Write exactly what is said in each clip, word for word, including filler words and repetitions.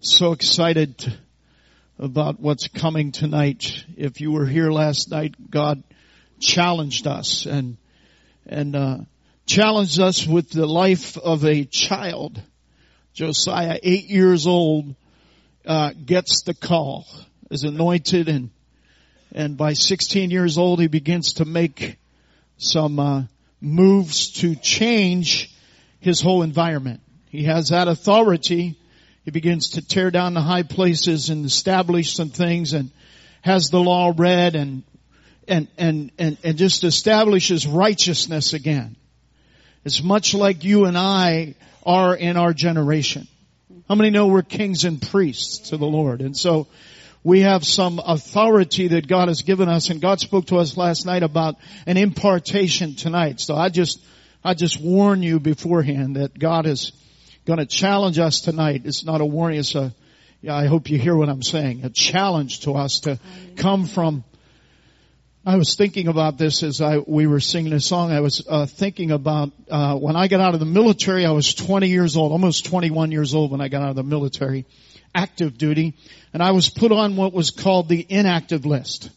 So excited to, about what's coming tonight. If you were here last night, God challenged us and and uh challenged us with the life of a child. Josiah, eight years old, uh gets the call, is anointed, and and by sixteen years old he begins to make some uh moves to change his whole environment. He has that authority. He begins to tear down the high places and establish some things, and has the law read, and and and and, and just establishes righteousness again. It's much like you and I are in our generation. How many know we're kings and priests to the Lord? And so we have some authority that God has given us, and God spoke to us last night about an impartation tonight. So I just I just warn you beforehand that God is going to challenge us tonight. It's not a warning. It's a, yeah, I hope you hear what I'm saying. A challenge to us to come from, I was thinking about this as I, we were singing a song. I was uh, thinking about, uh, when I got out of the military, I was twenty years old, almost twenty-one years old when I got out of the military, active duty. And I was put on what was called the inactive list.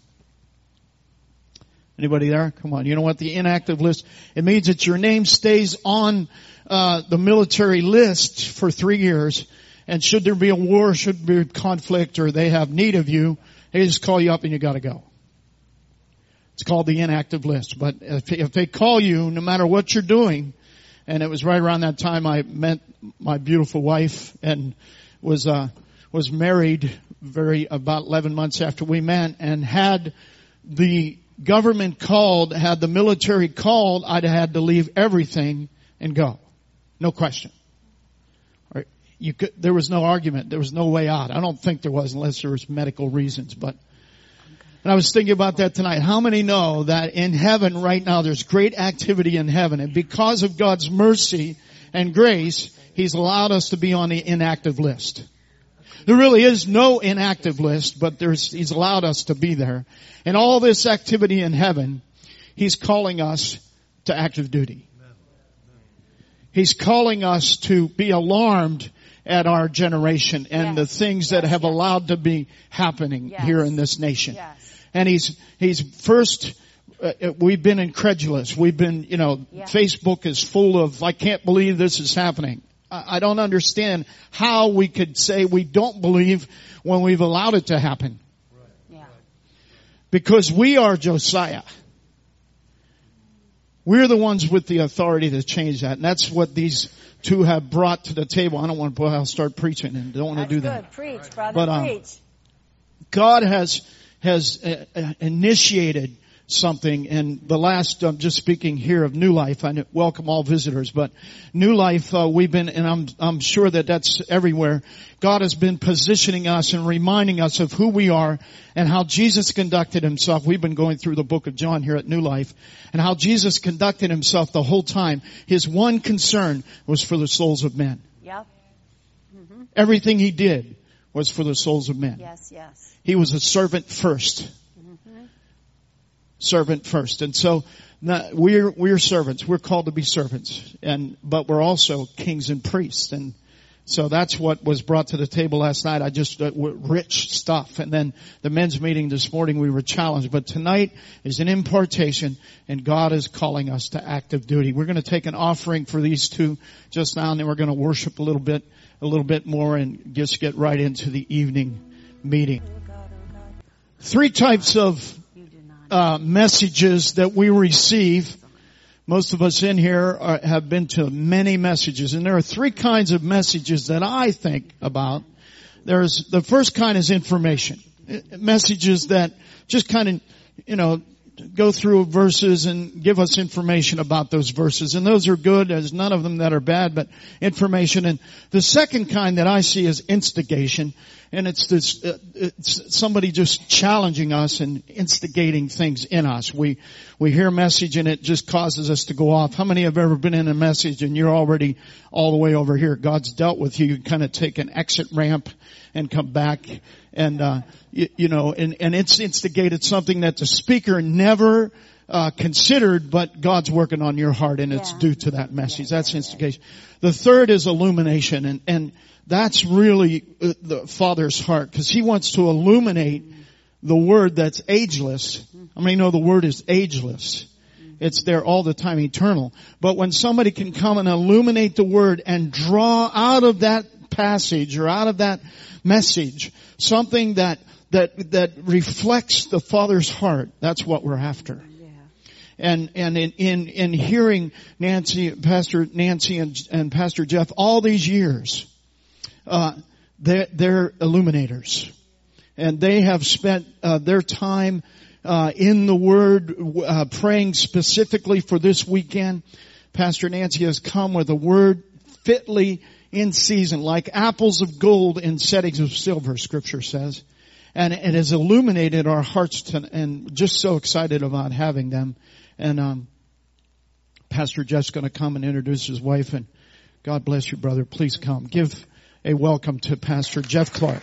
Anybody there? Come on. You know what the inactive list, it means that your name stays on Uh, the military list for three years, and should there be a war, should there be conflict, or they have need of you, they just call you up and you gotta go. It's called the inactive list. But if, if they call you, no matter what you're doing, and it was right around that time I met my beautiful wife and was, uh, was married very, about eleven months after we met, and had the government called, had the military called, I'd have had to leave everything and go. No question. Right? You could, there was no argument. There was no way out. I don't think there was, unless there was medical reasons. But, and I was thinking about that tonight. How many know that in heaven right now there's great activity in heaven, and because of God's mercy and grace, He's allowed us to be on the inactive list. There really is no inactive list, but there's, He's allowed us to be there. And all this activity in heaven, He's calling us to active duty. He's calling us to be alarmed at our generation and yes. the things that yes, have yes. allowed to be happening yes. here in this nation. Yes. And he's, he's first, uh, we've been incredulous. We've been, you know, yes. Facebook is full of, I can't believe this is happening. I, I don't understand how we could say we don't believe when we've allowed it to happen. Right. Yeah. Because we are Josiah. We're the ones with the authority to change that. And that's what these two have brought to the table. I don't want to, I'll start preaching and don't want that's to do good. that. Preach, brother, but, um, preach. God has, has uh, uh, initiated something, and the last, I'm just speaking here of New Life. I welcome all visitors, but New Life, uh, we've been, and I'm, I'm sure that that's everywhere. God has been positioning us and reminding us of who we are and how Jesus conducted Himself. We've been going through the book of John here at New Life, and how Jesus conducted Himself the whole time. His one concern was for the souls of men. Yep. Mm-hmm. Everything He did was for the souls of men. Yes, yes. He was a servant first. Servant first. And so we're, we're servants. We're called to be servants. And, but we're also kings and priests. And so that's what was brought to the table last night. I just, uh, rich stuff. And then the men's meeting this morning, we were challenged. But tonight is an impartation, and God is calling us to active duty. We're going to take an offering for these two just now, and then we're going to worship a little bit, a little bit more, and just get right into the evening meeting. Three types of Uh, messages that we receive. Most of us in here are, have been to many messages, and there are three kinds of messages that I think about. There's, the first kind is information. Messages that just kind of, you know, go through verses and give us information about those verses. And those are good. There's none of them that are bad, but information. And the second kind that I see is instigation. And it's this, uh, it's somebody just challenging us and instigating things in us. We, we hear a message and it just causes us to go off. How many have ever been in a message and you're already all the way over here? God's dealt with you. You kind of take an exit ramp and come back. And, uh, you, you know, and, and it's instigated something that the speaker never uh, considered, but God's working on your heart and it's Yeah. due to that message. Yeah, That's yeah, instigation. The third is illumination, and, and that's really uh, the Father's heart, because He wants to illuminate the Word that's ageless. I mean, you know the Word is ageless. It's there all the time, eternal. But when somebody can come and illuminate the Word and draw out of that passage or out of that message something that that that reflects the Father's heart, that's what we're after. Yeah. And and in in, in hearing Nancy, Pastor Nancy, and, and Pastor Jeff all these years, uh, they're, they're illuminators, and they have spent uh, their time uh, in the Word, uh, praying specifically for this weekend. Pastor Nancy has come with a word fitly in season, like apples of gold in settings of silver, Scripture says. And it has illuminated our hearts to, and just so excited about having them. And um, Pastor Jeff's going to come and introduce his wife. And God bless you, brother. Please come. Give a welcome to Pastor Jeff Clark.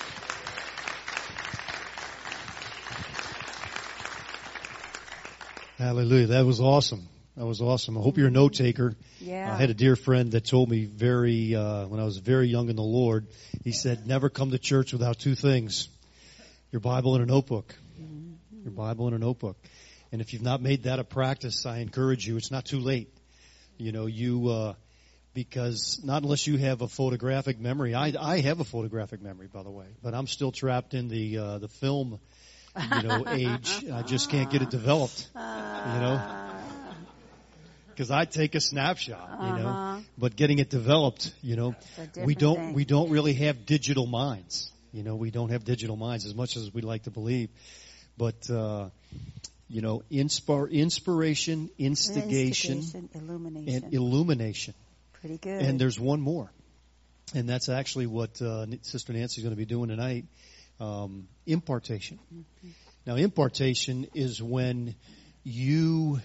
Hallelujah. That was awesome. That was awesome. I hope you're a note taker. Yeah. I had a dear friend that told me very, uh, when I was very young in the Lord, he said, never come to church without two things. Your Bible and a notebook. Mm-hmm. Your Bible and a notebook. And if you've not made that a practice, I encourage you, it's not too late. You know, you, uh, because not unless you have a photographic memory. I, I have a photographic memory, by the way, but I'm still trapped in the, uh, the film, you know, age. I just can't get it developed, you know. Because I take a snapshot, you know, Uh-huh. but getting it developed, you know, It's a we different don't thing. we don't really have digital minds, you know, we don't have digital minds as much as we like to believe, but uh, you know, inspire, inspiration, instigation, Instigation, illumination. and illumination, Pretty good. and there's one more, and that's actually what uh, Sister Nancy's going to be doing tonight, um, impartation. Mm-hmm. Now, impartation is when you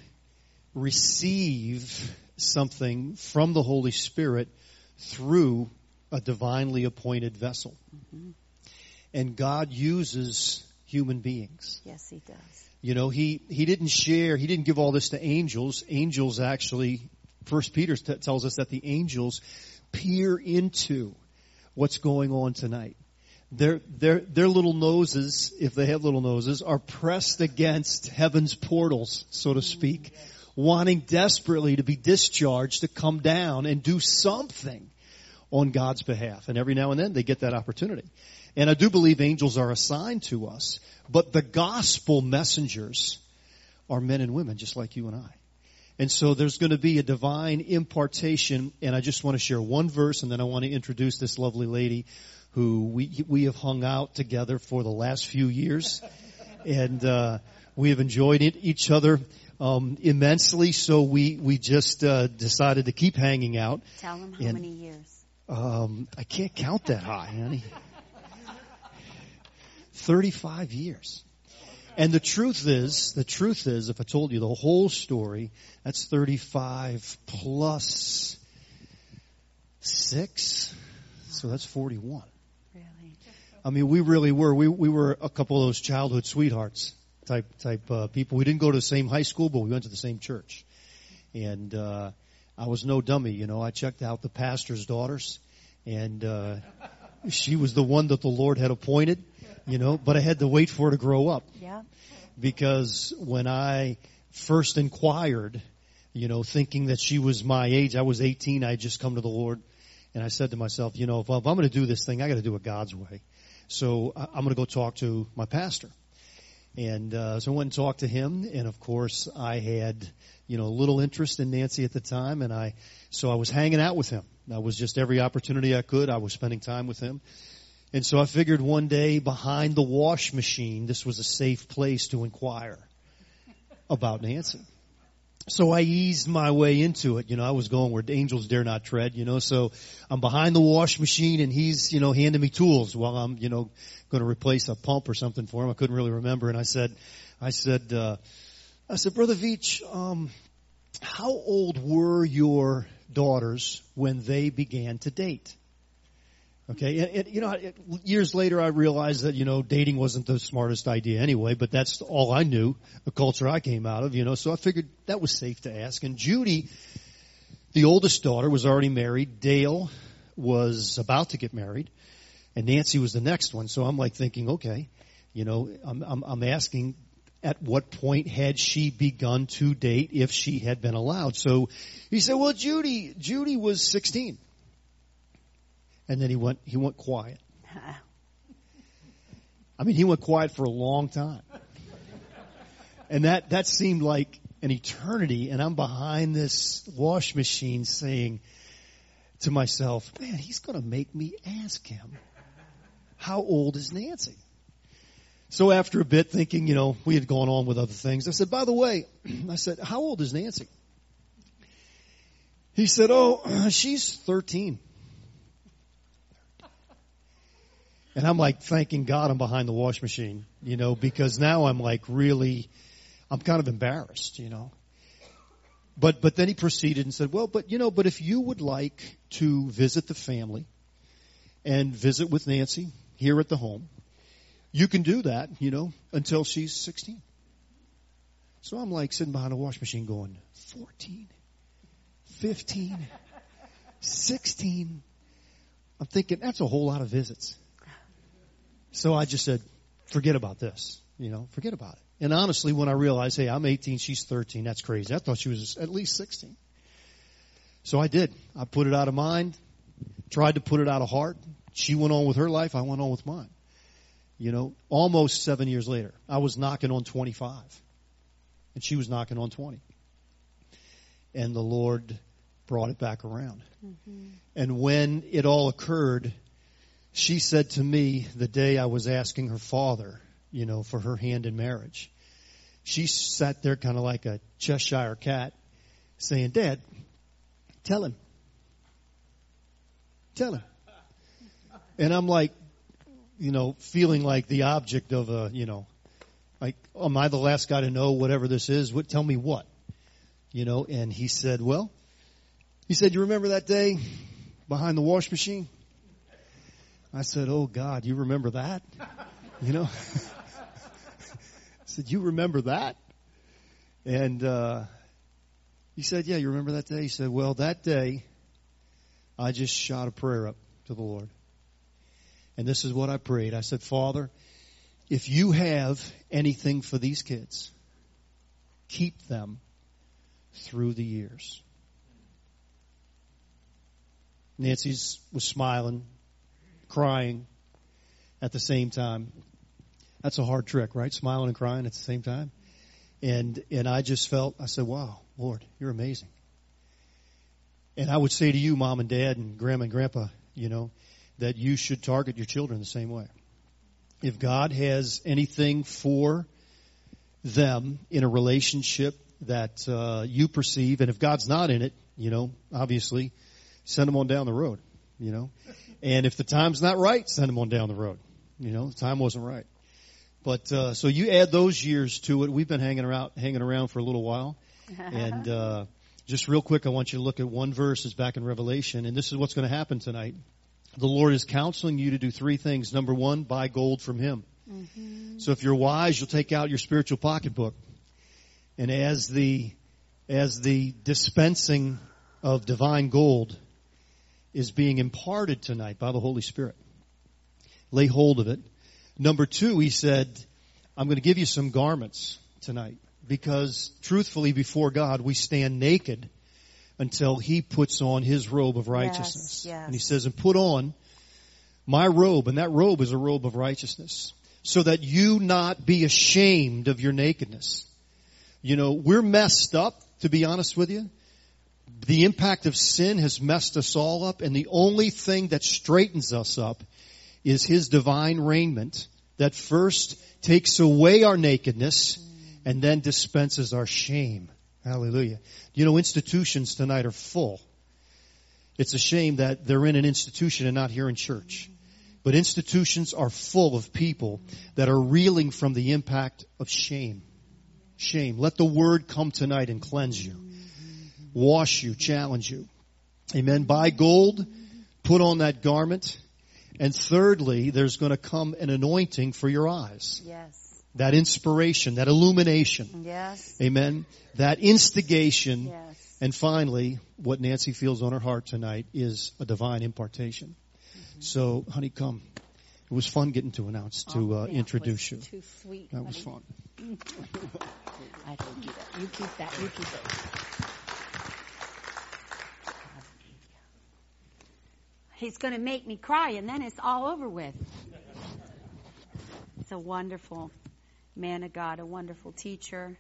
receive something from the Holy Spirit through a divinely appointed vessel. Mm-hmm. And God uses human beings. Yes, He does. You know, he, he didn't share, he didn't give all this to angels. Angels actually, First Peter t- tells us that the angels peer into what's going on tonight. Their, their, their little noses, if they have little noses, are pressed against heaven's portals, so to speak, wanting desperately to be discharged, to come down and do something on God's behalf. And every now and then they get that opportunity. And I do believe angels are assigned to us, but the gospel messengers are men and women just like you and I. And so there's going to be a divine impartation, and I just want to share one verse, and then I want to introduce this lovely lady who we we have hung out together for the last few years, and uh, we have enjoyed it, each other um, immensely. So we we just uh, decided to keep hanging out. Tell them how And, many years. Um, I can't count that high, honey. Thirty-five years. And the truth is, the truth is, if I told you the whole story, that's thirty-five plus six, so that's forty-one. Really? I mean, we really were. We we were a couple of those childhood sweethearts type type uh, people. We didn't go to the same high school, but we went to the same church. And uh, I was no dummy, you know. I checked out the pastor's daughters, and uh, she was the one that the Lord had appointed, you know. But I had to wait for her to grow up. Yeah. Because when I first inquired, you know, thinking that she was my age, I was eighteen, I had just come to the Lord, and I said to myself, you know, if, if I'm going to do this thing, I got to do it God's way. So I, I'm going to go talk to my pastor. And uh, so I went and talked to him, and of course I had, you know, little interest in Nancy at the time, and I, so I was hanging out with him. I was just every opportunity I could, I was spending time with him. And so I figured one day behind the wash machine, this was a safe place to inquire about Nancy. So I eased my way into it. You know, I was going where angels dare not tread, you know, so I'm behind the wash machine and he's, you know, handing me tools while I'm, you know, going to replace a pump or something for him. I couldn't really remember. And I said, I said, uh, I said, Brother Veach, um, how old were your daughters when they began to date? Okay, and, and you know, it, years later I realized that, you know, dating wasn't the smartest idea anyway, but that's all I knew, the culture I came out of, you know, so I figured that was safe to ask. And Judy, the oldest daughter, was already married. Dale was about to get married, and Nancy was the next one. So I'm like thinking, okay, you know, I'm, I'm, I'm asking at what point had she begun to date if she had been allowed. So he said, well, Judy, Judy was sixteen. And then he went, he went quiet. I mean, he went quiet for a long time. And that, that seemed like an eternity. And I'm behind this wash machine saying to myself, man, he's going to make me ask him, how old is Nancy? So after a bit thinking, you know, we had gone on with other things, I said, by the way, I said, how old is Nancy? He said, oh, she's thirteen. And I'm like thanking God I'm behind the wash machine, you know, because now I'm like really, I'm kind of embarrassed, you know. But, but then he proceeded and said, well, but you know, but if you would like to visit the family and visit with Nancy here at the home, you can do that, you know, until she's sixteen. So I'm like sitting behind a wash machine going, fourteen, fifteen, sixteen. I'm thinking that's a whole lot of visits. So I just said, forget about this, you know, forget about it. And honestly, when I realized, hey, I'm eighteen, she's thirteen, that's crazy. I thought she was at least sixteen. So I did. I put it out of mind, tried to put it out of heart. She went on with her life, I went on with mine. You know, almost seven years later, I was knocking on twenty-five, and she was knocking on twenty. And the Lord brought it back around. Mm-hmm. And when it all occurred, she said to me the day I was asking her father, you know, for her hand in marriage, she sat there kind of like a Cheshire cat saying, Dad, tell him. Tell him. And I'm like, you know, feeling like the object of a, you know, like, am I the last guy to know whatever this is? What, tell me what? You know, and he said, well, he said, you remember that day behind the wash machine? I said, oh, God, you remember that? You know? I said, you remember that? And uh he said, yeah, you remember that day? He said, well, that day, I just shot a prayer up to the Lord. And this is what I prayed. I said, Father, if you have anything for these kids, keep them through the years. Nancy was smiling, crying at the same time. That's a hard trick, right? Smiling and crying at the same time. And and I just felt, I said, wow, Lord, you're amazing. And I would say to you, Mom and Dad and Grandma and Grandpa, you know, that you should target your children the same way. If God has anything for them in a relationship that uh, you perceive, and if God's not in it, you know, obviously, send them on down the road, you know. And if the time's not right, send them on down the road. You know, the time wasn't right. But uh, so you add those years to it. We've been hanging around, hanging around for a little while. And uh, just real quick, I want you to look at one verse. It's back in Revelation, and this is what's going to happen tonight. The Lord is counseling you to do three things. Number one, buy gold from Him. Mm-hmm. So if you're wise, you'll take out your spiritual pocketbook. And as the as the dispensing of divine gold is being imparted tonight by the Holy Spirit, lay hold of it. Number two, He said, I'm going to give you some garments tonight. Because truthfully, before God, we stand naked until He puts on His robe of righteousness. Yes, yes. And He says, and put on my robe. And that robe is a robe of righteousness. So that you not be ashamed of your nakedness. You know, we're messed up, to be honest with you. The impact of sin has messed us all up. And the only thing that straightens us up is His divine raiment that first takes away our nakedness and then dispenses our shame. Hallelujah. You know, institutions tonight are full. It's a shame that they're in an institution and not here in church. But institutions are full of people that are reeling from the impact of shame. Shame. Let the Word come tonight and cleanse you. Wash you, challenge you. Amen. Buy gold, put on that garment. And thirdly, there's going to come an anointing for your eyes. Yes. That inspiration, that illumination. Yes. Amen. That instigation. Yes. And finally, what Nancy feels on her heart tonight is a divine impartation. Mm-hmm. So, honey, come. It was fun getting to announce, to uh, that introduce you. was too sweet. That was honey. fun. I think you, you keep that. You keep it. He's going to make me cry, and then it's all over with. It's a wonderful man of God, a wonderful teacher,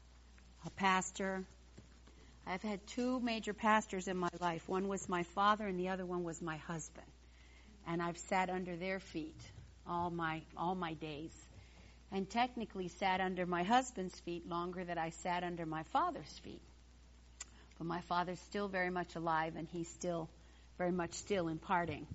a pastor. I've had two major pastors in my life. One was my father, and the other one was my husband. And I've sat under their feet all my all my days, and technically sat under my husband's feet longer than I sat under my father's feet. But my father's still very much alive, and he's still very much still imparting.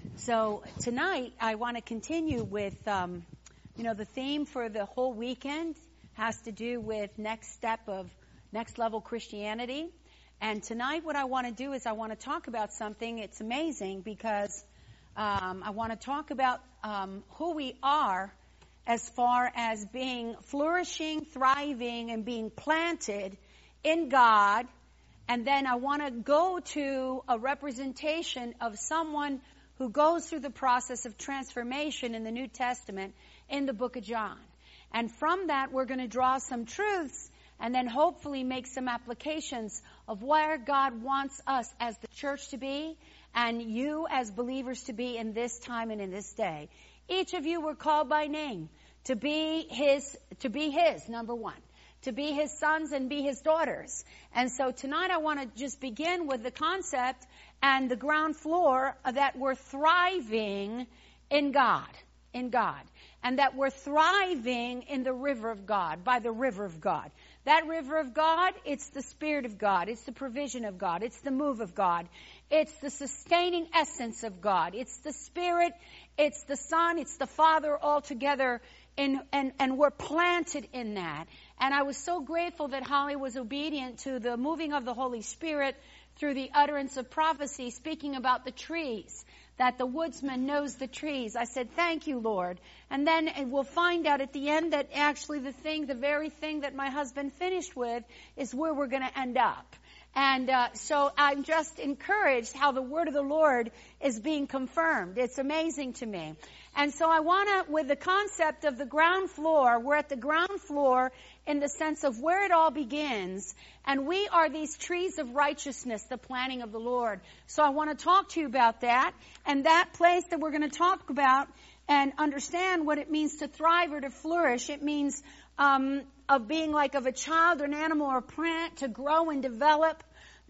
So tonight I want to continue with, um, you know, the theme for the whole weekend has to do with next step of next level Christianity. And tonight what I want to do is I want to talk about something. It's amazing because um, I want to talk about um, who we are as far as being flourishing, thriving, and being planted in God. And then I want to go to a representation of someone who goes through the process of transformation in the New Testament in the book of John. And from that, we're going to draw some truths and then hopefully make some applications of where God wants us as the church to be and you as believers to be in this time and in this day. Each of you were called by name to be his, to be his, number one. To be his sons and be his daughters. And so tonight I want to just begin with the concept and the ground floor that we're thriving in God, in God. And that we're thriving in the river of God, by the river of God. That river of God, it's the Spirit of God. It's the provision of God. It's the move of God. It's the sustaining essence of God. It's the Spirit. It's the Son. It's the Father all together. In, and, and we're planted in that. And I was so grateful that Holly was obedient to the moving of the Holy Spirit through the utterance of prophecy, speaking about the trees, that the woodsman knows the trees. I said, thank you, Lord. And then we'll find out at the end that actually the thing, the very thing that my husband finished with is where we're going to end up. And uh, so I'm just encouraged how the word of the Lord is being confirmed. It's amazing to me. And so I want to, with the concept of the ground floor, we're at the ground floor in the sense of where it all begins. And we are these trees of righteousness, the planting of the Lord. So I want to talk to you about that. And that place that we're going to talk about and understand what it means to thrive or to flourish. It means um, of being like of a child or an animal or a plant, to grow and develop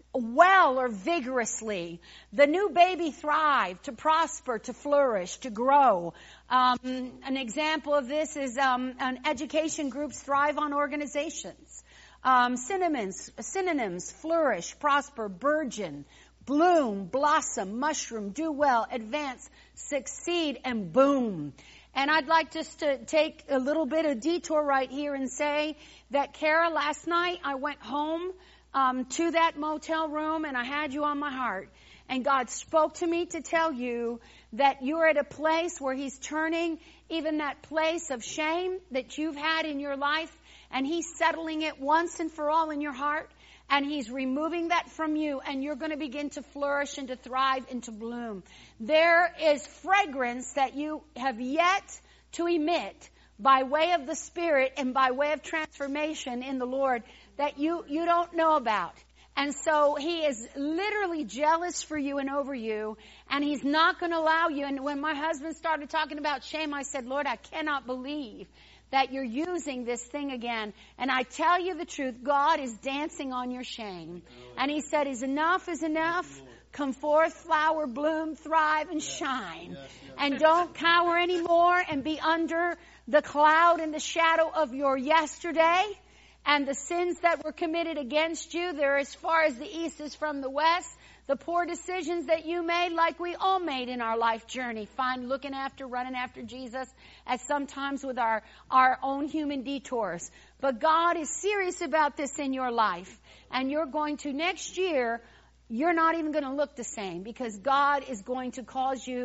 well or vigorously. The new baby thrive, to prosper, to flourish, to grow. Um, an example of this is um, an education groups thrive on organizations. Um, synonyms, synonyms, flourish, prosper, burgeon, bloom, blossom, mushroom, do well, advance, succeed, and boom. And I'd like just to take a little bit of detour right here and say that, Kara, last night I went home um, to that motel room and I had you on my heart. And God spoke to me to tell you that you're at a place where He's turning even that place of shame that you've had in your life, and He's settling it once and for all in your heart. And He's removing that from you, and you're going to begin to flourish and to thrive and to bloom. There is fragrance that you have yet to emit by way of the Spirit and by way of transformation in the Lord that you, you don't know about. And so He is literally jealous for you and over you, and He's not going to allow you. And when my husband started talking about shame, I said, Lord, I cannot believe that you're using this thing again. And I tell you the truth, God is dancing on your shame. And He said, is enough is enough. Come forth, flower, bloom, thrive, and shine. And don't cower anymore and be under the cloud and the shadow of your yesterday. And the sins that were committed against you, they're as far as the east is from the west. The poor decisions that you made, like we all made in our life journey, find looking after, running after Jesus, as sometimes with our, our own human detours. But God is serious about this in your life. And you're going to, next year, you're not even going to look the same, because God is going to cause you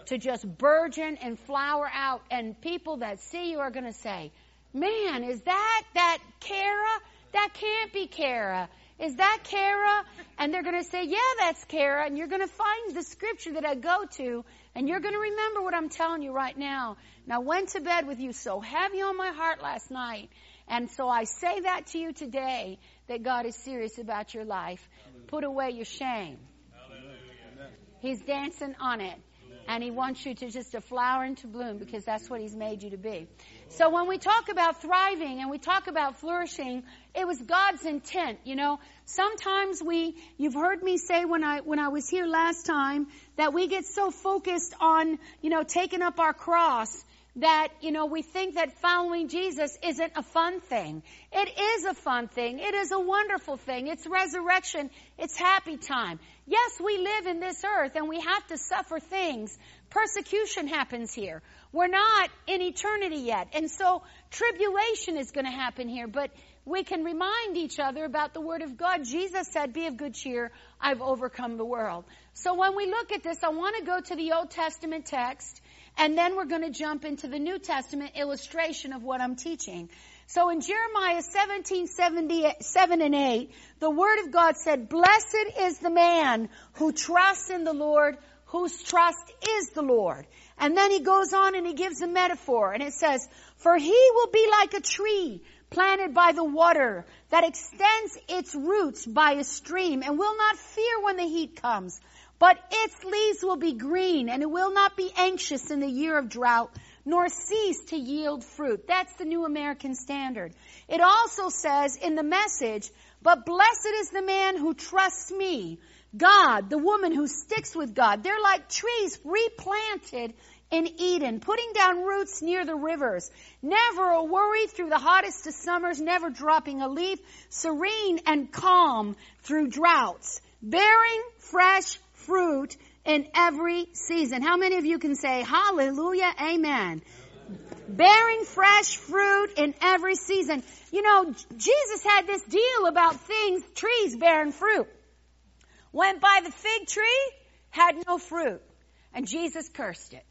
to just burgeon and flower out. And people that see you are going to say, man, is that that Kara? That can't be Kara. Is that Kara? And they're going to say, yeah, that's Kara. And you're going to find the scripture that I go to, and you're going to remember what I'm telling you right now. And I went to bed with you so heavy on my heart last night. And so I say that to you today, that God is serious about your life. Put away your shame. He's dancing on it. And He wants you to just to flower and to bloom, because that's what He's made you to be. So when we talk about thriving and we talk about flourishing, it was God's intent. You know, sometimes we, you've heard me say when I, when I was here last time, that we get so focused on, you know, taking up our cross that, you know, we think that following Jesus isn't a fun thing. It is a fun thing. It is a wonderful thing. It's resurrection. It's happy time. Yes, we live in this earth and we have to suffer things. Persecution happens here. We're not in eternity yet. And so tribulation is going to happen here. But we can remind each other about the Word of God. Jesus said, be of good cheer. I've overcome the world. So when we look at this, I want to go to the Old Testament text. And then we're going to jump into the New Testament illustration of what I'm teaching. So in Jeremiah seventeen, seven and eight, the Word of God said, blessed is the man who trusts in the Lord, whose trust is the Lord. And then he goes on and he gives a metaphor. And it says, for he will be like a tree planted by the water that extends its roots by a stream and will not fear when the heat comes. But its leaves will be green, and it will not be anxious in the year of drought, nor cease to yield fruit. That's the New American Standard. It also says in the Message, but blessed is the man who trusts me, God, the woman who sticks with God. They're like trees replanted in Eden, putting down roots near the rivers. Never a worry through the hottest of summers, never dropping a leaf, serene and calm through droughts, bearing fresh fruit in every season. How many of you can say hallelujah, amen? Bearing fresh fruit in every season. You know, Jesus had this deal about things, trees bearing fruit. Went by the fig tree, had no fruit. And Jesus cursed it.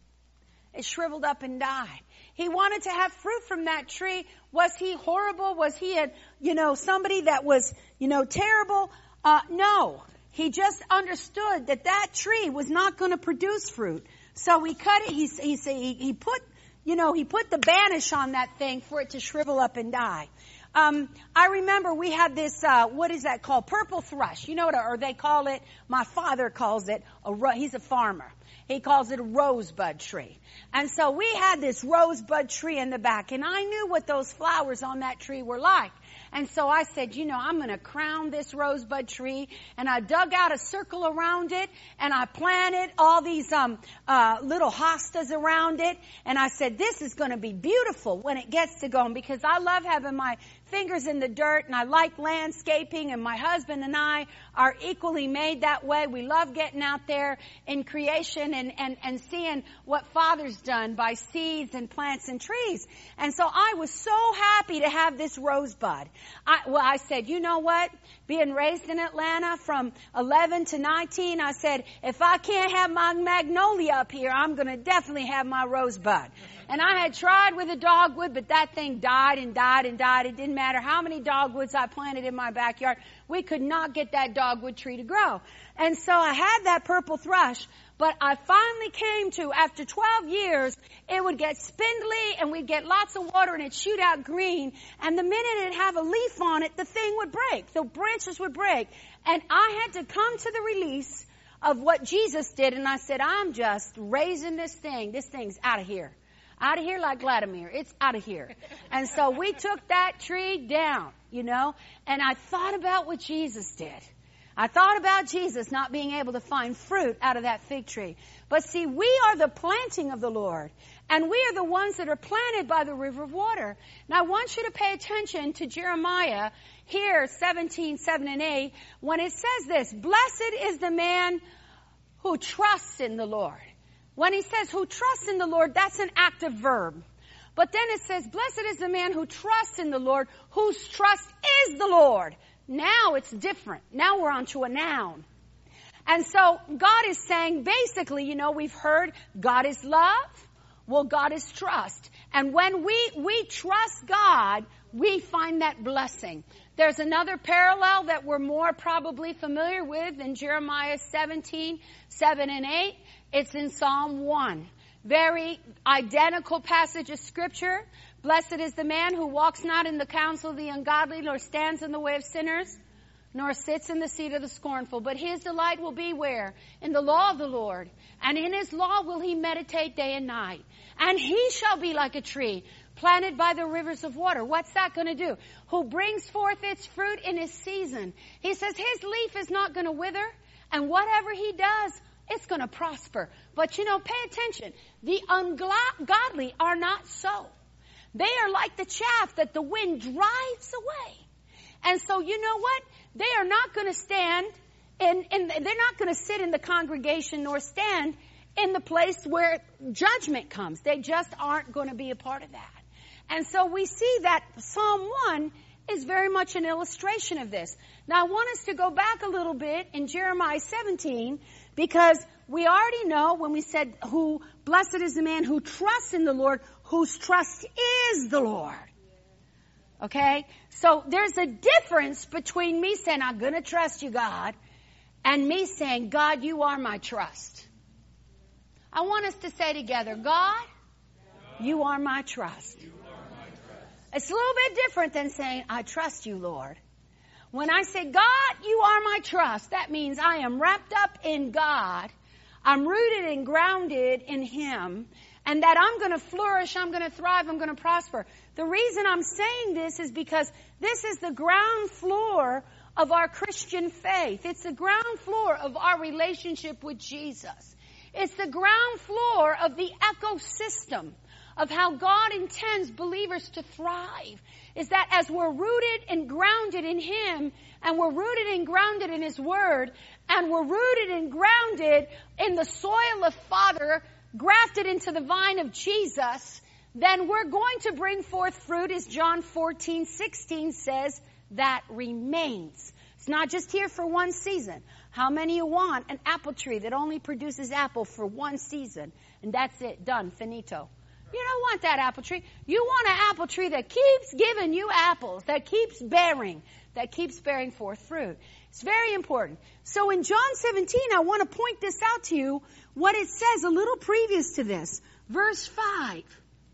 It shriveled up and died. He wanted to have fruit from that tree. Was he horrible? Was he a, you know, somebody that was, you know, terrible? Uh, no. He just understood that that tree was not going to produce fruit. So he cut it. He, he, he, he put, you know, he put the banish on that thing for it to shrivel up and die. Um, I remember we had this, uh, what is that called? Purple thrush. You know what, or they call it, my father calls it, a ro- he's a farmer. He calls it a rosebud tree. And so we had this rosebud tree in the back, and I knew what those flowers on that tree were like. And so I said, you know, I'm going to crown this rosebud tree. And I dug out a circle around it, and I planted all these um uh little hostas around it. And I said, this is going to be beautiful when it gets to going, because I love having my fingers in the dirt, and I like landscaping, and my husband and I are equally made that way. We love getting out there in creation and, and, and seeing what Father's done by seeds and plants and trees. And so I was so happy to have this rosebud. I, well, I said, you know what? Being raised in Atlanta from eleven to nineteen, I said, if I can't have my magnolia up here, I'm going to definitely have my rosebud. And I had tried with a dogwood, but that thing died and died and died. It didn't matter how many dogwoods I planted in my backyard. We could not get that dogwood tree to grow. And so I had that purple thrush, but I finally came to, after twelve years, it would get spindly and we'd get lots of water and it'd shoot out green. And the minute it'd have a leaf on it, the thing would break. The branches would break. And I had to come to the release of what Jesus did. And I said, I'm just raising this thing. This thing's out of here. Out of here like Vladimir. It's out of here. And so we took that tree down, you know, and I thought about what Jesus did. I thought about Jesus not being able to find fruit out of that fig tree. But see, we are the planting of the Lord, and we are the ones that are planted by the river of water. Now I want you to pay attention to Jeremiah here, seventeen, seven and eight, when it says this, blessed is the man who trusts in the Lord. When he says who trusts in the Lord, that's an active verb. But then it says, blessed is the man who trusts in the Lord, whose trust is the Lord. Now it's different. Now we're on to a noun. And so God is saying, basically, you know, we've heard God is love. Well, God is trust. And when we, we trust God, we find that blessing. There's another parallel that we're more probably familiar with in Jeremiah seventeen, seven and eight. It's in Psalm one. Very identical passage of scripture. Blessed is the man who walks not in the counsel of the ungodly, nor stands in the way of sinners, nor sits in the seat of the scornful. But his delight will be where? In the law of the Lord. And in his law will he meditate day and night. And he shall be like a tree planted by the rivers of water. What's that going to do? Who brings forth its fruit in its season. He says his leaf is not going to wither. And whatever he does, it's going to prosper. But you know, pay attention. The ungodly are not so. They are like the chaff that the wind drives away. And so you know what? They are not going to stand in, in they're not going to sit in the congregation nor stand in the place where judgment comes. They just aren't going to be a part of that. And so we see that Psalm one is very much an illustration of this. Now I want us to go back a little bit in Jeremiah seventeen, because we already know when we said who blessed is the man who trusts in the Lord, whose trust is the Lord. Okay? So there's a difference between me saying, I'm going to trust you, God, and me saying, God, you are my trust. I want us to say together, God, you are my trust. It's a little bit different than saying, I trust you, Lord. When I say, God, you are my trust, that means I am wrapped up in God. I'm rooted and grounded in Him. And that I'm going to flourish, I'm going to thrive, I'm going to prosper. The reason I'm saying this is because this is the ground floor of our Christian faith. It's the ground floor of our relationship with Jesus. It's the ground floor of the ecosystem of how God intends believers to thrive. Is that as we're rooted and grounded in Him, and we're rooted and grounded in His Word, and we're rooted and grounded in the soil of Father, grafted into the vine of Jesus, then we're going to bring forth fruit, as John fourteen sixteen says, that remains. It's not just here for one season. How many you want an apple tree that only produces apple for one season, and that's it, done, finito? You don't want that apple tree. You want an apple tree that keeps giving you apples, that keeps bearing, that keeps bearing forth fruit. It's very important. So in John seventeen, I want to point this out to you, what it says a little previous to this. Verse five.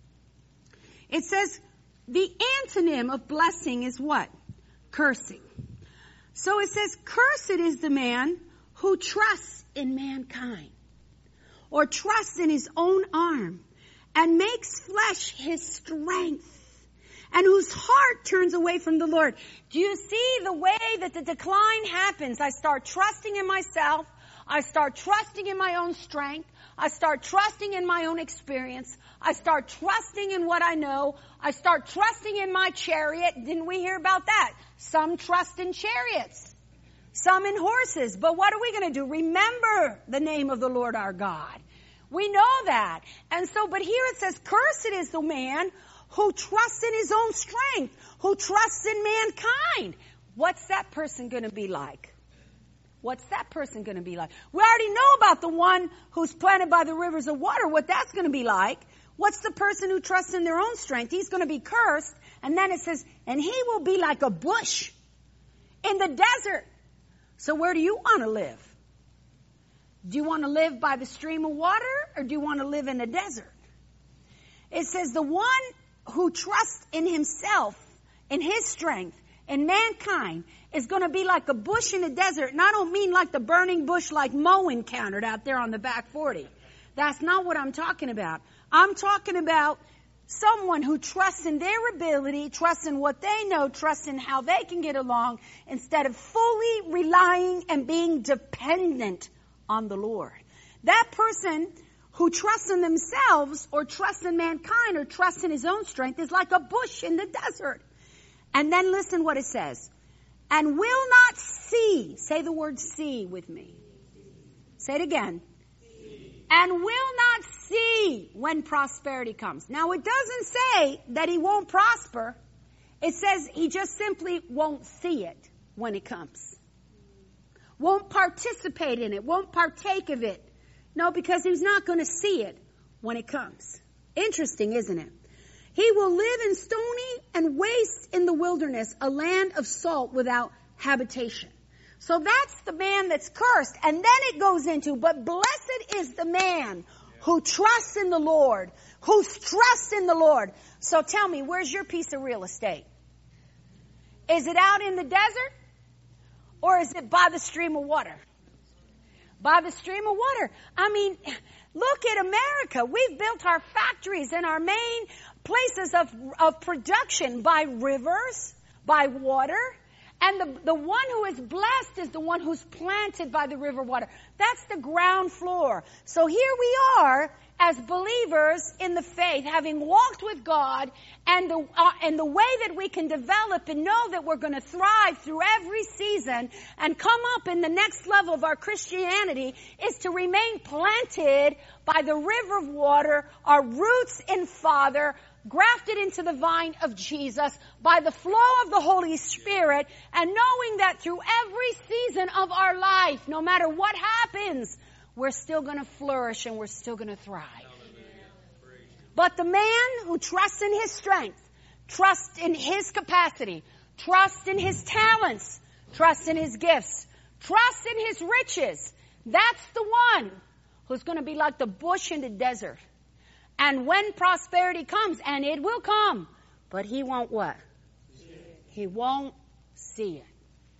It says, the antonym of blessing is what? Cursing. So it says, cursed is the man who trusts in mankind, or trusts in his own arm, and makes flesh his strength, and whose heart turns away from the Lord. Do you see the way that the decline happens? I start trusting in myself. I start trusting in my own strength. I start trusting in my own experience. I start trusting in what I know. I start trusting in my chariot. Didn't we hear about that? Some trust in chariots, some in horses. But what are we going to do? Remember the name of the Lord our God. We know that. And so, but here it says, cursed is the man who trusts in his own strength, who trusts in mankind. What's that person going to be like? What's that person going to be like? We already know about the one who's planted by the rivers of water, what that's going to be like. What's the person who trusts in their own strength? He's going to be cursed. And then it says, and he will be like a bush in the desert. So where do you want to live? Do you want to live by the stream of water, or do you want to live in a desert? It says the one who trusts in himself, in his strength, in mankind, is going to be like a bush in a desert. And I don't mean like the burning bush like Mo encountered out there on the back forty. That's not what I'm talking about. I'm talking about someone who trusts in their ability, trusts in what they know, trusts in how they can get along, instead of fully relying and being dependent on the Lord. That person who trusts in themselves, or trusts in mankind, or trusts in his own strength, is like a bush in the desert. And then listen what it says. And will not see. Say the word see with me. Say it again. See. And will not see when prosperity comes. Now it doesn't say that he won't prosper. It says he just simply won't see it when it comes. won't participate in it, won't partake of it. No, because he's not going to see it when it comes. Interesting, isn't it? He will live in stony and waste in the wilderness, a land of salt without habitation. So that's the man that's cursed. And then it goes into, but blessed is the man who trusts in the Lord, who trusts in the Lord. So tell me, where's your piece of real estate? Is it out in the desert? Or is it by the stream of water? By the stream of water. I mean, look at America. We've built our factories and our main places of, of production by rivers, by water. And the, the one who is blessed is the one who's planted by the river water. That's the ground floor. So here we are as believers in the faith, having walked with God, and the, uh, and the way that we can develop and know that we're going to thrive through every season and come up in the next level of our Christianity is to remain planted by the river of water, our roots in Father, grafted into the vine of Jesus by the flow of the Holy Spirit, and knowing that through every season of our life, no matter what happens, we're still going to flourish and we're still going to thrive. But the man who trusts in his strength, trusts in his capacity, trusts in his talents, trusts in his gifts, trusts in his riches, that's the one who's going to be like the bush in the desert. And when prosperity comes, and it will come, but he won't what? He won't see it.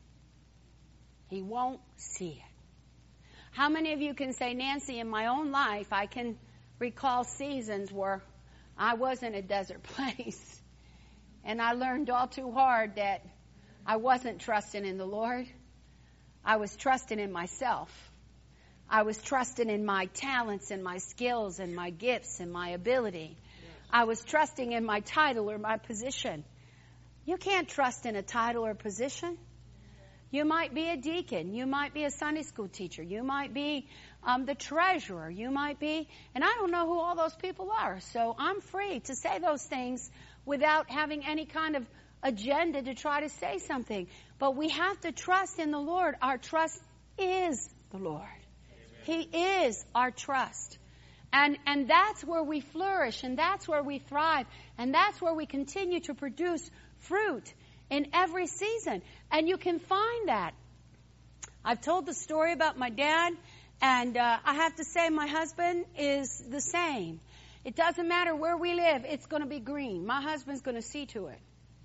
He won't see it. How many of you can say, Nancy, in my own life, I can recall seasons where I was in a desert place, and I learned all too hard that I wasn't trusting in the Lord. I was trusting in myself. I was trusting in my talents and my skills and my gifts and my ability. I was trusting in my title or my position. You can't trust in a title or position. You might be a deacon. You might be a Sunday school teacher. You might be um, the treasurer. You might be, and I don't know who all those people are. So I'm free to say those things without having any kind of agenda to try to say something. But we have to trust in the Lord. Our trust is the Lord. He is our trust. And and that's where we flourish, and that's where we thrive, and that's where we continue to produce fruit in every season. And you can find that. I've told the story about my dad, and uh, I have to say my husband is the same. It doesn't matter where we live, it's going to be green. My husband's going to see to it.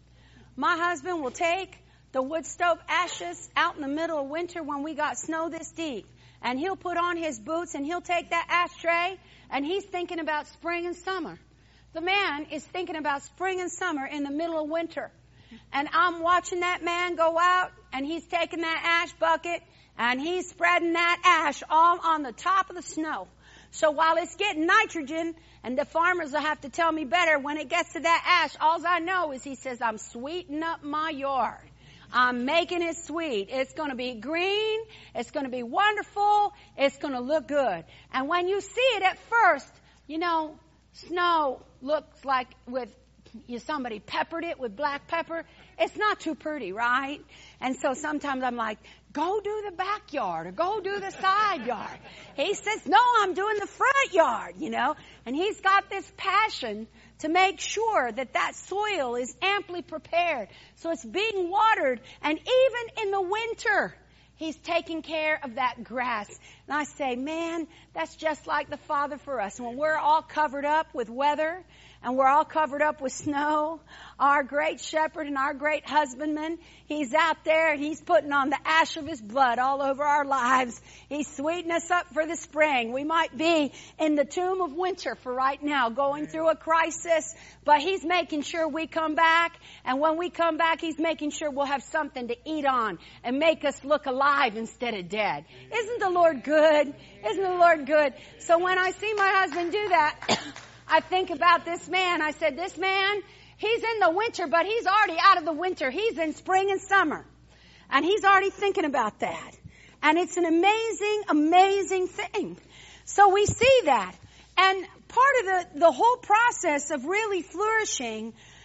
My husband will take the wood stove ashes out in the middle of winter when we got snow this deep, and he'll put on his boots and he'll take that ashtray, and he's thinking about spring and summer. The man is thinking about spring and summer in the middle of winter. And I'm watching that man go out, and he's taking that ash bucket, and he's spreading that ash all on the top of the snow. So while it's getting nitrogen, and the farmers will have to tell me better, when it gets to that ash, all I know is he says, I'm sweetening up my yard. I'm making it sweet. It's going to be green. It's going to be wonderful. It's going to look good. And when you see it at first, you know, snow looks like with you somebody peppered it with black pepper. It's not too pretty, right? And so sometimes I'm like, go do the backyard or go do the side yard. He says, no, I'm doing the front yard, you know. And he's got this passion to make sure that that soil is amply prepared. So it's being watered. And even in the winter, he's taking care of that grass. And I say, man, that's just like the Father for us. When we're all covered up with weather, and we're all covered up with snow, our great shepherd and our great husbandman, he's out there and he's putting on the ash of his blood all over our lives. He's sweetening us up for the spring. We might be in the tomb of winter for right now, going through a crisis, but he's making sure we come back. And when we come back, he's making sure we'll have something to eat on and make us look alive instead of dead. Isn't the Lord good? Isn't the Lord good? So when I see my husband do that, I think about this man. I said, this man, he's in the winter, but he's already out of the winter. He's in spring and summer. And he's already thinking about that. And it's an amazing, amazing thing. So we see that. And part of the, the whole process of really flourishing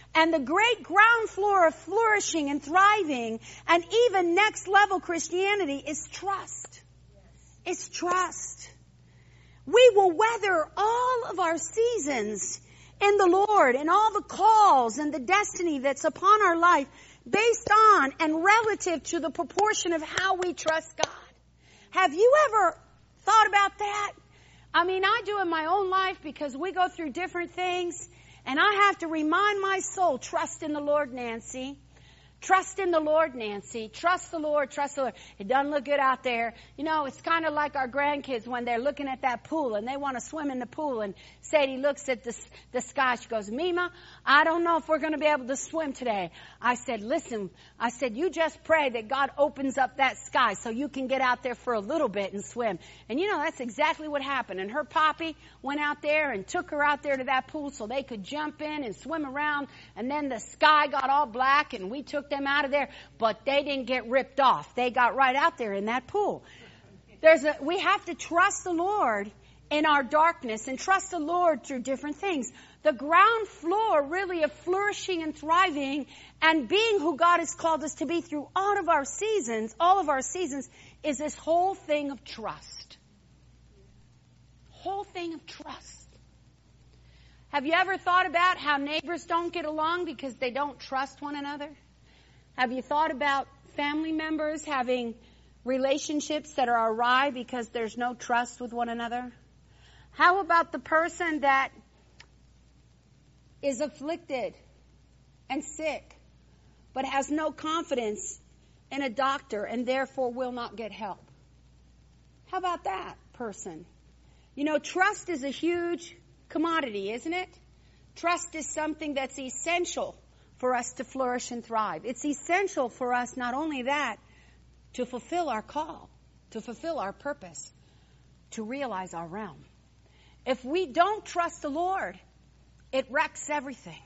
And the great ground floor of flourishing and thriving and even next level Christianity is trust. It's trust. We will weather all of our seasons in the Lord and all the calls and the destiny that's upon our life based on and relative to the proportion of how we trust God. Have you ever thought about that? I mean, I do in my own life because we go through different things, and I have to remind my soul, trust in the Lord, Nancy. Trust in the Lord, Nancy. Trust the Lord, trust the Lord. It doesn't look good out there. You know, it's kind of like our grandkids when they're looking at that pool and they want to swim in the pool, and Sadie looks at the, the sky. She goes, Mima, I don't know if we're going to be able to swim today. I said, listen, I said, you just pray that God opens up that sky so you can get out there for a little bit and swim. And you know, that's exactly what happened. And her poppy went out there and took her out there to that pool so they could jump in and swim around. And then the sky got all black and we took them out of there, but they didn't get ripped off. They got right out there in that pool. There's a, we have to trust the Lord in our darkness and trust the Lord through different things. The ground floor really of flourishing and thriving and being who God has called us to be through all of our seasons, all of our seasons, is this whole thing of trust. Whole thing of trust. Have you ever thought about how neighbors don't get along because they don't trust one another? Have you thought about family members having relationships that are awry because there's no trust with one another? How about the person that is afflicted and sick but has no confidence in a doctor and therefore will not get help? How about that person? You know, trust is a huge commodity, isn't it? Trust is something that's essential for us to flourish and thrive. It's essential for us, not only that, to fulfill our call, to fulfill our purpose, to realize our realm. If we don't trust the Lord, it wrecks everything.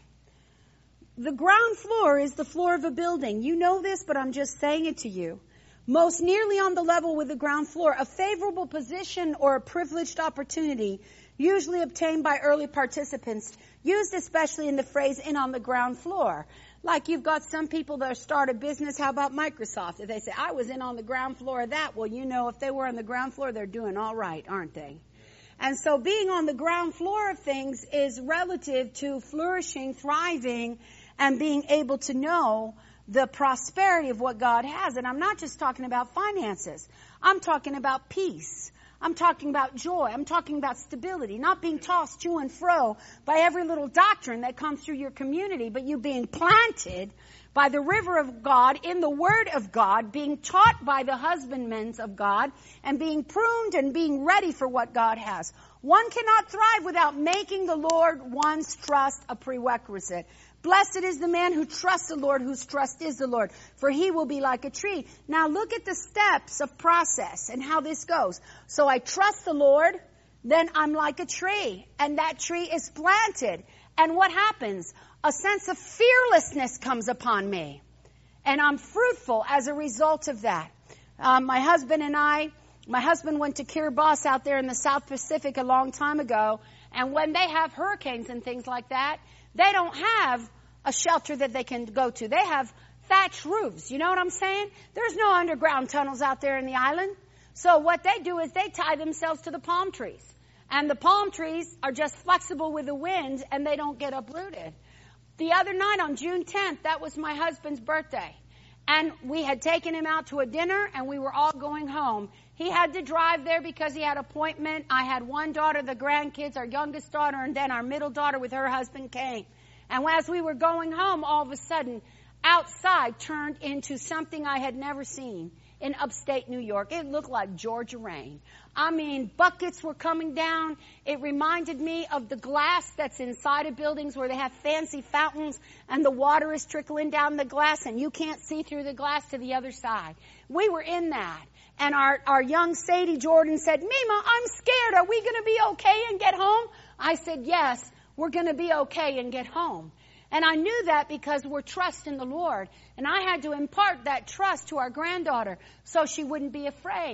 The ground floor is the floor of a building. You know this, but I'm just saying it to you. Most nearly on the level with the ground floor, a favorable position or a privileged opportunity, usually obtained by early participants, used especially in the phrase in on the ground floor. Like you've got some people that start a business. How about Microsoft? If they say, I was in on the ground floor of that, well, you know, if they were on the ground floor, they're doing all right, aren't they? And so being on the ground floor of things is relative to flourishing, thriving, and being able to know the prosperity of what God has. And I'm not just talking about finances. I'm talking about peace. I'm talking about joy. I'm talking about stability, not being tossed to and fro by every little doctrine that comes through your community, but you being planted by the river of God, in the Word of God, being taught by the husbandmen of God, and being pruned and being ready for what God has. One cannot thrive without making the Lord one's trust a prerequisite. Blessed is the man who trusts the Lord, whose trust is the Lord, for he will be like a tree. Now look at the steps of process and how this goes. So I trust the Lord, then I'm like a tree, and that tree is planted. And what happens? A sense of fearlessness comes upon me, and I'm fruitful as a result of that. Um, my husband and I, my husband went to Kiribati out there in the South Pacific a long time ago, and when they have hurricanes and things like that, they don't have a shelter that they can go to. They have thatched roofs. You know what I'm saying? There's no underground tunnels out there in the island. So what they do is they tie themselves to the palm trees. And the palm trees are just flexible with the wind, and they don't get uprooted. The other night on June tenth, that was my husband's birthday. And we had taken him out to a dinner, and we were all going home. He had to drive there because he had an appointment. I had one daughter, the grandkids, our youngest daughter, and then our middle daughter with her husband came. And as we were going home, all of a sudden, outside turned into something I had never seen in upstate New York. It looked like Georgia rain. I mean, buckets were coming down. It reminded me of the glass that's inside of buildings where they have fancy fountains and the water is trickling down the glass and you can't see through the glass to the other side. We were in that. And our, our young Sadie Jordan said, Mima, I'm scared. Are we going to be okay and get home? I said, yes, we're going to be okay and get home. And I knew that because we're trusting the Lord. And I had to impart that trust to our granddaughter so she wouldn't be afraid.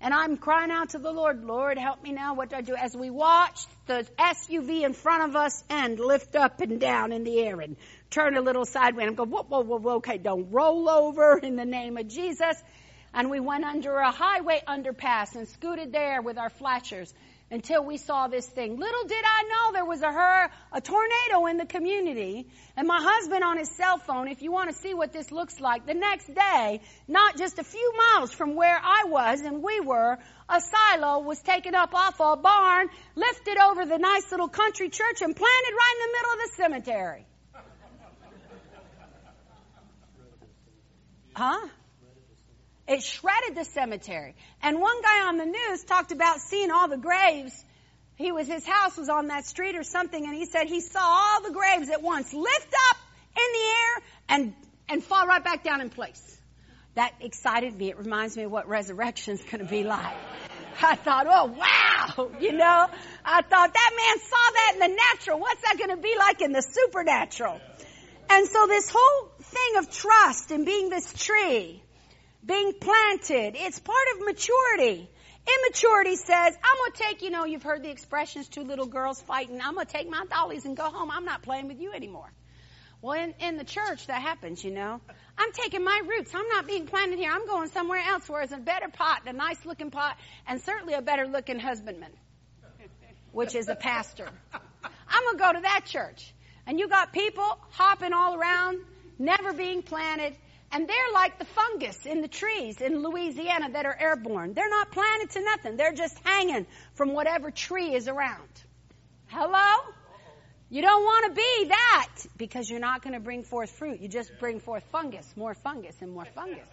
And I'm crying out to the Lord, Lord, help me now. What do I do? As we watched the S U V in front of us and lift up and down in the air and turn a little sideways. I'm going, whoa, whoa, whoa, whoa, okay, don't roll over in the name of Jesus. And we went under a highway underpass and scooted there with our flashers until we saw this thing. Little did I know there was a hur- a tornado in the community. And my husband on his cell phone, if you want to see what this looks like, the next day, not just a few miles from where I was and we were, a silo was taken up off a barn, lifted over the nice little country church and planted right in the middle of the cemetery. Huh? It shredded the cemetery. And one guy on the news talked about seeing all the graves. He was, his house was on that street or something, and he said he saw all the graves at once lift up in the air and, and fall right back down in place. That excited me. It reminds me of what resurrection's going to be like. I thought, oh, wow, you know. I thought, that man saw that in the natural. What's that going to be like in the supernatural? And so this whole thing of trust and being this tree, being planted, it's part of maturity. Immaturity says, I'm going to take, you know, you've heard the expressions, two little girls fighting, I'm going to take my dollies and go home. I'm not playing with you anymore. Well, in, in the church, that happens, you know. I'm taking my roots. I'm not being planted here. I'm going somewhere else where there's a better pot, a nice looking pot, and certainly a better looking husbandman, which is a pastor. I'm going to go to that church. And you got people hopping all around, never being planted. And they're like the fungus in the trees in Louisiana that are airborne. They're not planted to nothing. They're just hanging from whatever tree is around. Hello? You don't want to be that because you're not going to bring forth fruit. You just bring forth fungus, more fungus and more fungus.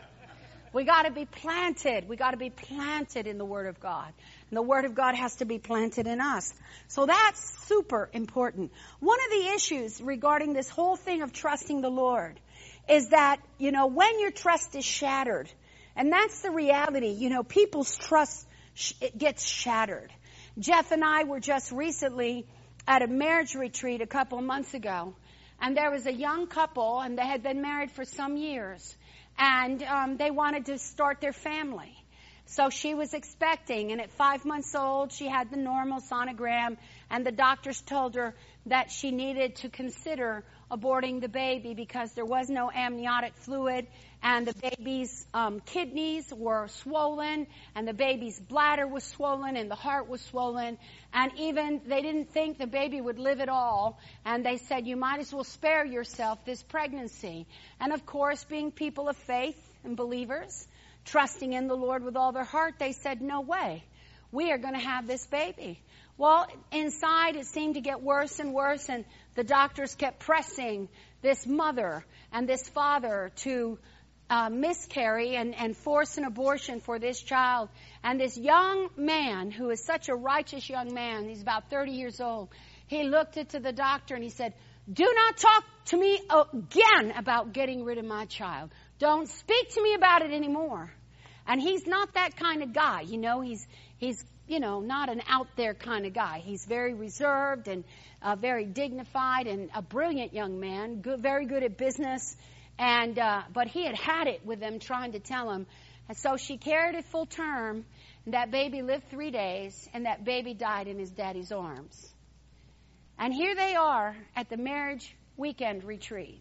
We got to be planted. We got to be planted in the Word of God. And the Word of God has to be planted in us. So that's super important. One of the issues regarding this whole thing of trusting the Lord is that, you know, when your trust is shattered, and that's the reality, you know, people's trust, it gets shattered. Jeff and I were just recently at a marriage retreat a couple of months ago, and there was a young couple, and they had been married for some years, and um, they wanted to start their family. So she was expecting, and at five months old, she had the normal sonogram, and the doctors told her that she needed to consider aborting the baby because there was no amniotic fluid, and the baby's um, kidneys were swollen, and the baby's bladder was swollen, and the heart was swollen, and even they didn't think the baby would live at all, and they said, you might as well spare yourself this pregnancy. And of course, being people of faith and believers, trusting in the Lord with all their heart, they said, no way, we are going to have this baby. Well, inside it seemed to get worse and worse, and the doctors kept pressing this mother and this father to uh, miscarry and, and force an abortion for this child. And this young man, who is such a righteous young man, he's about thirty years old, he looked into the doctor and he said, do not talk to me again about getting rid of my child. Don't speak to me about it anymore. And he's not that kind of guy, you know, he's, he's, you know, not an out there kind of guy. He's very reserved and uh, very dignified and a brilliant young man, good, very good at business. And, uh, but he had had it with them trying to tell him. And so she carried it full term, and that baby lived three days, and that baby died in his daddy's arms. And here they are at the marriage weekend retreat,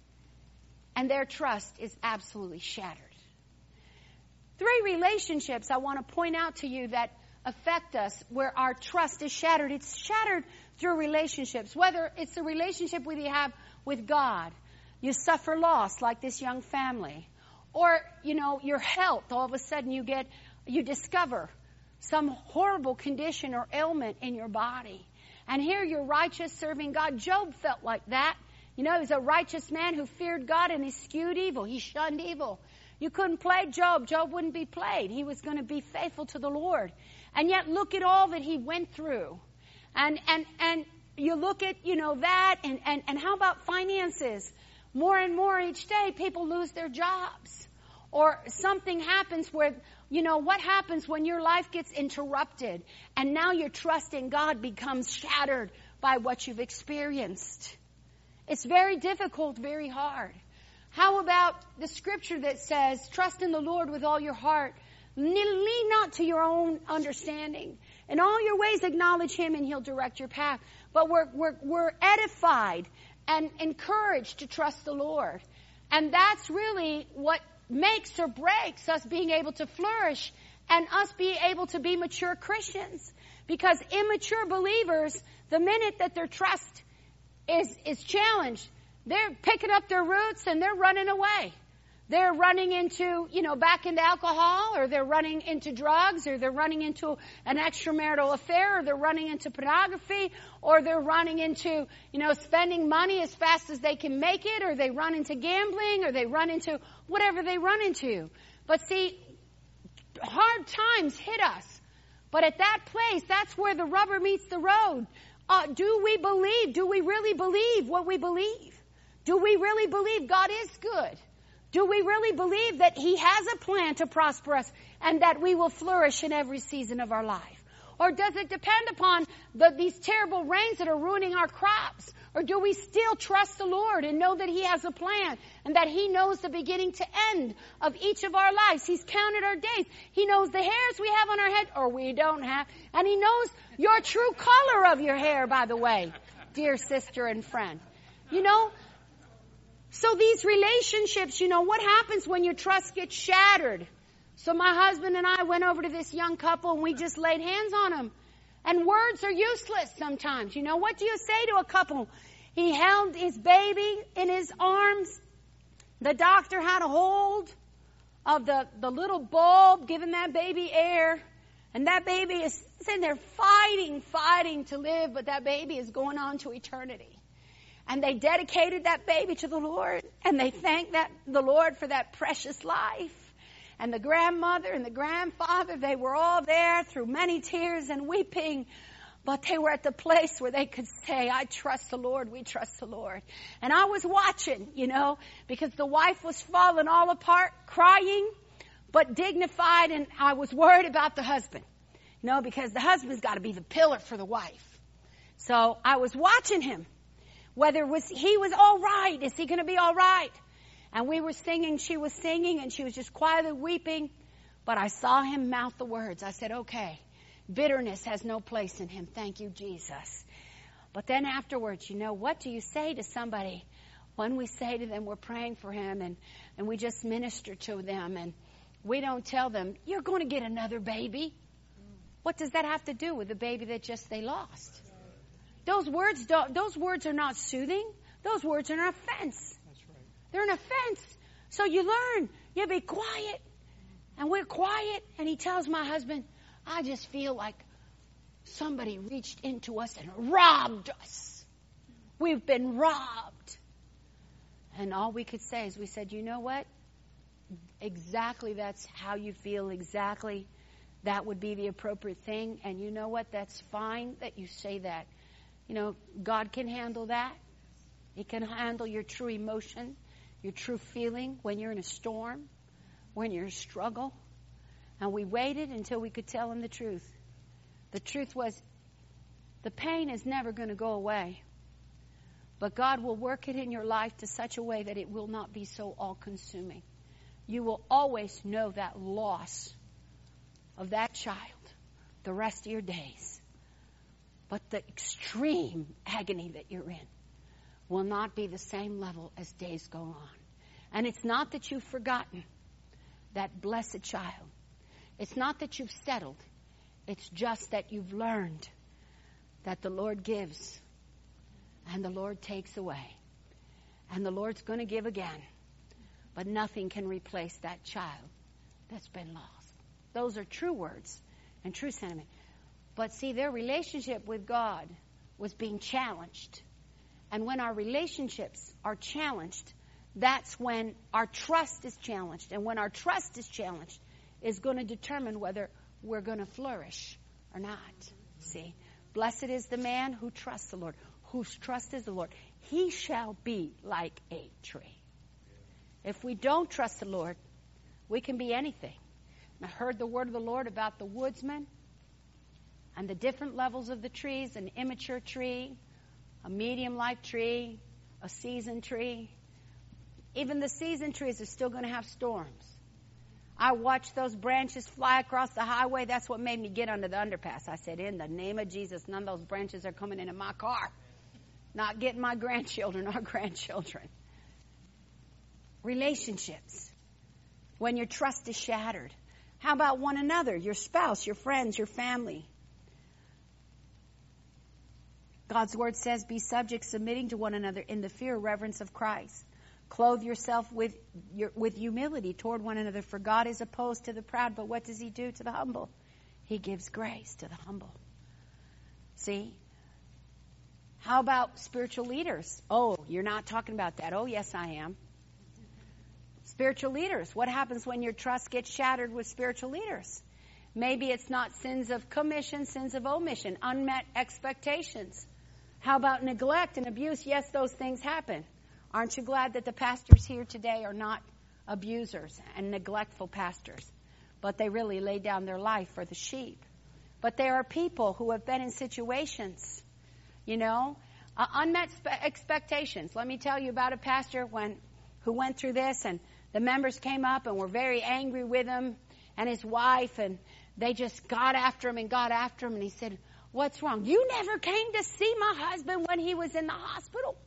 and their trust is absolutely shattered. Three relationships I want to point out to you that affect us where our trust is shattered. It's shattered through relationships, whether it's a relationship we have with God. You suffer loss like this young family. Or, you know, your health, all of a sudden you get, you discover some horrible condition or ailment in your body. And here you're righteous, serving God. Job felt like that. You know, he was a righteous man who feared God and he skewed evil. He shunned evil. You couldn't play Job. Job wouldn't be played. He was going to be faithful to the Lord. And yet look at all that he went through. And and and you look at, you know, that and, and, and how about finances? More and more each day people lose their jobs. Or something happens where, you know, what happens when your life gets interrupted and now your trust in God becomes shattered by what you've experienced? It's very difficult, very hard. How about the scripture that says, trust in the Lord with all your heart, Lean not to your own understanding. In all your ways acknowledge him and he'll direct your path. But we're, we're, we're edified and encouraged to trust the Lord. And that's really what makes or breaks us being able to flourish and us being able to be mature Christians. Because immature believers, the minute that their trust is, is challenged, they're picking up their roots and they're running away. They're running into, you know, back into alcohol, or they're running into drugs, or they're running into an extramarital affair, or they're running into pornography, or they're running into, you know, spending money as fast as they can make it, or they run into gambling, or they run into whatever they run into. But see, hard times hit us. But at that place, that's where the rubber meets the road. Uh, do we believe? Do we really believe what we believe? Do we really believe God is good? Do we really believe that he has a plan to prosper us and that we will flourish in every season of our life? Or does it depend upon the, these terrible rains that are ruining our crops? Or do we still trust the Lord and know that he has a plan and that he knows the beginning to end of each of our lives? He's counted our days. He knows the hairs we have on our head or we don't have. And he knows your true color of your hair, by the way, dear sister and friend. You know, so these relationships, you know, what happens when your trust gets shattered? So my husband and I went over to this young couple and we just laid hands on them. And words are useless sometimes. You know, what do you say to a couple? He held his baby in his arms. The doctor had a hold of the, the little bulb, giving that baby air. And that baby is sitting there fighting, fighting to live, but that baby is going on to eternity. And they dedicated that baby to the Lord, and they thanked that the Lord for that precious life. And the grandmother and the grandfather, they were all there through many tears and weeping, but they were at the place where they could say, I trust the Lord, we trust the Lord. And I was watching, you know, because the wife was falling all apart, crying, but dignified, and I was worried about the husband, you know, because the husband's got to be the pillar for the wife. So I was watching him. Whether was he was all right. Is he going to be all right? And we were singing, she was singing, and she was just quietly weeping. But I saw him mouth the words. I said, okay, bitterness has no place in him. Thank you, Jesus. But then afterwards, you know, what do you say to somebody when we say to them we're praying for him and, and we just minister to them and we don't tell them, you're going to get another baby? What does that have to do with the baby that just they lost? Those words don't, those words are not soothing. Those words are an offense. That's right. They're an offense. So you learn. You be quiet. And we're quiet. And he tells my husband, I just feel like somebody reached into us and robbed us. We've been robbed. And all we could say is we said, you know what? Exactly that's how you feel. Exactly that would be the appropriate thing. And you know what? That's fine that you say that. You know, God can handle that. He can handle your true emotion, your true feeling when you're in a storm, when you're in a struggle. And we waited until we could tell him the truth. The truth was, the pain is never going to go away. But God will work it in your life to such a way that it will not be so all-consuming. You will always know that loss of that child the rest of your days. But the extreme agony that you're in will not be the same level as days go on. And it's not that you've forgotten that blessed child. It's not that you've settled. It's just that you've learned that the Lord gives and the Lord takes away. And the Lord's going to give again. But nothing can replace that child that's been lost. Those are true words and true sentiment. But see, their relationship with God was being challenged. And when our relationships are challenged, that's when our trust is challenged. And when our trust is challenged, is going to determine whether we're going to flourish or not. See, blessed is the man who trusts the Lord, whose trust is the Lord. He shall be like a tree. If we don't trust the Lord, we can be anything. And I heard the word of the Lord about the woodsman and the different levels of the trees, an immature tree, a medium-life tree, a seasoned tree. Even the seasoned trees are still going to have storms. I watched those branches fly across the highway. That's what made me get under the underpass. I said, in the name of Jesus, none of those branches are coming into my car. Not getting my grandchildren or grandchildren. Relationships. When your trust is shattered. How about one another? Your spouse, your friends, your family. God's word says, be subject, submitting to one another in the fear, reverence of Christ. Clothe yourself with your, with humility toward one another, for God is opposed to the proud, but what does he do to the humble? He gives grace to the humble. See? How about spiritual leaders? Oh, you're not talking about that. Oh, yes, I am. Spiritual leaders. What happens when your trust gets shattered with spiritual leaders? Maybe it's not sins of commission, sins of omission, unmet expectations. How about neglect and abuse? Yes, those things happen. Aren't you glad that the pastors here today are not abusers and neglectful pastors? But they really lay down their life for the sheep. But there are people who have been in situations, you know, uh, unmet spe- expectations. Let me tell you about a pastor when who went through this, and the members came up and were very angry with him and his wife, and they just got after him and got after him, and he said, what's wrong? You never came to see my husband when he was in the hospital.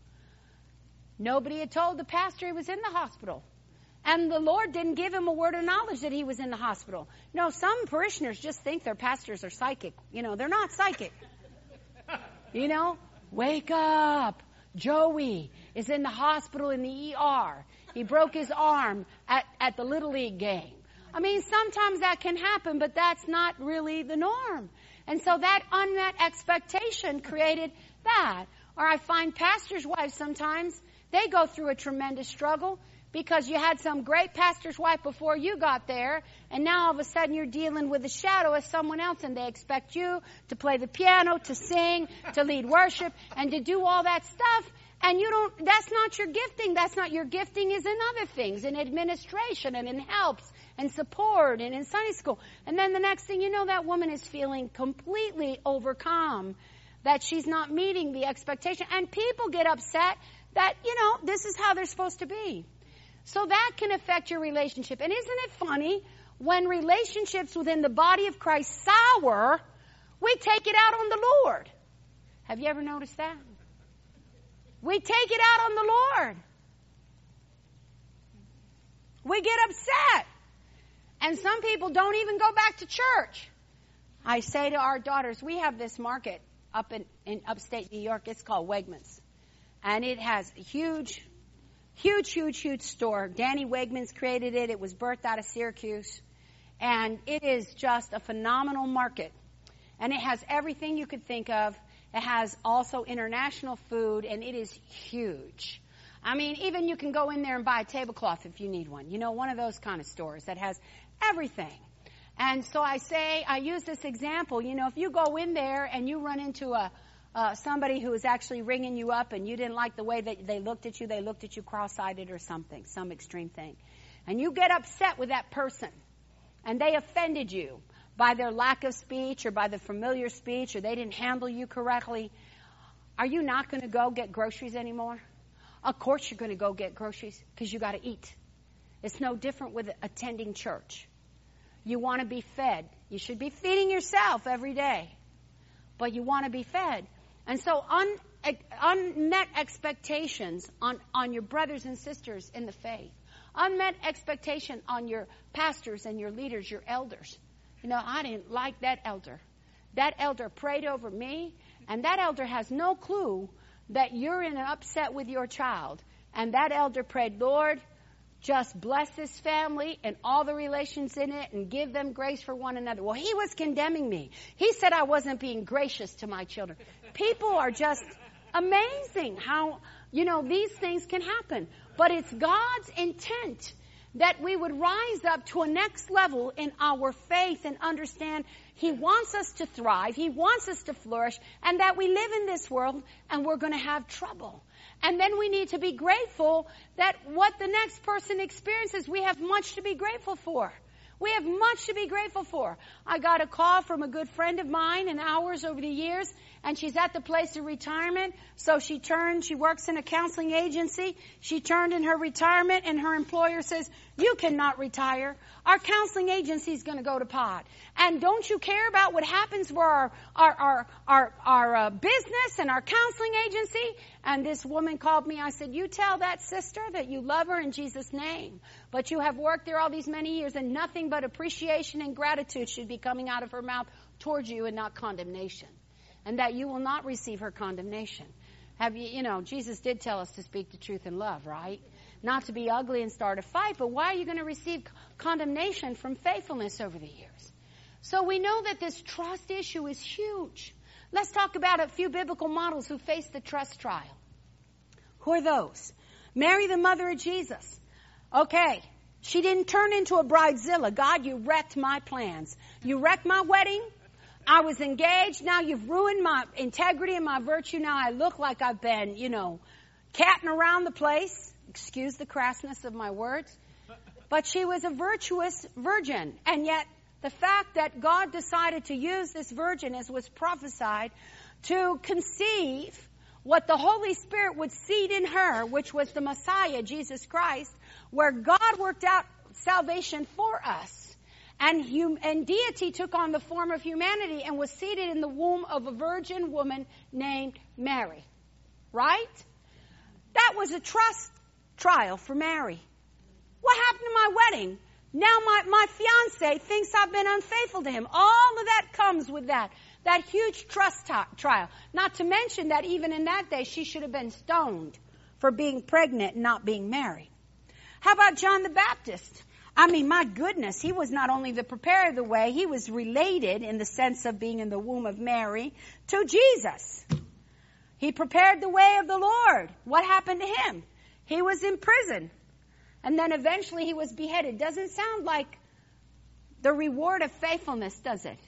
Nobody had told the pastor he was in the hospital. And the Lord didn't give him a word of knowledge that he was in the hospital. No, some parishioners just think their pastors are psychic. You know, they're not psychic. You know, wake up. Joey is in the hospital in the E R. He broke his arm at, at the Little League game. I mean, sometimes that can happen, but that's not really the norm. And so that unmet expectation created that. Or I find pastors' wives sometimes, they go through a tremendous struggle because you had some great pastor's wife before you got there, and now all of a sudden you're dealing with the shadow of someone else, and they expect you to play the piano, to sing, to lead worship, and to do all that stuff. And you don't, that's not your gifting. That's not your gifting is in other things, in administration and in helps and support and in Sunday school. And then the next thing you know, that woman is feeling completely overcome that she's not meeting the expectation. And people get upset that, you know, this is how they're supposed to be. So that can affect your relationship. And isn't it funny, when relationships within the body of Christ sour, we take it out on the Lord. Have you ever noticed that? We take it out on the Lord. We get upset. And some people don't even go back to church. I say to our daughters, we have this market up in, in upstate New York. It's called Wegmans. And it has a huge, huge, huge, huge store. Danny Wegmans created it. It was birthed out of Syracuse. And it is just a phenomenal market. And it has everything you could think of. It has also international food, and it is huge. I mean, even you can go in there and buy a tablecloth if you need one. You know, one of those kind of stores that has everything. And so I say, I use this example, you know, if you go in there and you run into a uh, somebody who is actually ringing you up and you didn't like the way that they looked at you, they looked at you cross-eyed or something, some extreme thing. And you get upset with that person, and they offended you by their lack of speech or by the familiar speech, or they didn't handle you correctly. Are you not going to go get groceries anymore? Of course you're going to go get groceries because you got to eat. It's no different with attending church. You want to be fed. You should be feeding yourself every day, but you want to be fed. And so un, unmet expectations on, on your brothers and sisters in the faith, unmet expectation on your pastors and your leaders, your elders. You know, I didn't like that elder. That elder prayed over me, and that elder has no clue that you're in an upset with your child. And that elder prayed, Lord, just bless this family and all the relations in it and give them grace for one another. Well, he was condemning me. He said I wasn't being gracious to my children. People are just amazing how, you know, these things can happen. But it's God's intent that we would rise up to a next level in our faith and understand He wants us to thrive, He wants us to flourish, and that we live in this world and we're going to have trouble. And then we need to be grateful that what the next person experiences, we have much to be grateful for. We have much to be grateful for. I got a call from a good friend of mine in hours over the years, and she's at the place of retirement. So she turned, she works in a counseling agency. She turned in her retirement, and her employer says, you cannot retire. Our counseling agency is going to go to pot. And don't you care about what happens for our our our our, our uh, business and our counseling agency? And this woman called me. I said, you tell that sister that you love her in Jesus' name. But you have worked there all these many years, and nothing but appreciation and gratitude should be coming out of her mouth towards you and not condemnation. And that you will not receive her condemnation. Have you, you know, Jesus did tell us to speak the truth in love, right? Not to be ugly and start a fight, but why are you going to receive condemnation from faithfulness over the years? So we know that this trust issue is huge. Let's talk about a few biblical models who faced the trust trial. Who are those? Mary, the mother of Jesus. Okay, she didn't turn into a bridezilla. God, you wrecked my plans. You wrecked my wedding. I was engaged. Now you've ruined my integrity and my virtue. Now I look like I've been, you know, catting around the place. Excuse the crassness of my words. But she was a virtuous virgin. And yet the fact that God decided to use this virgin, as was prophesied, to conceive what the Holy Spirit would seed in her, which was the Messiah, Jesus Christ, where God worked out salvation for us. And, hum- and deity took on the form of humanity and was seated in the womb of a virgin woman named Mary. Right? That was a trust trial for Mary. What happened to my wedding? Now my, my fiancé thinks I've been unfaithful to him. All of that comes with that. That huge trust t- trial. Not to mention that even in that day, she should have been stoned for being pregnant and not being married. How about John the Baptist? I mean, my goodness, he was not only the preparer of the way, he was related in the sense of being in the womb of Mary to Jesus. He prepared the way of the Lord. What happened to him? He was in prison. And then eventually he was beheaded. Doesn't sound like the reward of faithfulness, does it?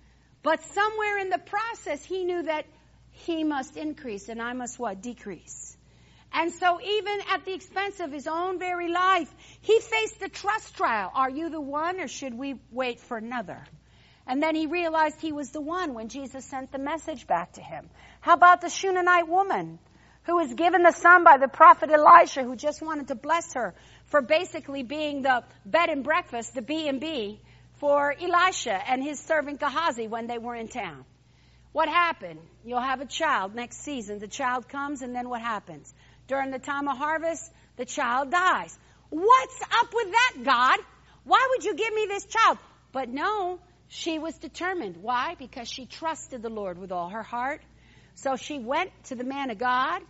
But somewhere in the process, he knew that he must increase and I must what? Decrease. And so even at the expense of his own very life, he faced the trust trial. Are you the one or should we wait for another? And then he realized he was the one when Jesus sent the message back to him. How about the Shunammite woman who was given the son by the prophet Elisha, who just wanted to bless her for basically being the bed and breakfast, the B and B, for Elisha and his servant Gehazi when they were in town? What happened? You'll have a child next season. The child comes, and then what happens? During the time of harvest, the child dies. What's up with that, God? Why would you give me this child? But no, she was determined. Why? Because she trusted the Lord with all her heart. So she went to the man of God,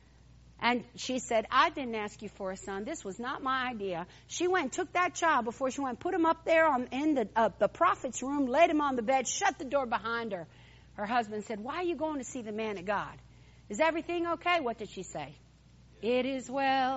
and she said, I didn't ask you for a son. This was not my idea. She went and took that child before she went, put him up there on, in the, uh, the prophet's room, laid him on the bed, shut the door behind her. Her husband said, why are you going to see the man of God? Is everything okay? What did she say? It is well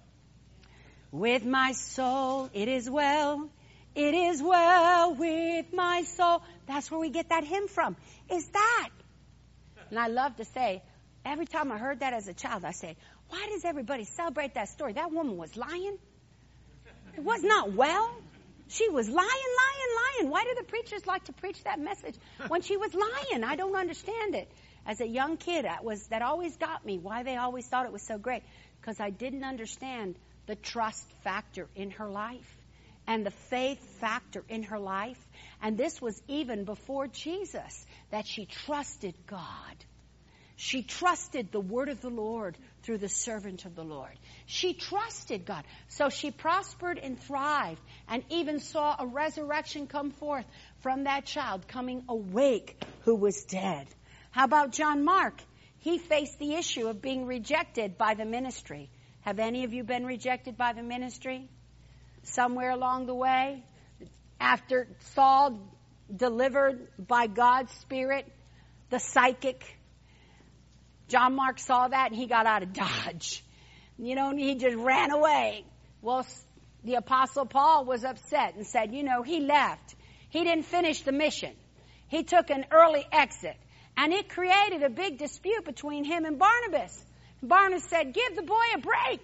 with my soul. It is well. It is well with my soul. That's where we get that hymn from. Is that? And I love to say, every time I heard that as a child, I say, why does everybody celebrate that story? That woman was lying. It was not well. She was lying, lying, lying. Why do the preachers like to preach that message when she was lying? I don't understand it. As a young kid, that was that always got me, why they always thought it was so great. Because I didn't understand the trust factor in her life and the faith factor in her life. And this was even before Jesus, that she trusted God. She trusted the word of the Lord through the servant of the Lord. She trusted God. So she prospered and thrived and even saw a resurrection come forth from that child coming awake who was dead. How about John Mark? He faced the issue of being rejected by the ministry. Have any of you been rejected by the ministry? Somewhere along the way, after Saul delivered by God's Spirit, the psychic, John Mark saw that and he got out of Dodge. You know, he just ran away. Well, the Apostle Paul was upset and said, you know, he left. He didn't finish the mission. He took an early exit. And it created a big dispute between him and Barnabas. Barnabas said, give the boy a break.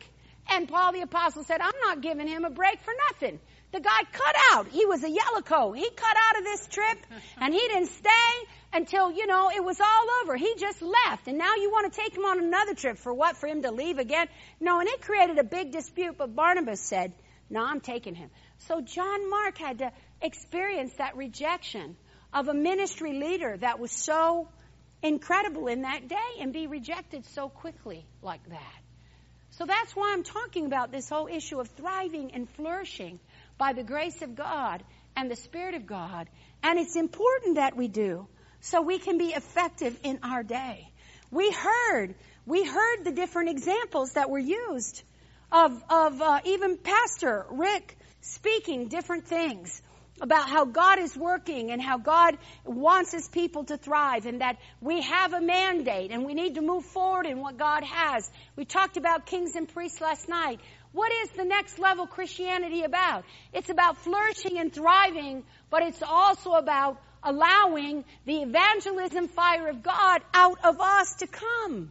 And Paul the Apostle said, I'm not giving him a break for nothing. The guy cut out. He was a yellow coat. He cut out of this trip, and he didn't stay until, you know, it was all over. He just left. And now you want to take him on another trip for what? For him to leave again? No, and it created a big dispute, but Barnabas said, no, I'm taking him. So John Mark had to experience that rejection of a ministry leader that was so incredible in that day and be rejected so quickly like that. So that's why I'm talking about this whole issue of thriving and flourishing by the grace of God and the Spirit of God. And it's important that we do so we can be effective in our day. We heard, we heard the different examples that were used of, of uh, even Pastor Rick speaking different things about how God is working and how God wants His people to thrive and that we have a mandate and we need to move forward in what God has. We talked about kings and priests last night. What is the next level Christianity about? It's about flourishing and thriving, but it's also about allowing the evangelism fire of God out of us to come. Amen.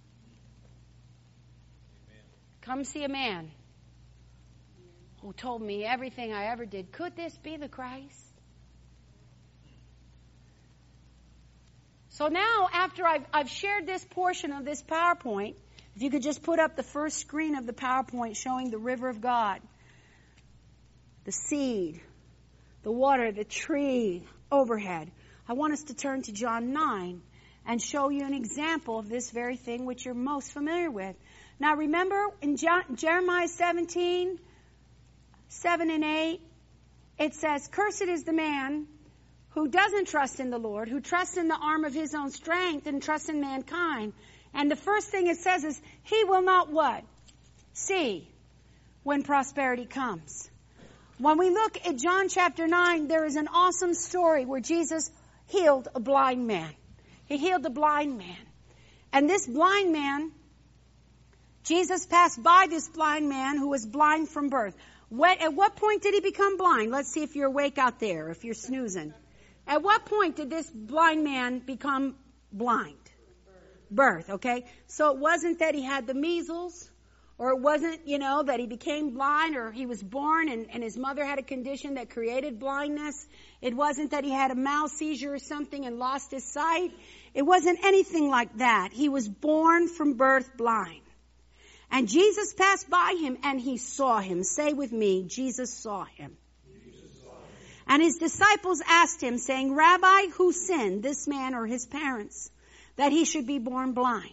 Come see a man who told me everything I ever did. Could this be the Christ? So now, after I've, I've shared this portion of this PowerPoint, if you could just put up the first screen of the PowerPoint showing the river of God, the seed, the water, the tree overhead. I want us to turn to John nine and show you an example of this very thing which you're most familiar with. Now remember in Jeremiah seventeen, seven and eight, it says, cursed is the man who doesn't trust in the Lord, who trusts in the arm of his own strength and trusts in mankind. And the first thing it says is, he will not what? See when prosperity comes. When we look at John chapter nine, there is an awesome story where Jesus healed a blind man. He healed a blind man. And this blind man, Jesus passed by this blind man who was blind from birth. What, at what point did he become blind? Let's see if you're awake out there, if you're snoozing. At what point did this blind man become blind? Birth, okay? So it wasn't that he had the measles, or it wasn't, you know, that he became blind, or he was born and, and his mother had a condition that created blindness. It wasn't that he had a mouse seizure or something and lost his sight. It wasn't anything like that. He was born from birth blind. And Jesus passed by him and he saw him. Say with me, Jesus saw him. Jesus saw him. And his disciples asked him, saying, Rabbi, who sinned, this man or his parents, that he should be born blind?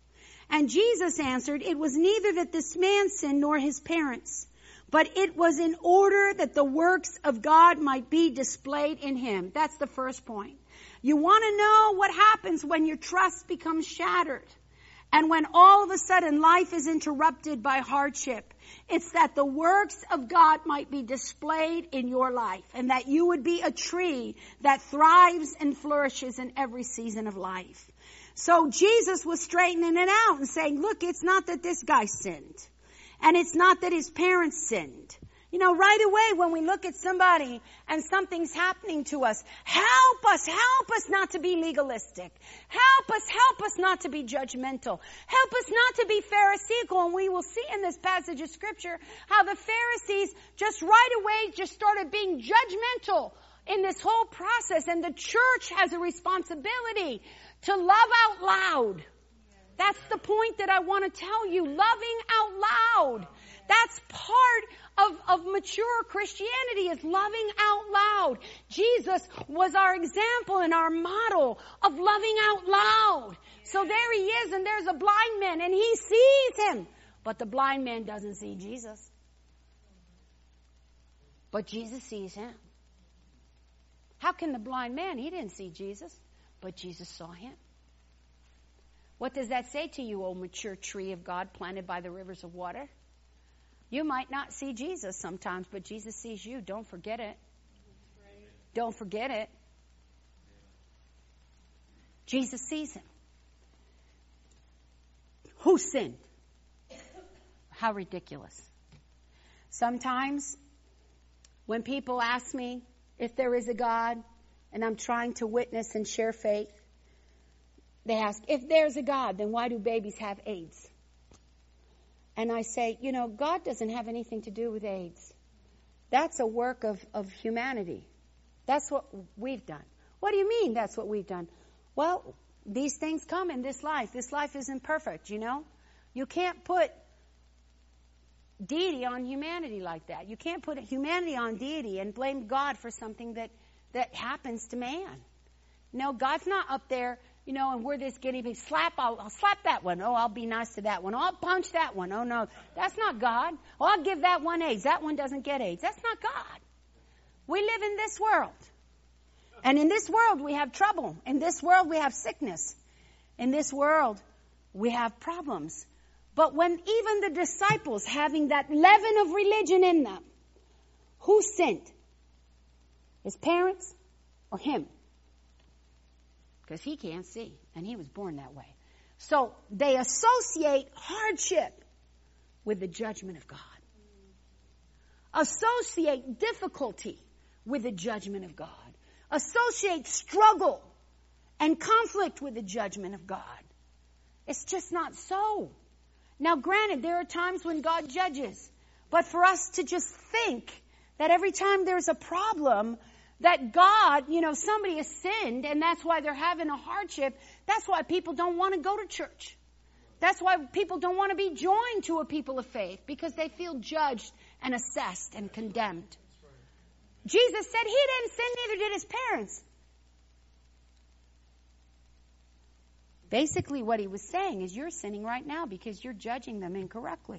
And Jesus answered, it was neither that this man sinned nor his parents, but it was in order that the works of God might be displayed in him. That's the first point. You want to know what happens when your trust becomes shattered and when all of a sudden life is interrupted by hardship. It's that the works of God might be displayed in your life and that you would be a tree that thrives and flourishes in every season of life. So Jesus was straightening it out and saying, look, it's not that this guy sinned. And it's not that his parents sinned. You know, right away when we look at somebody and something's happening to us, help us, help us not to be legalistic. Help us, help us not to be judgmental. Help us not to be Pharisaical. And we will see in this passage of Scripture how the Pharisees just right away just started being judgmental in this whole process. And the church has a responsibility to love out loud. That's the point that I want to tell you. Loving out loud. That's part of, of mature Christianity, is loving out loud. Jesus was our example and our model of loving out loud. So there he is, and there's a blind man, and he sees him. But the blind man doesn't see Jesus. But Jesus sees him. How can the blind man? He didn't see Jesus, but Jesus saw him. What does that say to you, O mature tree of God planted by the rivers of water? You might not see Jesus sometimes, but Jesus sees you. Don't forget it. Don't forget it. Jesus sees him. Who sinned? How ridiculous. Sometimes when people ask me if there is a God and I'm trying to witness and share faith, they ask, if there's a God, then why do babies have AIDS? and I say, you know, God doesn't have anything to do with AIDS. That's a work of, of humanity. That's what we've done. What do you mean that's what we've done? Well, these things come in this life. This life isn't perfect, you know. You can't put deity on humanity like that. You can't put humanity on deity and blame God for something that, that happens to man. No, God's not up there, you know, and we're this guinea pig. Slap, I'll, I'll slap that one. Oh, I'll be nice to that one. Oh, I'll punch that one. Oh, no, that's not God. Oh, I'll give that one AIDS. That one doesn't get AIDS. That's not God. We live in this world. And in this world, we have trouble. In this world, we have sickness. In this world, we have problems. But when even the disciples, having that leaven of religion in them, who sinned? His parents or him? Because he can't see, and he was born that way. So they associate hardship with the judgment of God. Associate difficulty with the judgment of God. Associate struggle and conflict with the judgment of God. It's just not so. Now, granted, there are times when God judges. But for us to just think that every time there's a problem, that God, you know, somebody has sinned and that's why they're having a hardship, that's why people don't want to go to church. That's why people don't want to be joined to a people of faith, because they feel judged and assessed and condemned. Jesus said he didn't sin, neither did his parents. Basically, what he was saying is you're sinning right now because you're judging them incorrectly.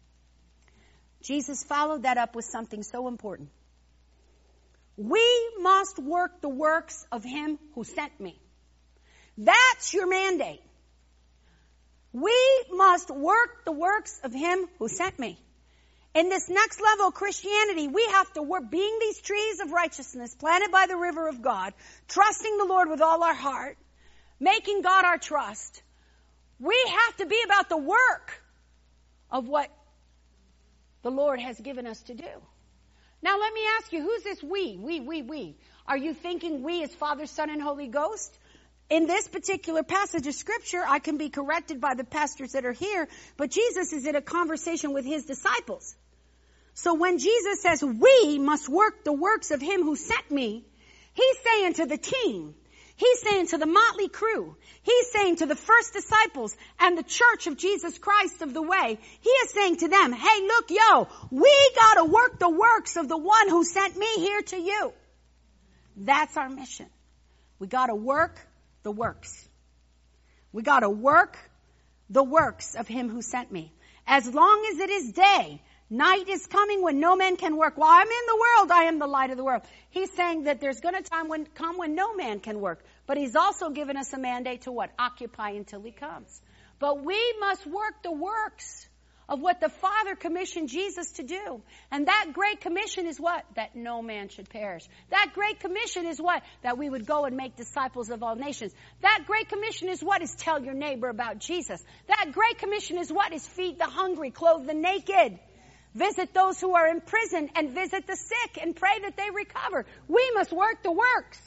Jesus followed that up with something so important. We must work the works of him who sent me. That's your mandate. We must work the works of him who sent me. In this next level of Christianity, we have to work, being these trees of righteousness planted by the river of God, trusting the Lord with all our heart, making God our trust. We have to be about the work of what the Lord has given us to do. Now let me ask you, who's this we? We, we, we. Are you thinking we as Father, Son, and Holy Ghost? In this particular passage of Scripture, I can be corrected by the pastors that are here, but Jesus is in a conversation with his disciples. So when Jesus says, we must work the works of him who sent me, he's saying to the team, he's saying to the motley crew, he's saying to the first disciples and the church of Jesus Christ of the way, he is saying to them, hey, look, yo, we gotta work the works of the one who sent me here to you. That's our mission. We gotta work the works. We gotta work the works of him who sent me. As long as it is day, night is coming when no man can work. While I'm in the world, I am the light of the world. He's saying that there's going to time when come when no man can work. But he's also given us a mandate to what? Occupy until he comes. But we must work the works of what the Father commissioned Jesus to do. And that great commission is what? That no man should perish. That great commission is what? That we would go and make disciples of all nations. That great commission is what? Is tell your neighbor about Jesus. That great commission is what? Is feed the hungry, clothe the naked. Visit those who are in prison and visit the sick and pray that they recover. We must work the works.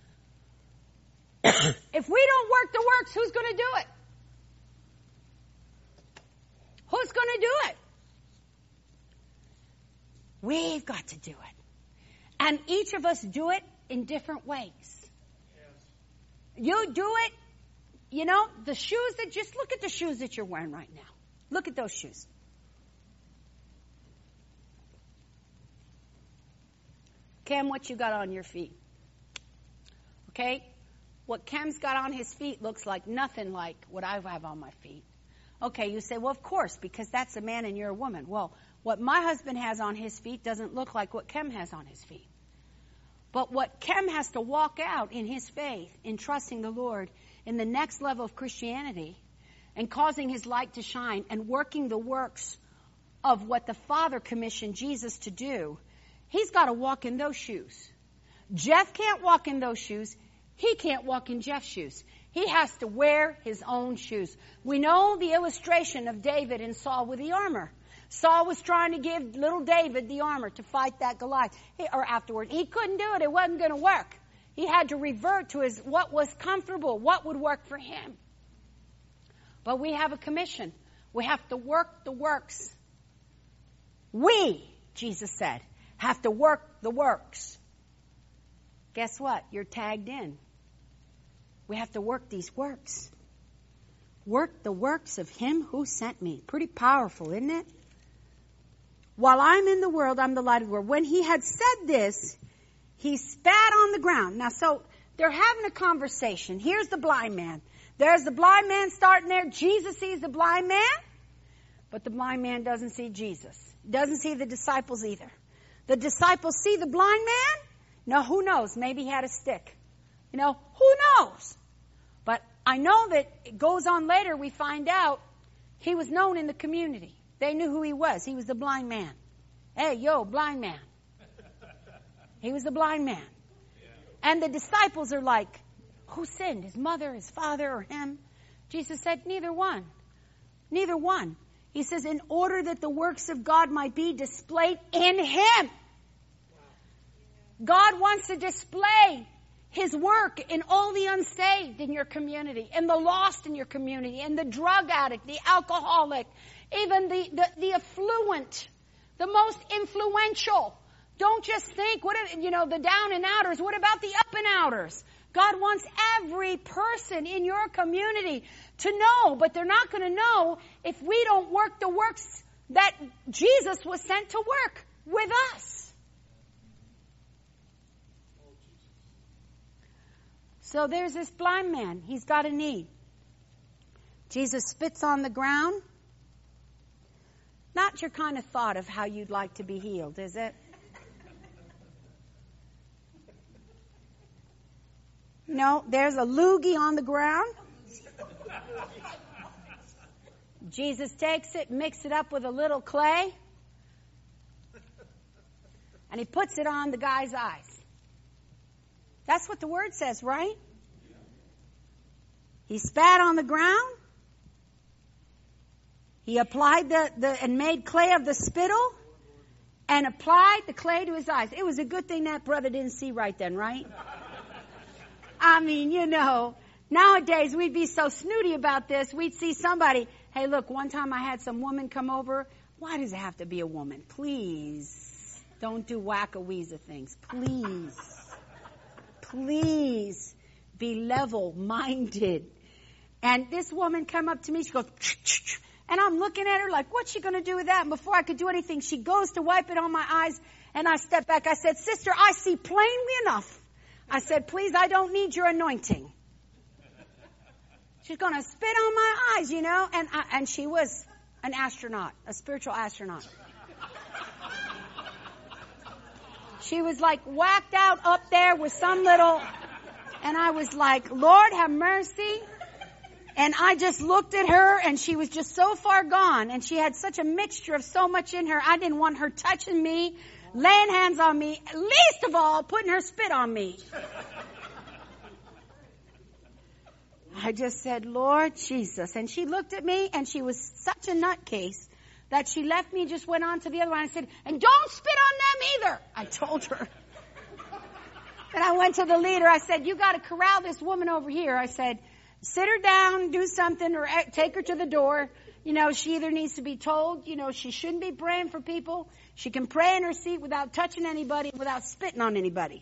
If we don't work the works, who's going to do it? Who's going to do it? We've got to do it. And each of us do it in different ways. Yes. You do it, you know, the shoes that, just look at the shoes that you're wearing right now. Look at those shoes. Cam, what you got on your feet? Okay? What Cam's got on his feet looks like nothing like what I have on my feet. Okay, you say, well, of course, because that's a man and you're a woman. Well, what my husband has on his feet doesn't look like what Kem has on his feet. But what Kem has to walk out in his faith, in trusting the Lord, in the next level of Christianity, and causing his light to shine, and working the works of what the Father commissioned Jesus to do, he's got to walk in those shoes. Jeff can't walk in those shoes. He can't walk in Jeff's shoes. He has to wear his own shoes. We know the illustration of David and Saul with the armor. Saul was trying to give little David the armor to fight that Goliath. He, or afterward. He couldn't do it. It wasn't going to work. He had to revert to his what was comfortable, what would work for him. But we have a commission. We have to work the works. We, Jesus said, have to work the works. Guess what? You're tagged in. We have to work these works. Work the works of him who sent me. Pretty powerful, isn't it? While I'm in the world, I'm the light of the world. When he had said this, he spat on the ground. Now, so they're having a conversation. Here's the blind man. There's the blind man starting there. Jesus sees the blind man, but the blind man doesn't see Jesus. Doesn't see the disciples either. The disciples see the blind man. No, who knows? Maybe he had a stick. You know, who knows? But I know that it goes on later, we find out he was known in the community. They knew who he was. He was the blind man. Hey, yo, blind man. He was the blind man. And the disciples are like, who sinned? His mother, his father, or him? Jesus said, neither one. Neither one. He says, in order that the works of God might be displayed in him. God wants to display his work in all the unsaved in your community, in the lost in your community, in the drug addict, the alcoholic, even the, the, the affluent, the most influential. Don't just think, what if, you know, the down and outers. What about the up and outers? God wants every person in your community to know, but they're not going to know if we don't work the works that Jesus was sent to work with us. So there's this blind man. He's got a need. Jesus spits on the ground. Not your kind of thought of how you'd like to be healed, is it? No, there's a loogie on the ground. Jesus takes it, mixes it up with a little clay, and he puts it on the guy's eyes. That's what the word says, right? He spat on the ground. He applied the, the and made clay of the spittle and applied the clay to his eyes. It was a good thing that brother didn't see right then, right? I mean, you know, nowadays we'd be so snooty about this. We'd see somebody, hey, look, one time I had some woman come over. Why does it have to be a woman? Please don't do whack-a-weezer things. Please. Please be level-minded. And this woman come up to me. She goes, and I'm looking at her like, what's she going to do with that? And before I could do anything, she goes to wipe it on my eyes. And I step back. I said, sister, I see plainly enough. I said, please, I don't need your anointing. She's going to spit on my eyes, you know. And I, and she was an astronaut, a spiritual astronaut. She was like whacked out up there with some little, and I was like, Lord, have mercy. And I just looked at her, and she was just so far gone, and she had such a mixture of so much in her. I didn't want her touching me, laying hands on me, least of all, putting her spit on me. I just said, Lord Jesus. And she looked at me, and she was such a nutcase that she left me and just went on to the other one. I said, and don't spit on them either. I told her. And I went to the leader. I said, you got to corral this woman over here. I said, sit her down, do something, or take her to the door. You know, she either needs to be told, you know, she shouldn't be praying for people. She can pray in her seat without touching anybody, without spitting on anybody.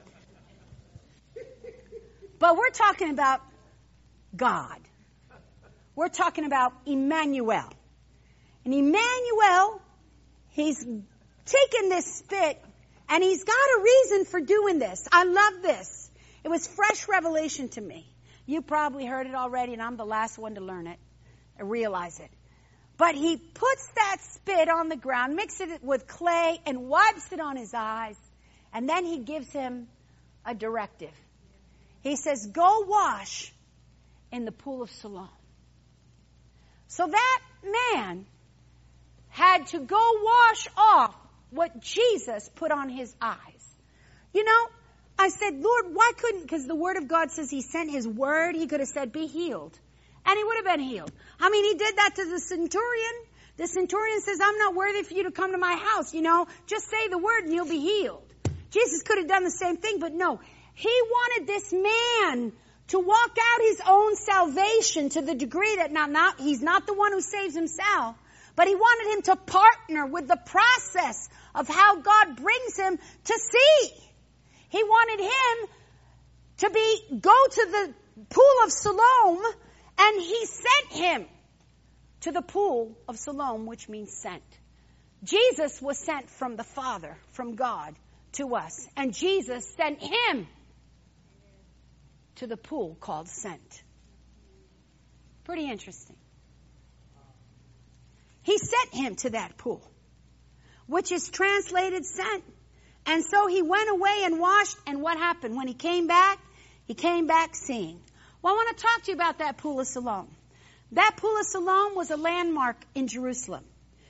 But we're talking about God. We're talking about Emmanuel. And Emmanuel, he's taken this spit, and he's got a reason for doing this. I love this. It was fresh revelation to me. You probably heard it already, and I'm the last one to learn it, and realize it. But he puts that spit on the ground, mixes it with clay, and wipes it on his eyes. And then he gives him a directive. He says, go wash in the pool of Siloam. So that man had to go wash off what Jesus put on his eyes. You know, I said, Lord, why couldn't, because the word of God says he sent his word, he could have said, be healed. And he would have been healed. I mean, he did that to the centurion. The centurion says, I'm not worthy for you to come to my house. You know, just say the word and you'll be healed. Jesus could have done the same thing, but no. He wanted this man to walk out his own salvation to the degree that not, not, he's not the one who saves himself, but he wanted him to partner with the process of how God brings him to see. He wanted him to be, go to the pool of Siloam, and he sent him to the pool of Siloam, which means sent. Jesus was sent from the Father, from God, to us. And Jesus sent him to the pool called sent. Pretty interesting. He sent him to that pool, which is translated sent. And so he went away and washed, and what happened? When he came back, he came back seeing. Well, I want to talk to you about that pool of Siloam. That pool of Siloam was a landmark in Jerusalem.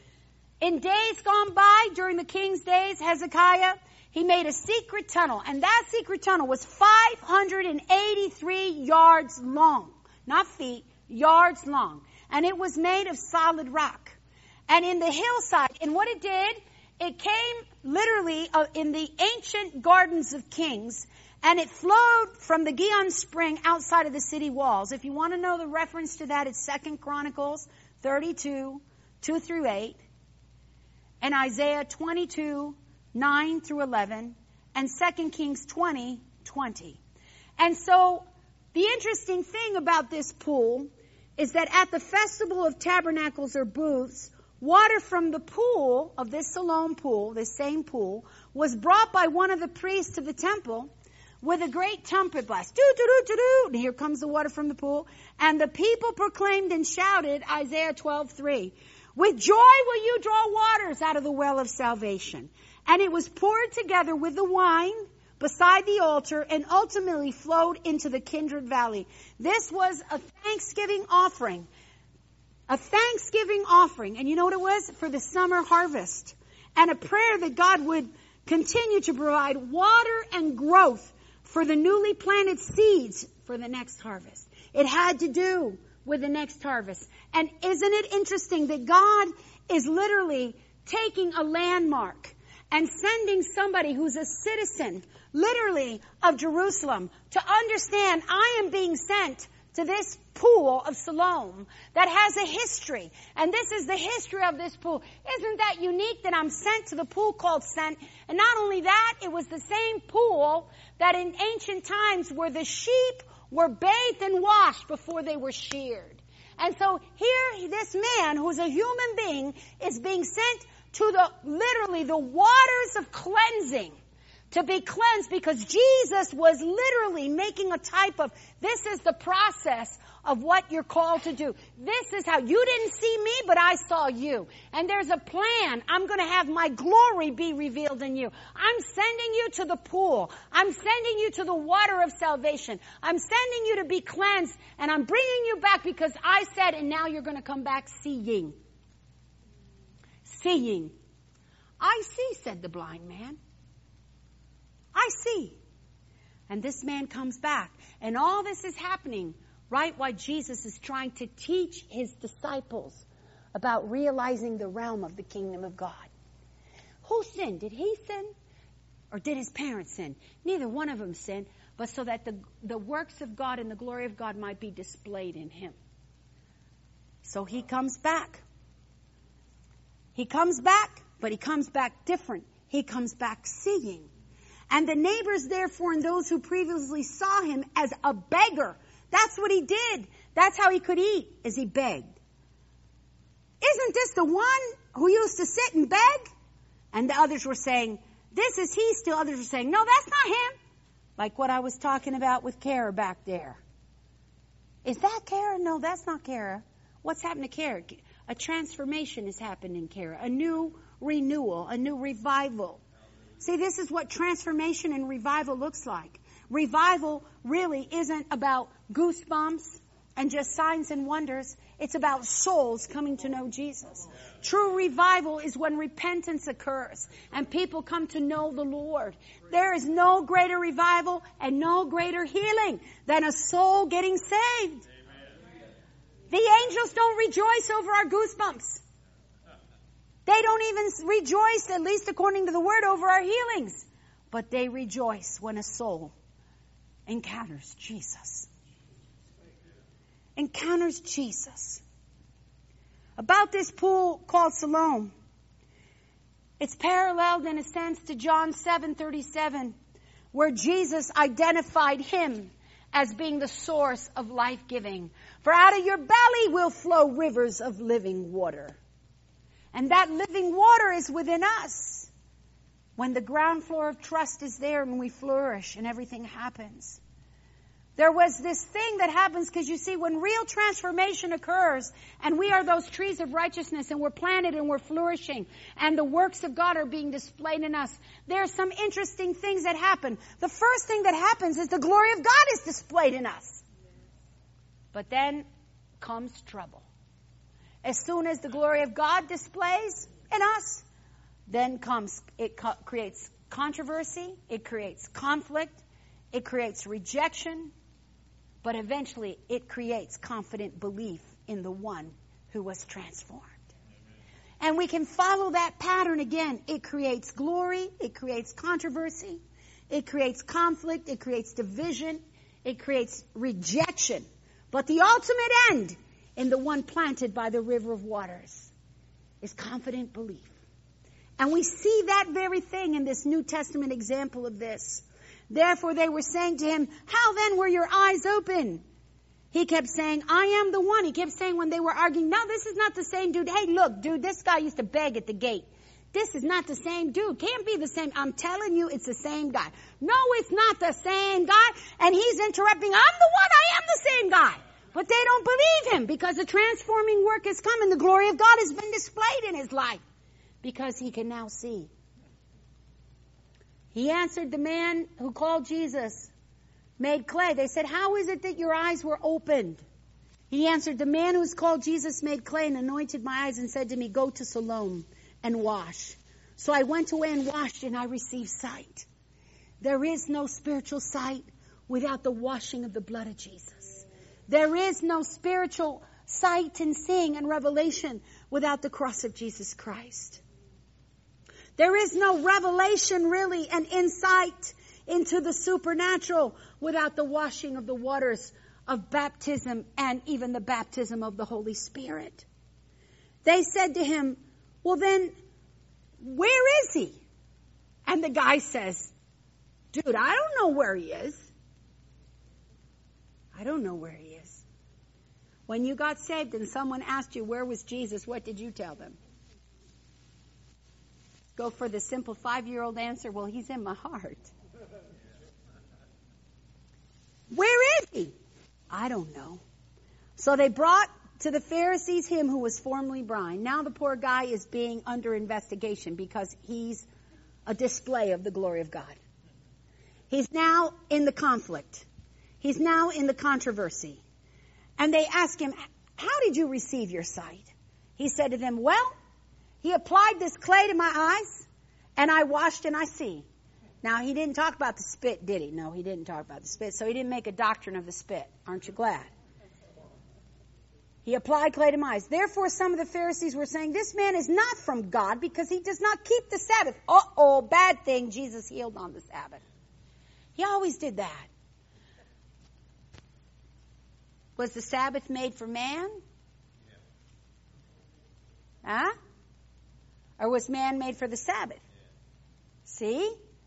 In days gone by, during the king's days, Hezekiah, he made a secret tunnel, and that secret tunnel was five hundred eighty-three yards long. Not feet, yards long. And it was made of solid rock. And in the hillside, and what it did, it came literally uh, in the ancient gardens of kings, and it flowed from the Gihon spring outside of the city walls. If you want to know the reference to that, it's Second Chronicles thirty-two, two through eight, and Isaiah twenty-two, nine through eleven, and Second Kings twenty, twenty. And so, the interesting thing about this pool is that at the Festival of Tabernacles or Booths, water from the pool, of this Siloam pool, this same pool, was brought by one of the priests to the temple with a great trumpet blast. Do-do-do-do-do. And here comes the water from the pool. And the people proclaimed and shouted, Isaiah twelve, three, with joy will you draw waters out of the well of salvation. And it was poured together with the wine beside the altar and ultimately flowed into the Kindred Valley. This was a thanksgiving offering. A thanksgiving offering. And you know what it was? For the summer harvest. And a prayer that God would continue to provide water and growth for the newly planted seeds for the next harvest. It had to do with the next harvest. And isn't it interesting that God is literally taking a landmark and sending somebody who's a citizen, literally, of Jerusalem to understand I am being sent to this pool of Siloam that has a history. And this is the history of this pool. Isn't that unique that I'm sent to the pool called Sent? And not only that, it was the same pool that in ancient times where the sheep were bathed and washed before they were sheared. And so here, this man who's a human being is being sent to the, literally, the waters of cleansing, to be cleansed, because Jesus was literally making a type of, this is the process of what you're called to do. This is how, you didn't see me, but I saw you. And there's a plan. I'm going to have my glory be revealed in you. I'm sending you to the pool. I'm sending you to the water of salvation. I'm sending you to be cleansed. And I'm bringing you back because I said, and now you're going to come back seeing. Seeing. I see, said the blind man. I see. And this man comes back. And all this is happening right while Jesus is trying to teach his disciples about realizing the realm of the kingdom of God. Who sinned? Did he sin? Or did his parents sin? Neither one of them sinned, but so that the, the works of God and the glory of God might be displayed in him. So he comes back. He comes back, but he comes back different. He comes back seeing. And the neighbors, therefore, and those who previously saw him as a beggar, that's what he did. That's how he could eat, is he begged. Isn't this the one who used to sit and beg? And the others were saying, this is he still. Others were saying, no, that's not him. Like what I was talking about with Kara back there. Is that Kara? No, that's not Kara. What's happened to Kara? A transformation has happened in Kara. A new renewal, a new revival. See, this is what transformation and revival looks like. Revival really isn't about goosebumps and just signs and wonders. It's about souls coming to know Jesus. True revival is when repentance occurs and people come to know the Lord. There is no greater revival and no greater healing than a soul getting saved. The angels don't rejoice over our goosebumps. They don't even rejoice, at least according to the word, over our healings. But they rejoice when a soul encounters Jesus. encounters Jesus. About this pool called Siloam, it's paralleled in a sense to John seven thirty-seven, where Jesus identified him as being the source of life-giving. For out of your belly will flow rivers of living water. And that living water is within us. When the ground floor of trust is there and we flourish and everything happens. There was this thing that happens because you see, when real transformation occurs and we are those trees of righteousness and we're planted and we're flourishing and the works of God are being displayed in us, there are some interesting things that happen. The first thing that happens is the glory of God is displayed in us. But then comes trouble. As soon as the glory of God displays in us, then comes, it co- creates controversy, it creates conflict, it creates rejection, but eventually it creates confident belief in the one who was transformed. And we can follow that pattern again. It creates glory, it creates controversy, it creates conflict, it creates division, it creates rejection. But the ultimate end in the one planted by the river of waters is confident belief. And we see that very thing in this New Testament example of this. Therefore they were saying to him, how then were your eyes open? He kept saying, I am the one. He kept saying when they were arguing, no, this is not the same dude. Hey, look, dude, this guy used to beg at the gate. This is not the same dude. Can't be the same. I'm telling you, it's the same guy. No, it's not the same guy. And he's interrupting, I'm the one. I am the same guy. But they don't believe him because the transforming work has come and the glory of God has been displayed in his life because he can now see. He answered the man who called Jesus, made clay. They said, how is it that your eyes were opened? He answered, the man who's called Jesus made clay and anointed my eyes and said to me, go to Siloam and wash. So I went away and washed and I received sight. There is no spiritual sight without the washing of the blood of Jesus. There is no spiritual sight and seeing and revelation without the cross of Jesus Christ. There is no revelation really and insight into the supernatural without the washing of the waters of baptism and even the baptism of the Holy Spirit. They said to him, well then, where is he? And the guy says, dude, I don't know where he is. I don't know where he is. When you got saved and someone asked you, where was Jesus? What did you tell them? Go for the simple five-year-old answer, well, he's in my heart. Where is he? I don't know. So they brought to the Pharisees him who was formerly blind. Now the poor guy is being under investigation because he's a display of the glory of God. He's now in the conflict. He's now in the controversy. And they ask him, how did you receive your sight? He said to them, well, he applied this clay to my eyes, and I washed and I see. Now, he didn't talk about the spit, did he? No, he didn't talk about the spit. So he didn't make a doctrine of the spit. Aren't you glad? He applied clay to my eyes. Therefore, some of the Pharisees were saying, this man is not from God because he does not keep the Sabbath. Uh-oh, bad thing. Jesus healed on the Sabbath. He always did that. Was the Sabbath made for man? Huh? Or was man made for the Sabbath? See?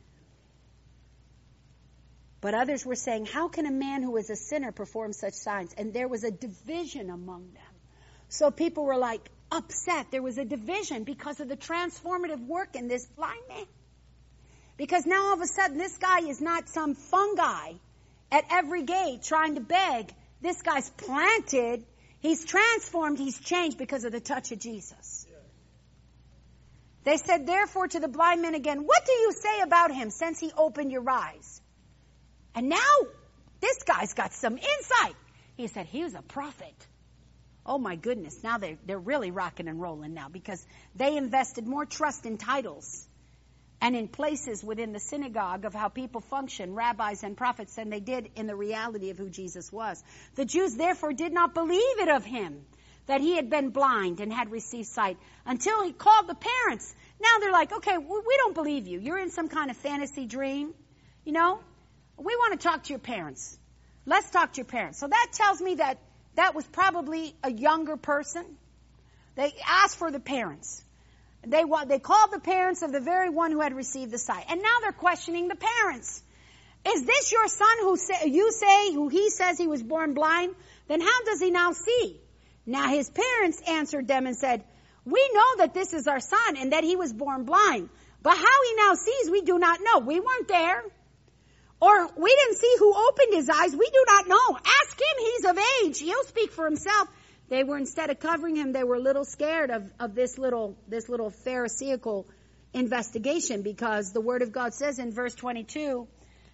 But others were saying, how can a man who is a sinner perform such signs? And there was a division among them. So people were like upset. There was a division because of the transformative work in this blind man. Because now all of a sudden this guy is not some fungi at every gate trying to beg. This guy's planted. He's transformed. He's changed because of the touch of Jesus. They said, therefore, to the blind men again, what do you say about him since he opened your eyes? And now, this guy's got some insight. He said, he was a prophet. Oh my goodness, now they're, they're really rocking and rolling now because they invested more trust in titles and in places within the synagogue of how people function, rabbis and prophets, than they did in the reality of who Jesus was. The Jews therefore did not believe it of him, that he had been blind and had received sight, until he called the parents. Now they're like, okay, we don't believe you. You're in some kind of fantasy dream. You know, we want to talk to your parents. Let's talk to your parents. So that tells me that that was probably a younger person. They asked for the parents. They they called the parents of the very one who had received the sight. And now they're questioning the parents. Is this your son who say, you say, who he says he was born blind? Then how does he now see? Now his parents answered them and said, we know that this is our son and that he was born blind. But how he now sees, we do not know. We weren't there. Or we didn't see who opened his eyes. We do not know. Ask him. He's of age. He'll speak for himself. They were, instead of covering him, they were a little scared of, of this little, this little Pharisaical investigation, because the word of God says in verse twenty-two,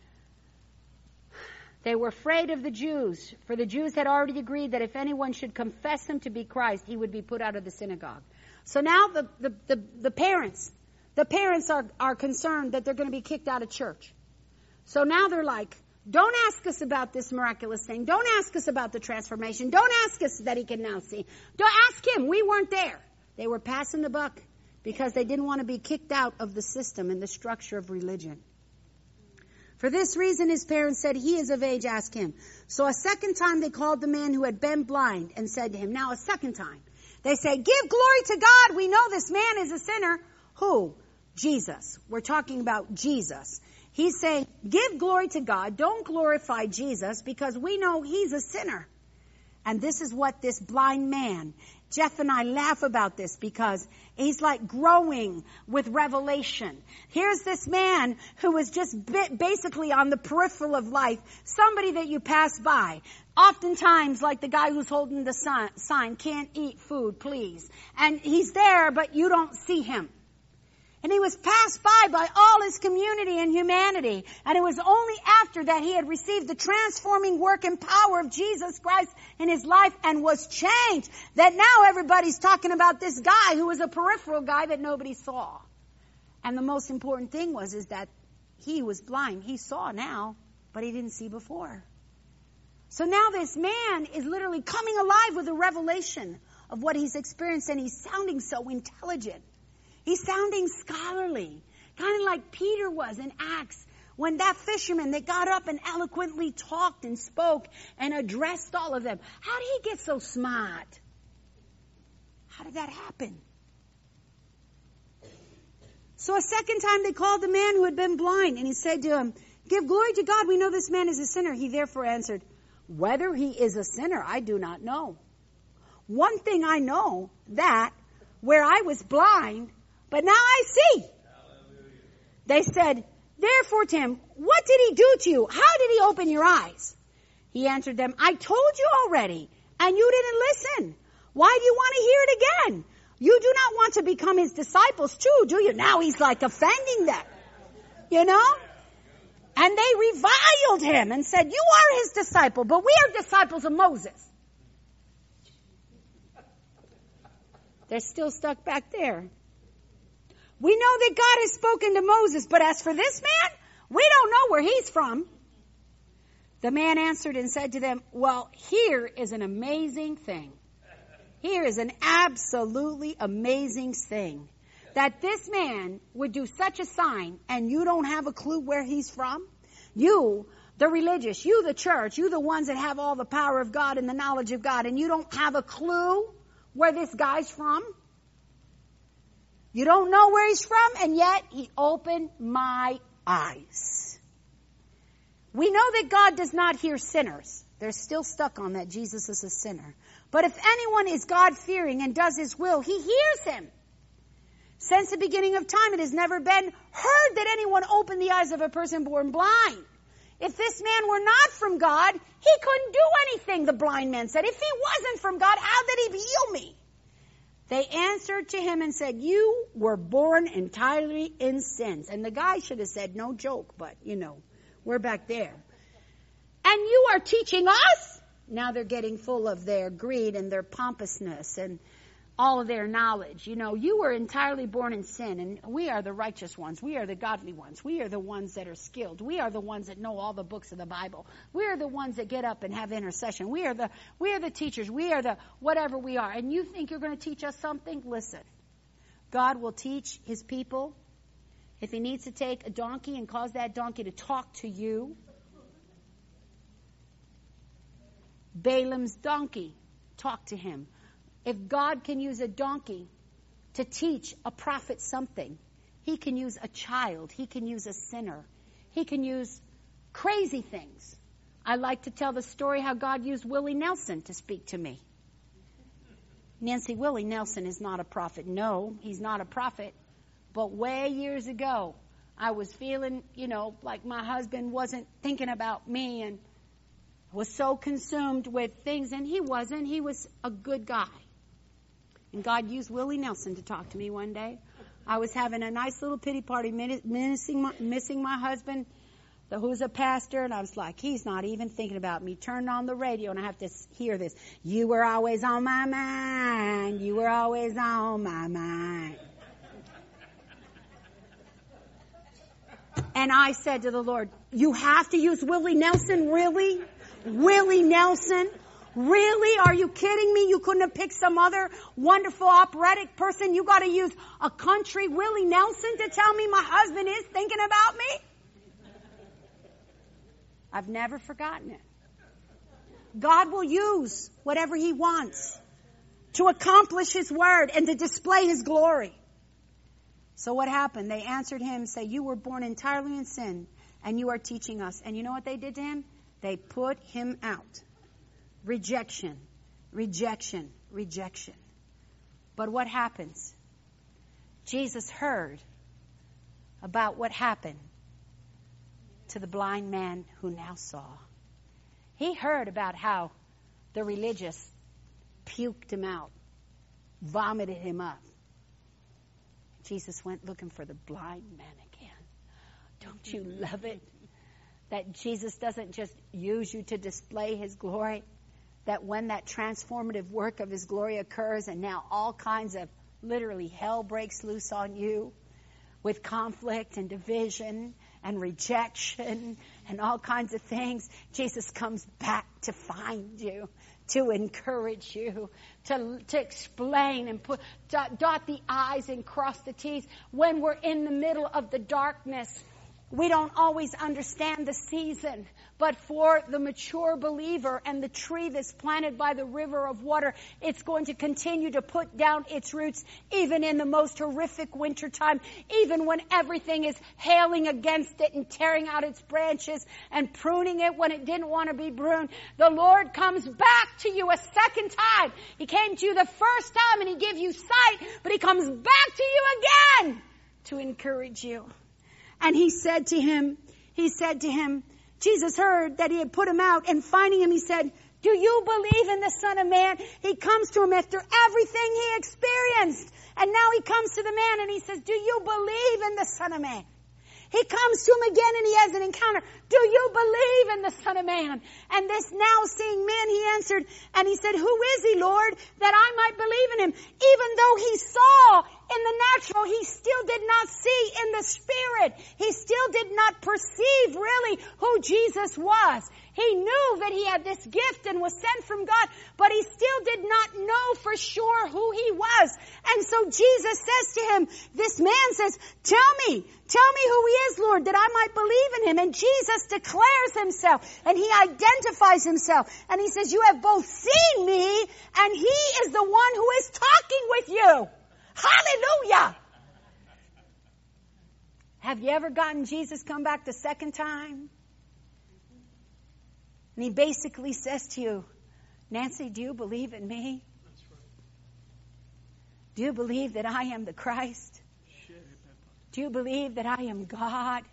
they were afraid of the Jews, for the Jews had already agreed that if anyone should confess him to be Christ, he would be put out of the synagogue. So now the, the, the, the parents, the parents are, are concerned that they're going to be kicked out of church. So now they're like, don't ask us about this miraculous thing. Don't ask us about the transformation. Don't ask us that he can now see. Don't ask him. We weren't there. They were passing the buck because they didn't want to be kicked out of the system and the structure of religion. For this reason, his parents said, he is of age, ask him. So a second time they called the man who had been blind and said to him, now a second time, they say, give glory to God. We know this man is a sinner. Who? Jesus. We're talking about Jesus. He's saying, give glory to God. Don't glorify Jesus, because we know he's a sinner. And this is what this blind man, Jeff and I laugh about this because he's like growing with revelation. Here's this man who was just basically on the peripheral of life, somebody that you pass by. Oftentimes, like the guy who's holding the sign, can't eat food, please. And he's there, but you don't see him. And he was passed by by all his community and humanity. And it was only after that he had received the transforming work and power of Jesus Christ in his life and was changed, that now everybody's talking about this guy who was a peripheral guy that nobody saw. And the most important thing was is that he was blind. He saw now, but he didn't see before. So now this man is literally coming alive with a revelation of what he's experienced, and he's sounding so intelligent. He's sounding scholarly, kind of like Peter was in Acts, when that fisherman, they got up and eloquently talked and spoke and addressed all of them. How did he get so smart? How did that happen? So a second time they called the man who had been blind, and he said to him, give glory to God, we know this man is a sinner. He therefore answered, whether he is a sinner, I do not know. One thing I know, that where I was blind, but now I see. Hallelujah. They said, therefore to him, what did he do to you? How did he open your eyes? He answered them, I told you already, and you didn't listen. Why do you want to hear it again? You do not want to become his disciples too, do you? Now he's like offending them, you know? And they reviled him and said, you are his disciple, but we are disciples of Moses. They're still stuck back there. We know that God has spoken to Moses, but as for this man, we don't know where he's from. The man answered and said to them, well, here is an amazing thing. Here is an absolutely amazing thing. That this man would do such a sign and you don't have a clue where he's from. You, the religious, you, the church, you, the ones that have all the power of God and the knowledge of God, and you don't have a clue where this guy's from. You don't know where he's from, and yet he opened my eyes. We know that God does not hear sinners. They're still stuck on that Jesus is a sinner. But if anyone is God-fearing and does his will, he hears him. Since the beginning of time, it has never been heard that anyone opened the eyes of a person born blind. If this man were not from God, he couldn't do anything, the blind man said. If he wasn't from God, how did he heal me? They answered to him and said, you were born entirely in sins. And the guy should have said, no joke, but, you know, we're back there. And you are teaching us? Now they're getting full of their greed and their pompousness and all of their knowledge. You know, you were entirely born in sin, and we are the righteous ones. We are the godly ones. We are the ones that are skilled. We are the ones that know all the books of the Bible. We are the ones that get up and have intercession. We are the we are the teachers. We are the whatever we are. And you think you're going to teach us something? Listen, God will teach his people. If he needs to take a donkey and cause that donkey to talk to you, Balaam's donkey talked to him. If God can use a donkey to teach a prophet something, he can use a child. He can use a sinner. He can use crazy things. I like to tell the story how God used Willie Nelson to speak to me. Nancy, Willie Nelson is not a prophet. No, he's not a prophet. But way years ago, I was feeling, you know, like my husband wasn't thinking about me and was so consumed with things, and he wasn't. He was a good guy. And God used Willie Nelson to talk to me one day. I was having a nice little pity party, missing my, missing my husband, who's a pastor, and I was like, he's not even thinking about me. Turned on the radio, and I have to hear this. You were always on my mind. You were always on my mind. And I said to the Lord, you have to use Willie Nelson? Really? Willie Nelson? Really? Are you kidding me? You couldn't have picked some other wonderful operatic person? You got to use a country Willie Nelson to tell me my husband is thinking about me? I've never forgotten it. God will use whatever he wants to accomplish his word and to display his glory. So what happened? They answered him, say, you were born entirely in sin, and you are teaching us. And you know what they did to him? They put him out. Rejection, rejection, rejection. But what happens? Jesus heard about what happened to the blind man who now saw. He heard about how the religious puked him out, vomited him up. Jesus went looking for the blind man again. Don't you love it? That Jesus doesn't just use you to display his glory. That when that transformative work of his glory occurs and now all kinds of literally hell breaks loose on you with conflict and division and rejection and all kinds of things, Jesus comes back to find you, to encourage you, to, to explain and put dot, dot the I's and cross the T's. When we're in the middle of the darkness, we don't always understand the season, but for the mature believer and the tree that's planted by the river of water, it's going to continue to put down its roots even in the most horrific wintertime, even when everything is hailing against it and tearing out its branches and pruning it when it didn't want to be pruned. The Lord comes back to you a second time. He came to you the first time and he gave you sight, but he comes back to you again to encourage you. And he said to him, he said to him, Jesus heard that he had put him out, and finding him, he said, do you believe in the Son of Man? He comes to him after everything he experienced. And now he comes to the man and he says, do you believe in the Son of Man? He comes to him again and he has an encounter. Do you believe in the Son of Man? And this now seeing man, he answered, and he said, who is he, Lord, that I might believe in him? Even though he saw in the natural, he still did not see in the spirit. He still did not perceive really who Jesus was. He knew that he had this gift and was sent from God, but he still did not know for sure who he was. And so Jesus says to him, this man says, tell me, tell me who he is, Lord, that I might believe in him. And Jesus declares himself and he identifies himself. And he says, you have both seen me and he is the one who is talking with you. Hallelujah. Have you ever gotten Jesus come back the second time? And he basically says to you, Nancy, do you believe in me? That's right. Do you believe that I am the Christ? Do you believe that I am God?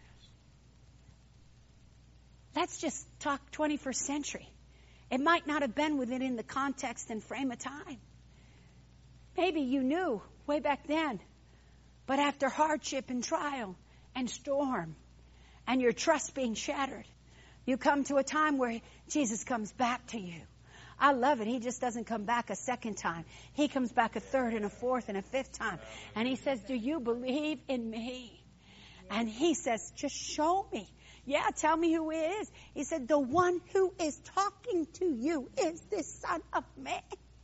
Let's just talk twenty-first century. It might not have been within the context and frame of time. Maybe you knew way back then. But after hardship and trial and storm and your trust being shattered, you come to a time where Jesus comes back to you. I love it. He just doesn't come back a second time. He comes back a third and a fourth and a fifth time. And he says, do you believe in me? And he says, just show me. Yeah, tell me who he is. He said, the one who is talking to you is the Son of Man.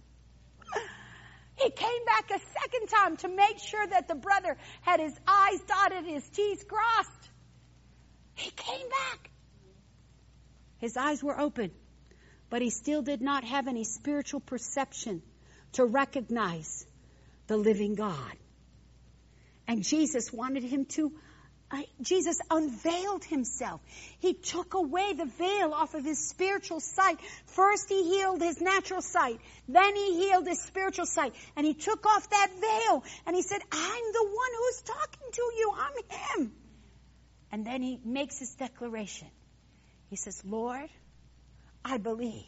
He came back a second time to make sure that the brother had his I's dotted, his T's crossed. He came back. His eyes were open, but he still did not have any spiritual perception to recognize the living God. And Jesus wanted him to, uh, Jesus unveiled himself. He took away the veil off of his spiritual sight. First he healed his natural sight. Then he healed his spiritual sight. And he took off that veil. And he said, I'm the one who's talking to you. I'm him. And then he makes his declaration. He says, Lord, I believe.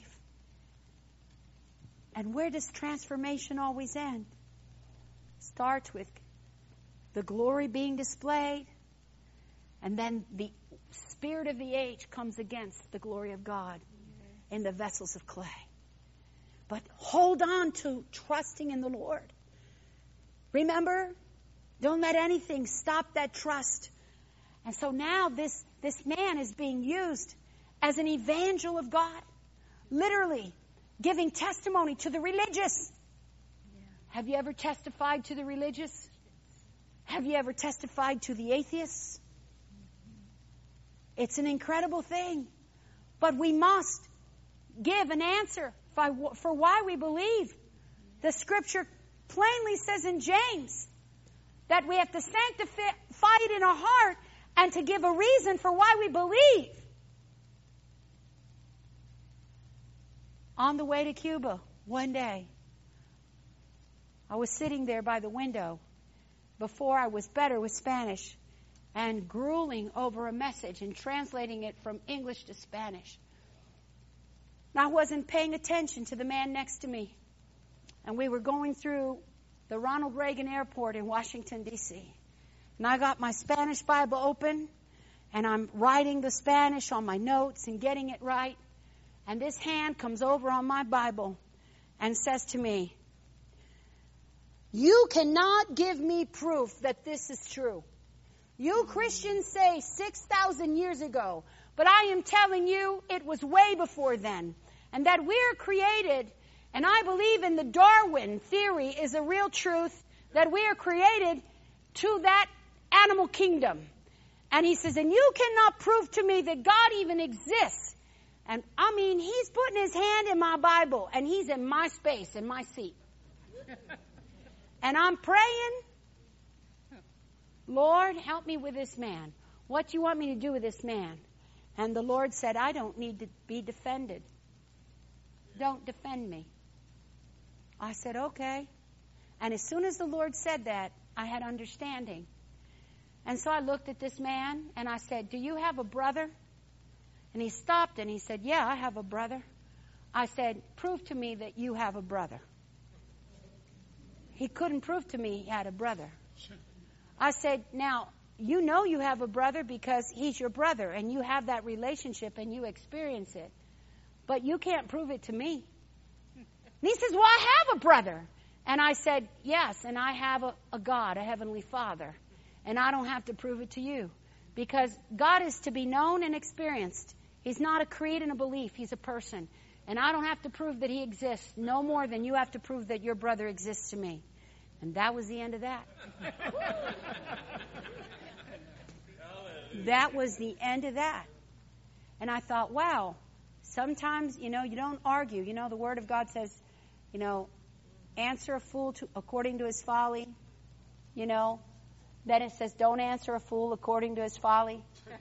And where does transformation always end? Starts with the glory being displayed, and then the spirit of the age comes against the glory of God in the vessels of clay. But hold on to trusting in the Lord. Remember, don't let anything stop that trust. And so now this, this man is being used as an evangel of God, literally giving testimony to the religious. Yeah. Have you ever testified to the religious? Have you ever testified to the atheists? It's an incredible thing. But we must give an answer for why we believe. The scripture plainly says in James that we have to sanctify it in our heart and to give a reason for why we believe. On the way to Cuba, one day, I was sitting there by the window before I was better with Spanish and grueling over a message and translating it from English to Spanish. And I wasn't paying attention to the man next to me. And we were going through the Ronald Reagan Airport in Washington, D C And I got my Spanish Bible open, and I'm writing the Spanish on my notes and getting it right. And this hand comes over on my Bible and says to me, you cannot give me proof that this is true. You Christians say six thousand years ago, but I am telling you it was way before then. And that we're created, and I believe in the Darwin theory is a real truth, that we are created to that animal kingdom. And he says, and you cannot prove to me that God even exists. And I mean, he's putting his hand in my Bible, and he's in my space, in my seat. And I'm praying, Lord, help me with this man. What do you want me to do with this man? And the Lord said, I don't need to be defended. Don't defend me. I said, okay. And as soon as the Lord said that, I had understanding. And so I looked at this man and I said, do you have a brother? And he stopped and he said, yeah, I have a brother. I said, prove to me that you have a brother. He couldn't prove to me he had a brother. I said, now, you know you have a brother because he's your brother and you have that relationship and you experience it. But you can't prove it to me. And he says, well, I have a brother. And I said, yes, and I have a, a God, a heavenly Father. And I don't have to prove it to you. Because God is to be known and experienced. He's not a creed and a belief. He's a person. And I don't have to prove that he exists no more than you have to prove that your brother exists to me. And that was the end of that. That was the end of that. And I thought, wow, sometimes, you know, you don't argue. You know, the Word of God says, you know, answer a fool to, according to his folly. You know, then it says, don't answer a fool according to his folly.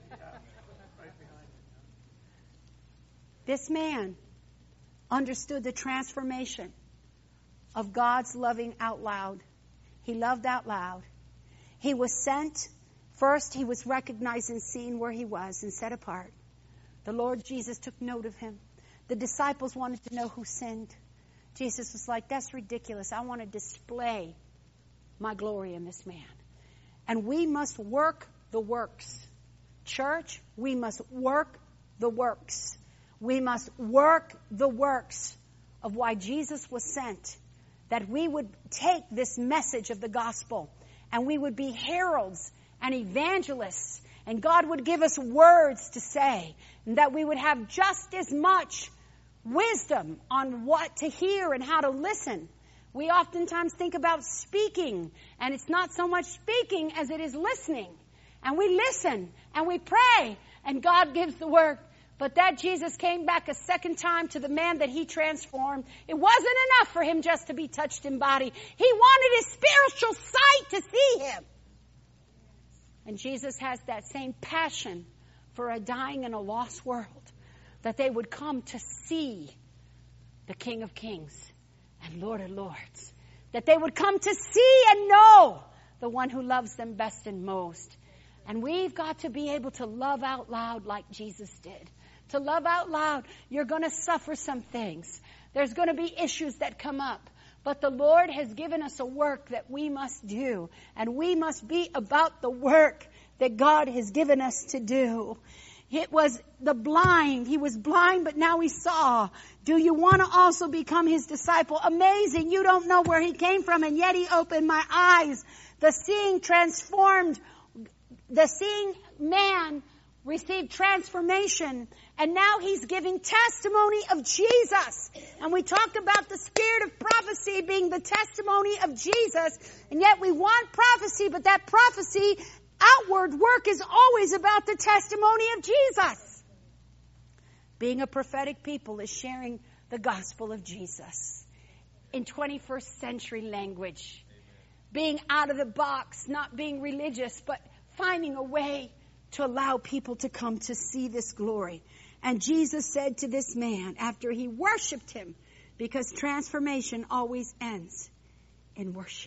This man understood the transformation of God's loving out loud. He loved out loud. He was sent. First, he was recognized and seen where he was and set apart. The Lord Jesus took note of him. The disciples wanted to know who sinned. Jesus was like, that's ridiculous. I want to display my glory in this man. And we must work the works. Church, we must work the works. We must work the works of why Jesus was sent. That we would take this message of the gospel and we would be heralds and evangelists, and God would give us words to say, and that we would have just as much wisdom on what to hear and how to listen. We oftentimes think about speaking, and it's not so much speaking as it is listening. And we listen, and we pray, and God gives the word. But that Jesus came back a second time to the man that he transformed. It wasn't enough for him just to be touched in body. He wanted his spiritual sight to see him. And Jesus has that same passion for a dying and a lost world, that they would come to see the King of Kings and Lord of Lords. That they would come to see and know the one who loves them best and most. And we've got to be able to love out loud like Jesus did. To love out loud, you're going to suffer some things. There's going to be issues that come up. But the Lord has given us a work that we must do. And we must be about the work that God has given us to do. It was the blind. He was blind, but now he saw. Do you want to also become his disciple? Amazing. You don't know where he came from, and yet he opened my eyes. The seeing transformed, the seeing man received transformation, and now he's giving testimony of Jesus. And we talked about the spirit of prophecy being the testimony of Jesus, and yet we want prophecy, but that prophecy, outward work, is always about the testimony of Jesus. Being a prophetic people is sharing the gospel of Jesus in twenty-first century language. Being out of the box, not being religious, but finding a way to allow people to come to see this glory. And Jesus said to this man, after he worshiped him, because transformation always ends in worship.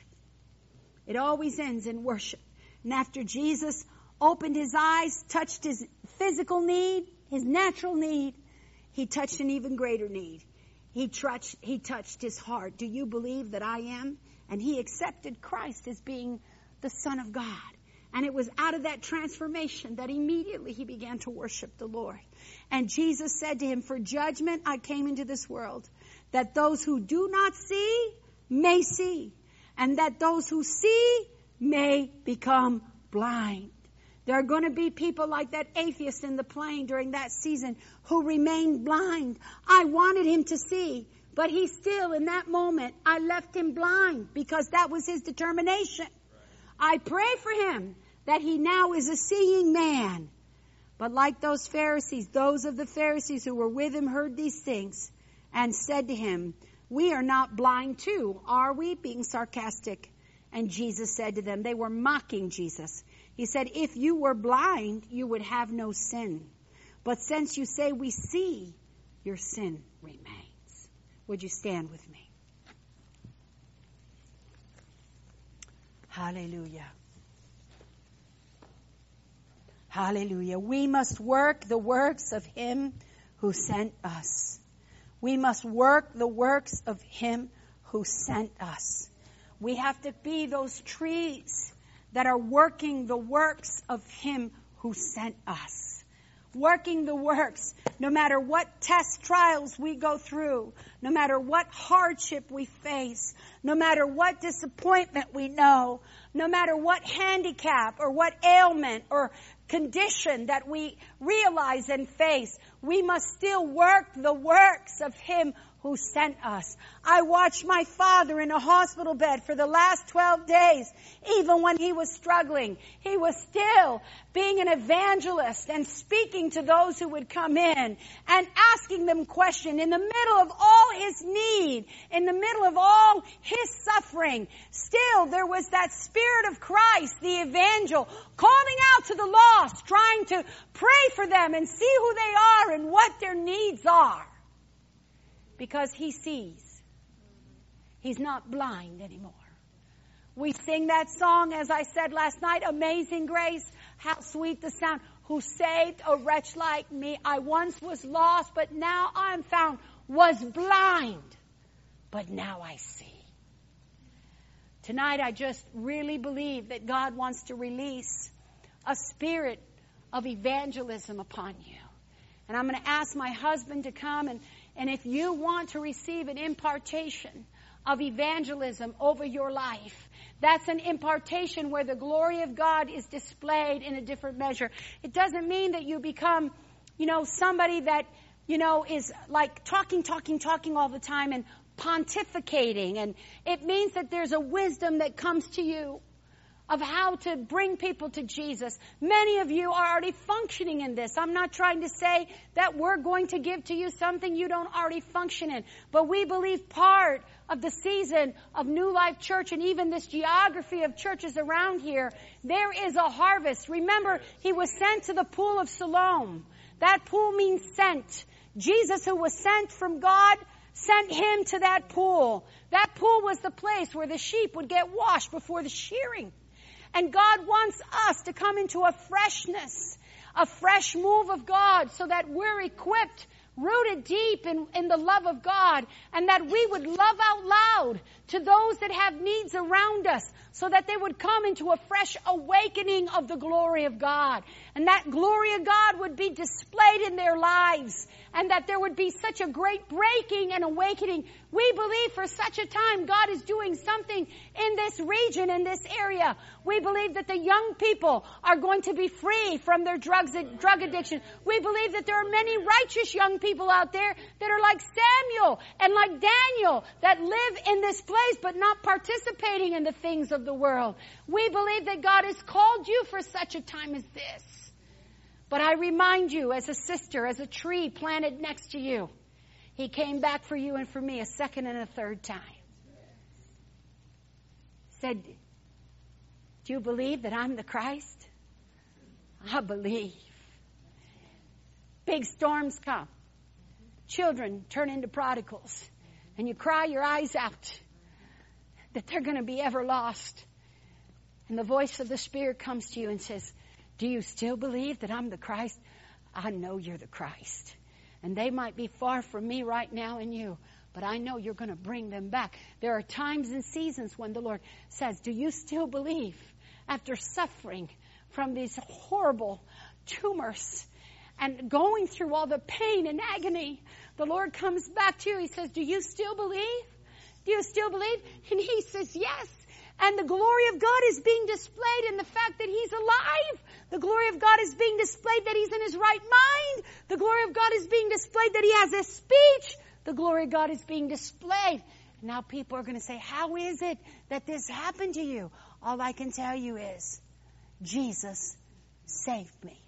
It always ends in worship. And after Jesus opened his eyes, touched his physical need, his natural need, he touched an even greater need. He touched, he touched his heart. Do you believe that I am? And he accepted Christ as being the Son of God. And it was out of that transformation that immediately he began to worship the Lord. And Jesus said to him, for judgment I came into this world, that those who do not see may see, and that those who see may become blind. There are going to be people like that atheist in the plane during that season who remained blind. I wanted him to see, but he still, in that moment, I left him blind because that was his determination. I pray for him that he now is a seeing man. But like those Pharisees, those of the Pharisees who were with him heard these things and said to him, we are not blind too, are we? Being sarcastic. And Jesus said to them, they were mocking Jesus. He said, if you were blind, you would have no sin. But since you say we see, your sin remains. Would you stand with me? Hallelujah. Hallelujah. We must work the works of him who sent us. We must work the works of him who sent us. We have to be those trees that are working the works of him who sent us. Working the works, no matter what test trials we go through, no matter what hardship we face, no matter what disappointment we know, no matter what handicap or what ailment or condition that we realize and face, we must still work the works of him who sent us. I watched my father in a hospital bed for the last twelve days. Even when he was struggling, he was still being an evangelist and speaking to those who would come in and asking them questions in the middle of all his need, in the middle of all his suffering. Still, there was that Spirit of Christ, the evangel, calling out to the lost, trying to pray for them and see who they are and what their needs are. Because he sees. He's not blind anymore. We sing that song, as I said last night, Amazing Grace, how sweet the sound, who saved a wretch like me. I once was lost, but now I'm found, was blind, but now I see. Tonight I just really believe that God wants to release a spirit of evangelism upon you. And I'm going to ask my husband to come, and, and if you want to receive an impartation of evangelism over your life, that's an impartation where the glory of God is displayed in a different measure. It doesn't mean that you become, you know, somebody that, you know, is like talking, talking, talking all the time and pontificating. And it means that there's a wisdom that comes to you, of how to bring people to Jesus. Many of you are already functioning in this. I'm not trying to say that we're going to give to you something you don't already function in. But we believe part of the season of New Life Church and even this geography of churches around here, there is a harvest. Remember, he was sent to the pool of Siloam. That pool means sent. Jesus, who was sent from God, sent him to that pool. That pool was the place where the sheep would get washed before the shearing. And God wants us to come into a freshness, a fresh move of God so that we're equipped, rooted deep in, in the love of God, and that we would love out loud to those that have needs around us so that they would come into a fresh awakening of the glory of God. And that glory of God would be displayed in their lives, and that there would be such a great breaking and awakening. We believe for such a time God is doing something in this region, in this area. We believe that the young people are going to be free from their drugs, drug addiction. We believe that there are many righteous young people out there that are like Samuel and like Daniel that live in this place but not participating in the things of the world. We believe that God has called you for such a time as this. But I remind you, as a sister, as a tree planted next to you, he came back for you and for me a second and a third time. Said, do you believe that I'm the Christ? I believe. Big storms come. Children turn into prodigals. And you cry your eyes out that they're going to be ever lost. And the voice of the Spirit comes to you and says, do you still believe that I'm the Christ? I know you're the Christ. And they might be far from me right now and you, but I know you're going to bring them back. There are times and seasons when the Lord says, do you still believe after suffering from these horrible tumors and going through all the pain and agony? The Lord comes back to you. He says, do you still believe? Do you still believe? And he says, yes. And the glory of God is being displayed in the fact that he's alive. The glory of God is being displayed that he's in his right mind. The glory of God is being displayed that he has a speech. The glory of God is being displayed. And now people are going to say, how is it that this happened to you? All I can tell you is, Jesus saved me.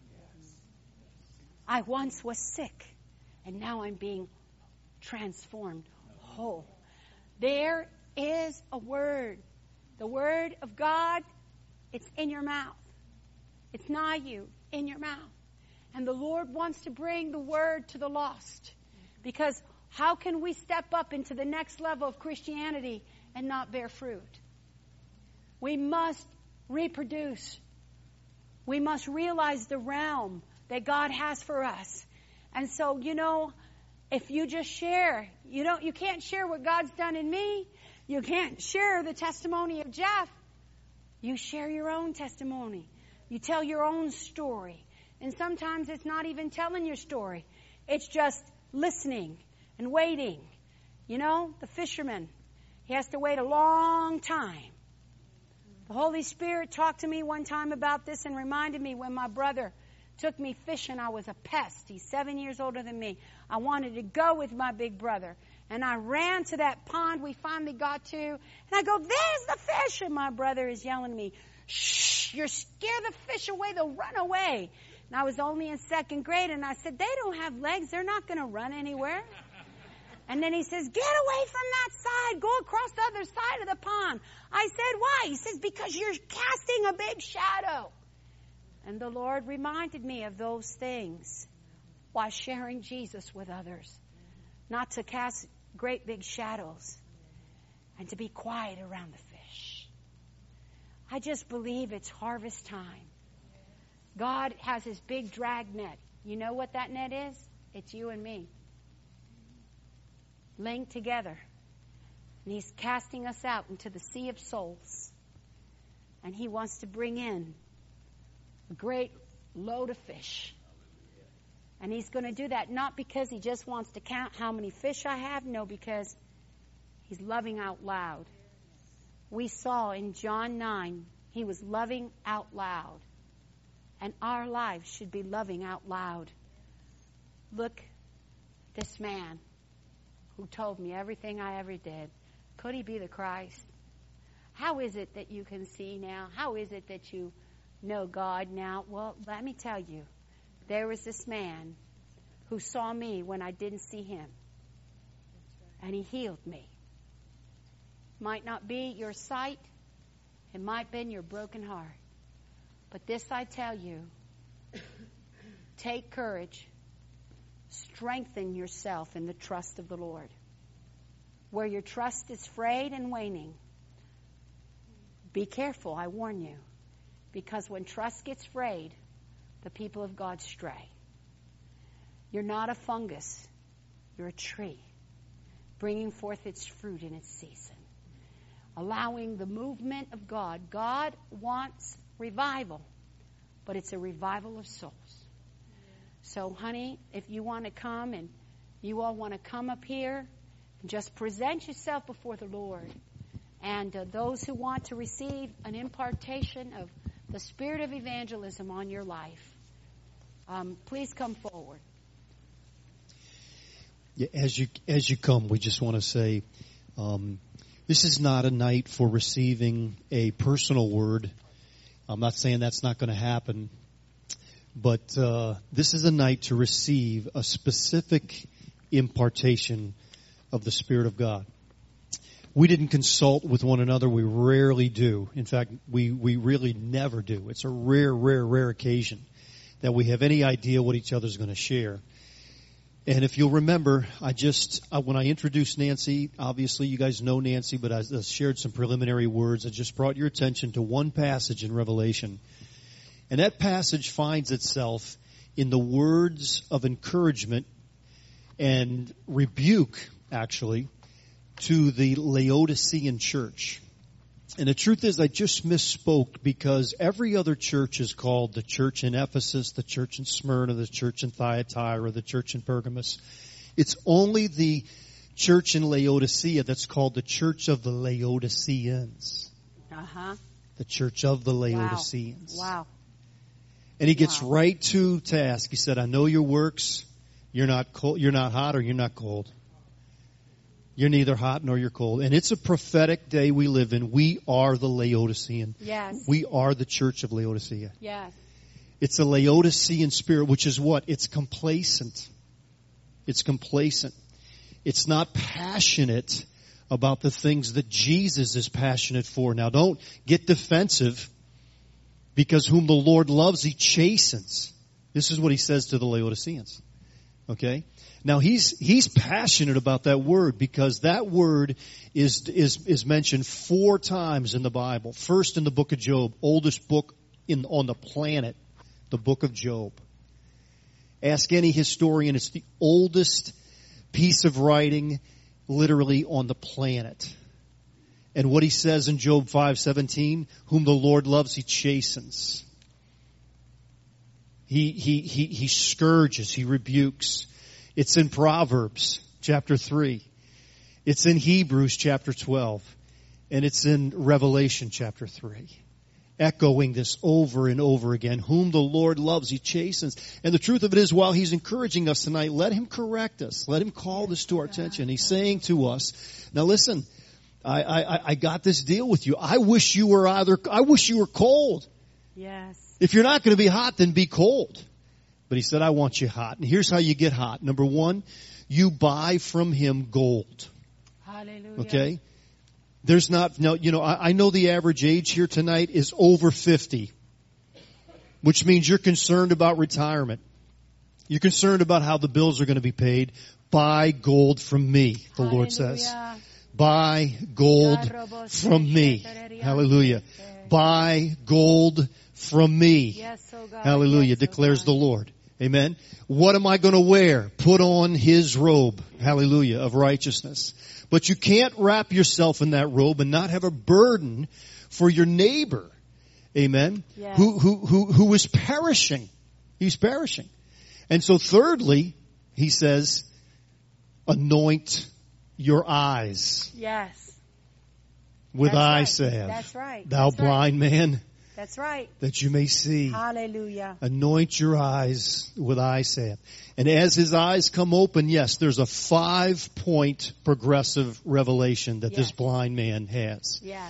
I once was sick, and now I'm being transformed whole. There is a word. The word of God, it's in your mouth. It's nigh you, in your mouth. And the Lord wants to bring the word to the lost. Because how can we step up into the next level of Christianity and not bear fruit? We must reproduce. We must realize the realm that God has for us. And so, you know, if you just share, you don't, you can't share what God's done in me. You can't share the testimony of Jeff. You share your own testimony. You tell your own story. And sometimes it's not even telling your story. It's just listening and waiting. You know, the fisherman, he has to wait a long time. The Holy Spirit talked to me one time about this and reminded me when my brother took me fishing. I was a pest. He's seven years older than me. I wanted to go with my big brother. And I ran to that pond we finally got to. And I go, there's the fish. And my brother is yelling at me, shh, you're scared the fish away. They'll run away. And I was only in second grade. And I said, they don't have legs. They're not going to run anywhere. And then he says, get away from that side. Go across the other side of the pond. I said, why? He says, because you're casting a big shadow. And the Lord reminded me of those things while sharing Jesus with others. Not to cast great big shadows and to be quiet around the fish. I just believe it's harvest time. God has his big drag net. You know what that net is? It's you and me. Linked together. And he's casting us out into the sea of souls. And he wants to bring in a great load of fish. And he's going to do that not because he just wants to count how many fish I have. No, because he's loving out loud. We saw in John nine, he was loving out loud. And our lives should be loving out loud. Look, this man who told me everything I ever did. Could he be the Christ? how is it that you can see now? How is it that you know God now? Well, let me tell you, there was this man who saw me when I didn't see him. And he healed me. Might not be your sight. It might have been your broken heart. But this I tell you, take courage. Strengthen yourself in the trust of the Lord. Where your trust is frayed and waning, be careful, I warn you. Because when trust gets frayed, the people of God stray. You're not a fungus. You're a tree, bringing forth its fruit in its season. Allowing the movement of God. God wants revival, but it's a revival of souls. So, honey, if you want to come and you all want to come up here and just present yourself before the Lord. And uh, those who want to receive an impartation of the spirit of evangelism on your life, um, please come forward. Yeah, as you as you come, we just want to say, um, this is not a night for receiving a personal word. I'm not saying that's not going to happen, but uh, this is a night to receive a specific impartation of the Spirit of God. We didn't consult with one another. We rarely do. In fact, we, we really never do. It's a rare, rare, rare occasion that we have any idea what each other's going to share. And if you'll remember, I just, uh, when I introduced Nancy, obviously you guys know Nancy, but I uh, shared some preliminary words. I just brought your attention to one passage in Revelation. And that passage finds itself in the words of encouragement and rebuke, actually, to the Laodicean church. And the truth is, I just misspoke because every other church is called the church in Ephesus, the church in Smyrna, the church in Thyatira, the church in Pergamos. It's only the church in Laodicea that's called the church of the Laodiceans. Uh-huh. The church of the Laodiceans. Wow. wow. And he gets wow. right to task. He said, I know your works. You're not cold, you're not hot or you're not cold. You're neither hot nor you're cold. And it's a prophetic day we live in. We are the Laodicean. Yes. We are the church of Laodicea. Yes. It's a Laodicean spirit, which is what? It's complacent. It's complacent. It's not passionate about the things that Jesus is passionate for. Now, don't get defensive, because whom the Lord loves, He chastens. This is what He says to the Laodiceans. Okay? Now he's he's passionate about that word, because that word is is is mentioned four times in the Bible. First in the book of Job, oldest book in on the planet, the book of Job. Ask any historian, it's the oldest piece of writing literally on the planet. And what he says in Job five seventeen, whom the Lord loves, He chastens. He he he he scourges, He rebukes. It's in Proverbs chapter three. It's in Hebrews chapter twelve. And it's in Revelation chapter three. Echoing this over and over again. Whom the Lord loves, He chastens. And the truth of it is, while He's encouraging us tonight, let Him correct us. Let Him call this to our attention. He's saying to us, now listen, I, I, I got this deal with you. I wish you were either, I wish you were cold. Yes. If you're not going to be hot, then be cold. But He said, I want you hot. And here's how you get hot. Number one, you buy from Him gold. Hallelujah. Okay? There's not, no, you know, I, I know the average age here tonight is over fifty. Which means you're concerned about retirement. You're concerned about how the bills are going to be paid. Buy gold from me, the Hallelujah. Lord says. Buy gold from me. Hallelujah. Buy gold from me. Yes, oh God. Hallelujah, yes, declares oh the Lord. Amen. What am I going to wear? Put on His robe. Hallelujah, of righteousness. But you can't wrap yourself in that robe and not have a burden for your neighbor. Amen. Yes. Who, who, who, who is perishing. He's perishing. And so thirdly, He says, anoint your eyes. Yes. With That's eye right. salve. That's right. Thou That's blind right. man, That's right. that you may see. Hallelujah. Anoint your eyes with eye salve. And as his eyes come open, yes, there's a five-point progressive revelation that Yes. this blind man has. Yes.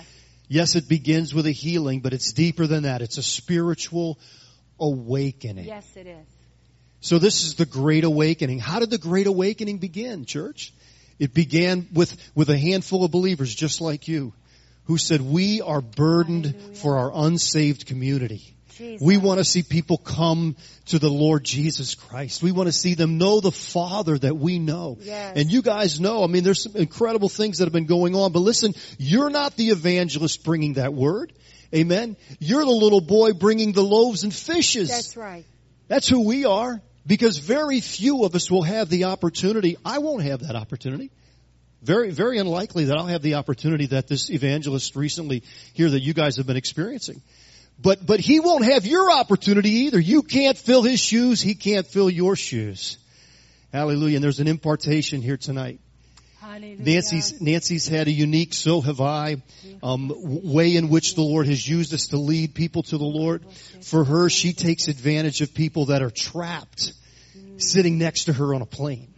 Yes, it begins with a healing, but it's deeper than that. It's a spiritual awakening. Yes, it is. So this is the Great Awakening. How did the Great Awakening begin, church? It began with, with a handful of believers just like you who said, we are burdened Hallelujah. for our unsaved community. Jesus. We want to see people come to the Lord Jesus Christ. We want to see them know the Father that we know. Yes. And you guys know, I mean, there's some incredible things that have been going on. But listen, you're not the evangelist bringing that word. Amen. You're the little boy bringing the loaves and fishes. That's right. That's who we are. Because very few of us will have the opportunity. I won't have that opportunity. Very, very unlikely that I'll have the opportunity that this evangelist recently here that you guys have been experiencing. But, but he won't have your opportunity either. You can't fill his shoes. He can't fill your shoes. Hallelujah. And there's an impartation here tonight. Hallelujah. Nancy's, Nancy's had a unique, so have I, um, way in which the Lord has used us to lead people to the Lord. For her, she takes advantage of people that are trapped sitting next to her on a plane.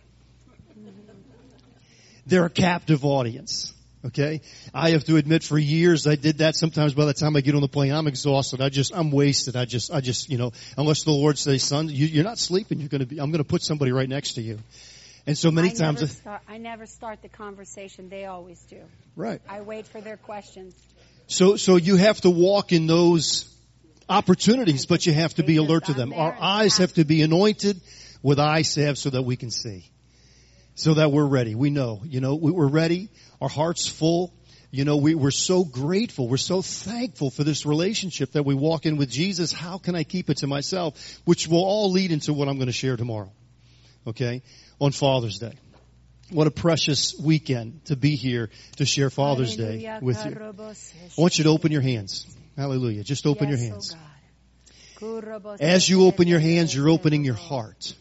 They're a captive audience. Okay? I have to admit for years I did that. Sometimes by the time I get on the plane, I'm exhausted. I just, I'm wasted. I just, I just, you know, unless the Lord says, son, you, you're not sleeping. You're going to be, I'm going to put somebody right next to you. And so many I times. Never start, I never start the conversation. They always do. Right. I wait for their questions. So, so you have to walk in those opportunities, but you have to be alert to them. Our eyes have to be anointed with eye salve so that we can see. So that we're ready. We know, you know, we're ready. Our heart's full. You know, we, we're so grateful. We're so thankful for this relationship that we walk in with Jesus. How can I keep it to myself? Which will all lead into what I'm going to share tomorrow. Okay? On Father's Day. What a precious weekend to be here to share Father's Day with you. I want you to open your hands. Hallelujah. Just open yes, your hands. Oh As you open your hands, you're opening your heart.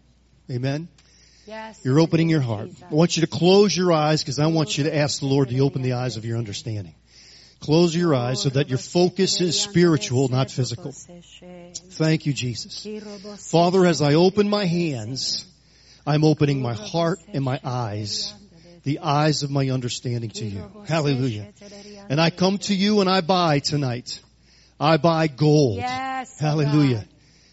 Amen? Yes, You're opening your heart. I want you to close your eyes because I want you to ask the Lord to open the eyes of your understanding. Close your eyes so that your focus is spiritual, not physical. Thank you, Jesus. Father, as I open my hands, I'm opening my heart and my eyes, the eyes of my understanding to you. Hallelujah. And I come to you and I buy tonight. I buy gold. Yes, Hallelujah.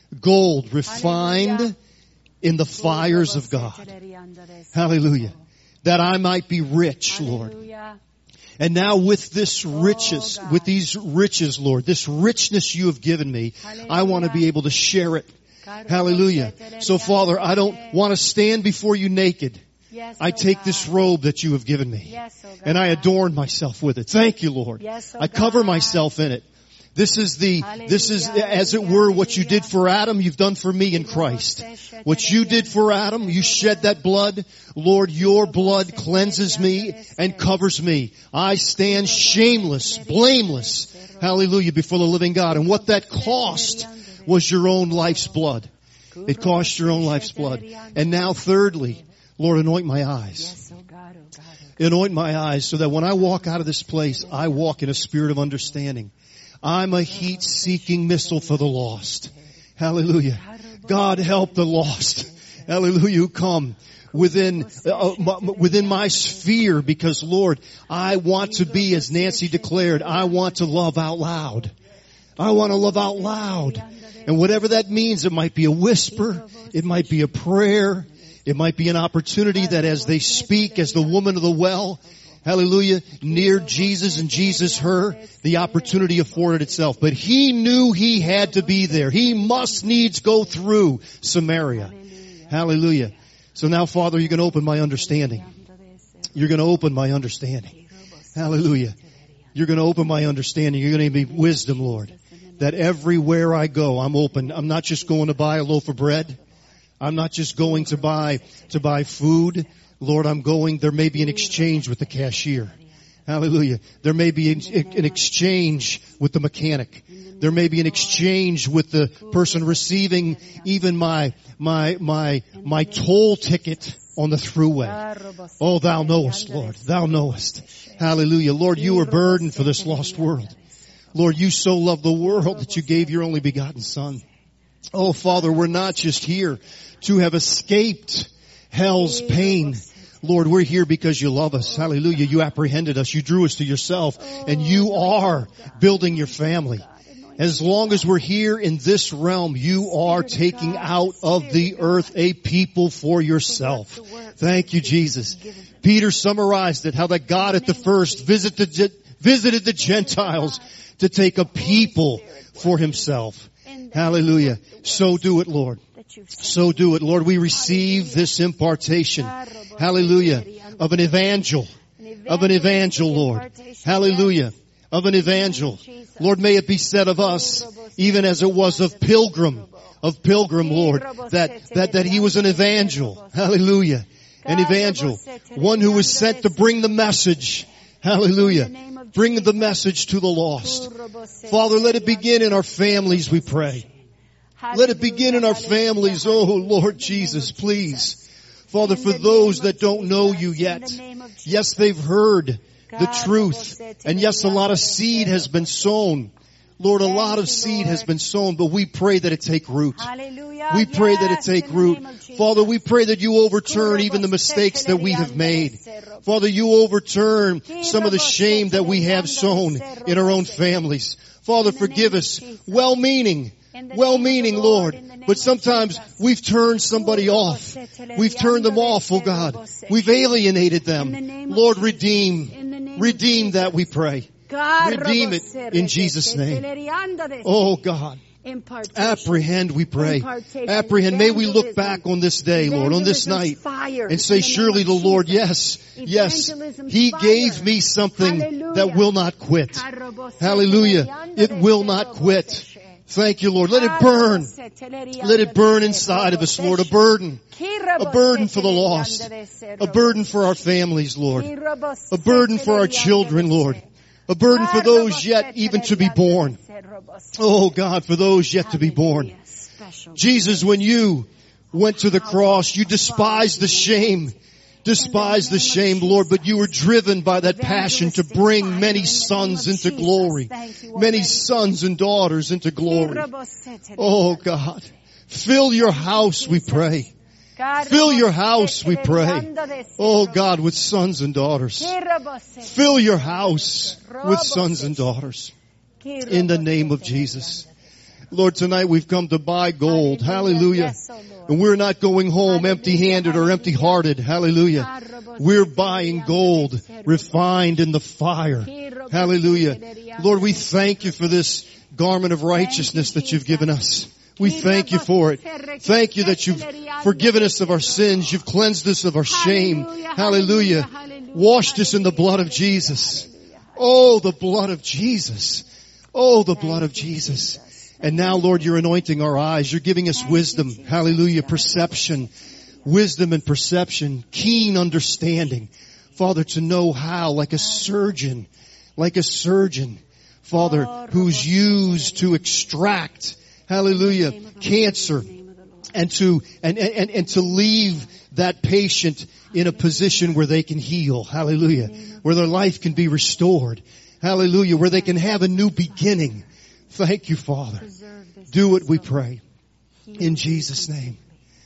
Gold refined Hallelujah. in the fires of God. Hallelujah. That I might be rich, Lord. Hallelujah. And now with this riches, God. with these riches, Lord, this richness you have given me, I want to be able to share it. Hallelujah. So Father, I don't want to stand before you naked. Yes, I oh take God. this robe that you have given me. Yes, oh God. And I adorn myself with it. Thank you, Lord. Yes, oh I cover God. myself in it. This is the, this is, Hallelujah, as it were, what you did for Adam, you've done for me in Christ. What you did for Adam, you shed that blood. Lord, your blood cleanses me and covers me. I stand shameless, blameless, hallelujah, before the living God. And what that cost was your own life's blood. It cost your own life's blood. And now thirdly, Lord, anoint my eyes. Yes, oh God, oh God, oh God. Anoint my eyes so that when I walk out of this place, I walk in a spirit of understanding. I'm a heat-seeking missile for the lost. Hallelujah. God help the lost. Hallelujah. Who come within, uh, my, within my sphere because Lord, I want to be, as Nancy declared, I want to love out loud. I want to love out loud. And whatever that means, it might be a whisper. It might be a prayer. It might be an opportunity that as they speak, as the woman of the well, hallelujah, near Jesus and Jesus her, the opportunity afforded itself. But he knew he had to be there. He must needs go through Samaria. Hallelujah. So now, Father, you're going to open my understanding. You're going to open my understanding. Hallelujah. You're going to open my understanding. You're going to give me wisdom, Lord, that everywhere I go, I'm open. I'm not just going to buy a loaf of bread. I'm not just going to buy, to buy food. Lord, I'm going, there may be an exchange with the cashier. Hallelujah. There may be an, an exchange with the mechanic. There may be an exchange with the person receiving even my, my, my, my toll ticket on the throughway. Oh, thou knowest, Lord. Thou knowest. Hallelujah. Lord, you are burdened for this lost world. Lord, you so loved the world that you gave your only begotten Son. Oh, Father, we're not just here to have escaped hell's pain. Lord, we're here because you love us. Hallelujah. You apprehended us. You drew us to yourself. And you are building your family. As long as we're here in this realm, you are taking out of the earth a people for yourself. Thank you, Jesus. Peter summarized it, how that God at the first visited the, visited the Gentiles to take a people for himself. Hallelujah. So do it, Lord. So do it, Lord. We receive this impartation. Hallelujah. Of an evangel. Of an evangel, Lord. Hallelujah. Of an evangel. Lord, may it be said of us, even as it was of Pilgrim, of Pilgrim, Lord, that, that, that he was an evangel. Hallelujah. An evangel. One who was sent to bring the message. Hallelujah. Bring the message to the lost. Father, let it begin in our families, we pray. Let it begin in our families. Oh, Lord Jesus, please. Father, for those that don't know you yet, yes, they've heard the truth. And yes, a lot of seed has been sown. Lord, a lot of seed has been sown, but we pray that it take root. We pray that it take root. Father, we pray that you overturn even the mistakes that we have made. Father, you overturn some of the shame that we have sown in our own families. Father, forgive us. Well-meaning. Well-meaning, Lord. But sometimes we've turned somebody off. We've turned them off, oh God. We've alienated them. Lord, redeem. Redeem that, we pray. Redeem it in Jesus' name. Oh God. Apprehend, we pray. Apprehend. May we look back on this day, Lord, on this night, and say, surely the Lord, yes, yes, He gave me something that will not quit. Hallelujah. It will not quit. Thank you, Lord. Let it burn. Let it burn inside of us, Lord. A burden. A burden for the lost. A burden for our families, Lord. A burden for our children, Lord. A burden for those yet even to be born. Oh God, for those yet to be born. Jesus, when you went to the cross, you despised the shame. Despised the shame, Lord, but you were driven by that passion to bring many sons into glory. Many sons and daughters into glory. Oh God, fill your house, we pray. Fill your house, we pray. Oh God, with sons and daughters. Fill your house with sons and daughters. In the name of Jesus. Lord, tonight we've come to buy gold. Hallelujah. And we're not going home empty-handed or empty-hearted. Hallelujah. We're buying gold refined in the fire. Hallelujah. Lord, we thank you for this garment of righteousness that you've given us. We thank you for it. Thank you that you've forgiven us of our sins. You've cleansed us of our shame. Hallelujah. Washed us in the blood of Jesus. Oh, the blood of Jesus. Oh, the blood of Jesus. And now, Lord, you're anointing our eyes. You're giving us wisdom. Hallelujah. Perception. Wisdom and perception. Keen understanding. Father, to know how, like a surgeon, like a surgeon, Father, who's used to extract, hallelujah, cancer, and to, and, and, and to leave that patient in a position where they can heal. Hallelujah. Where their life can be restored. Hallelujah. Where they can have a new beginning. Thank you, Father. Do it, we pray. In Jesus' name.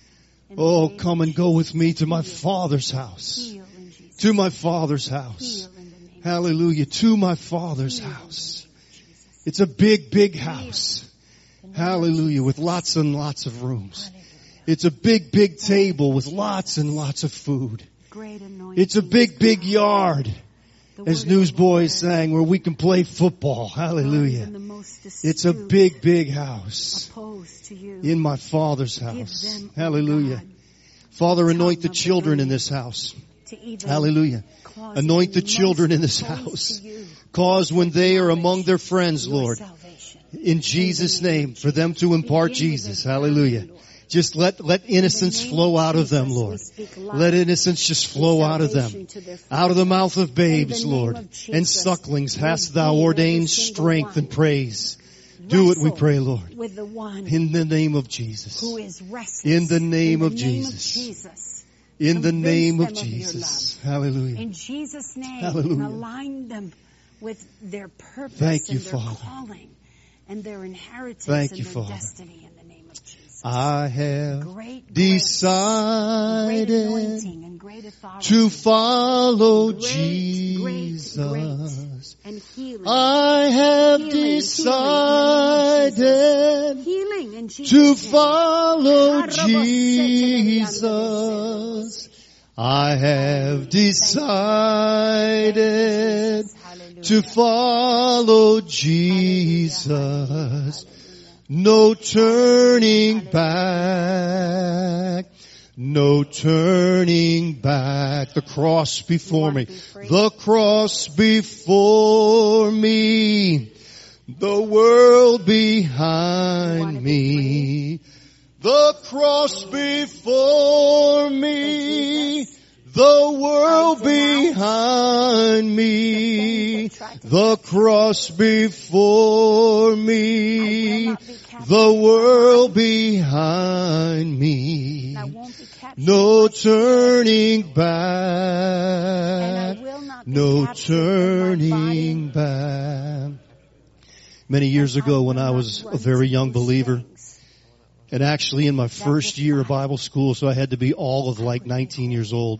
Oh, come and go with me to my Father's house. To my Father's house. Hallelujah. To my Father's house. It's a big, big house. Hallelujah. With lots and lots of rooms. It's a big, big table with lots and lots of food. It's a big, big yard. As Newsboys sang, where we can play football. Hallelujah. It's a big, big house in my Father's house. Hallelujah. Father, anoint the children in this house. Hallelujah. Anoint the children in this house. Cause when they are among their friends, Lord, in Jesus' name, for them to impart Jesus. Hallelujah. Just let, let innocence flow out of them, Lord. Let innocence just flow out of them. Out of the mouth of babes, Lord, and sucklings hast thou ordained strength and praise. Do it, we pray, Lord. In the name of Jesus. In the name of Jesus. In the name of Jesus. Hallelujah. In Jesus' name. Hallelujah. Align them with their purpose Thank you, and their Father. calling and their inheritance Thank and you, their Father. destiny in the name of Jesus. I have Great grace, great decided anointing and great great authority. to follow Great, Jesus. great, great. And healing. I have Healing, healing in the name of decided Healing in Jesus' to name. follow Jesus. I have decided to follow Jesus. No turning back. No turning back. The cross before me. The cross before me. The world behind me. The cross before me. The world behind me. The cross before me. The world behind me. No turning back. No turning back. Many years ago when I was a very young believer, and actually in my first year of Bible school, so I had to be all of like nineteen years old,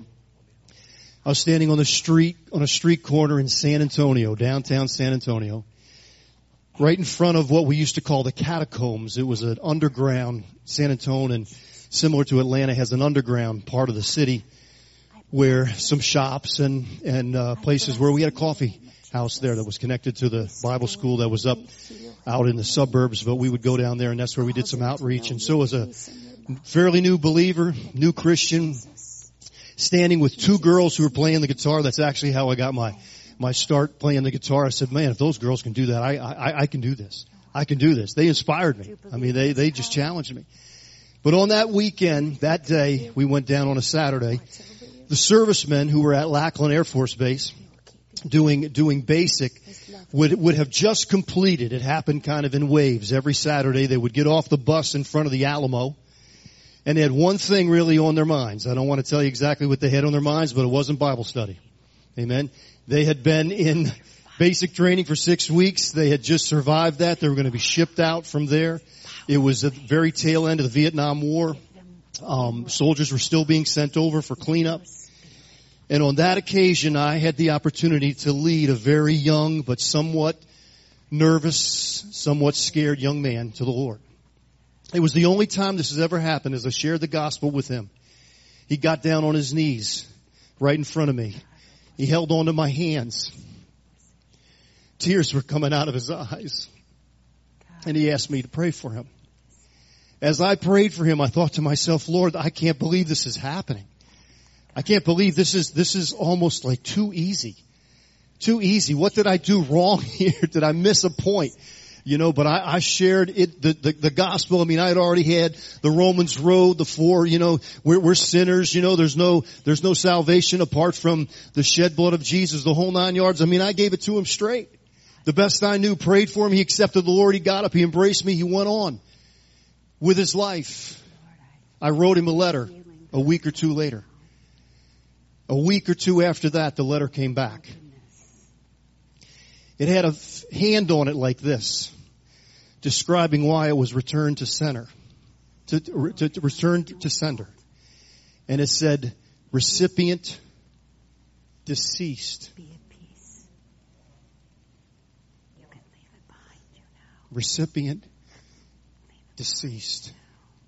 I was standing on the street, on a street corner in San Antonio, downtown San Antonio, right in front of what we used to call the catacombs. It was an underground, San Antonio, and similar to Atlanta, has an underground part of the city where some shops and, and uh, places where we had a coffee house there that was connected to the Bible school that was up out in the suburbs, but we would go down there and that's where we did some outreach. And so as a fairly new believer, new Christian, standing with two girls who were playing the guitar, that's actually how I got my, my start playing the guitar. I said, man, if those girls can do that, I, I, I can do this. I can do this. They inspired me. I mean, they, they just challenged me. But on that weekend, that day, we went down on a Saturday. The servicemen who were at Lackland Air Force Base doing, doing basic would, would have just completed. It happened kind of in waves. Every Saturday they would get off the bus in front of the Alamo and they had one thing really on their minds. I don't want to tell you exactly what they had on their minds, but it wasn't Bible study. Amen. They had been in basic training for six weeks. They had just survived that. They were going to be shipped out from there. It was at the very tail end of the Vietnam War. Um, soldiers were still being sent over for cleanup. And on that occasion, I had the opportunity to lead a very young but somewhat nervous, somewhat scared young man to the Lord. It was the only time this has ever happened as I shared the gospel with him. He got down on his knees right in front of me. He held on to my hands. Tears were coming out of his eyes. And he asked me to pray for him. As I prayed for him, I thought to myself, Lord, I can't believe this is happening. I can't believe this is, this is almost like too easy. Too easy. What did I do wrong here? Did I miss a point? You know, but I, I shared it, the, the, the gospel. I mean, I had already had the Romans road, the four, you know, we're, we're sinners, you know, there's no, there's no salvation apart from the shed blood of Jesus, the whole nine yards. I mean, I gave it to him straight. The best I knew, prayed for him. He accepted the Lord. He got up. He embraced me. He went on with his life. I wrote him a letter a week or two later. A week or two after that, the letter came back. It had a hand on it like this, describing why it was returned to center, to, to, to return to sender. And it said, recipient deceased. Be at peace. You can leave it behind you now. Recipient deceased.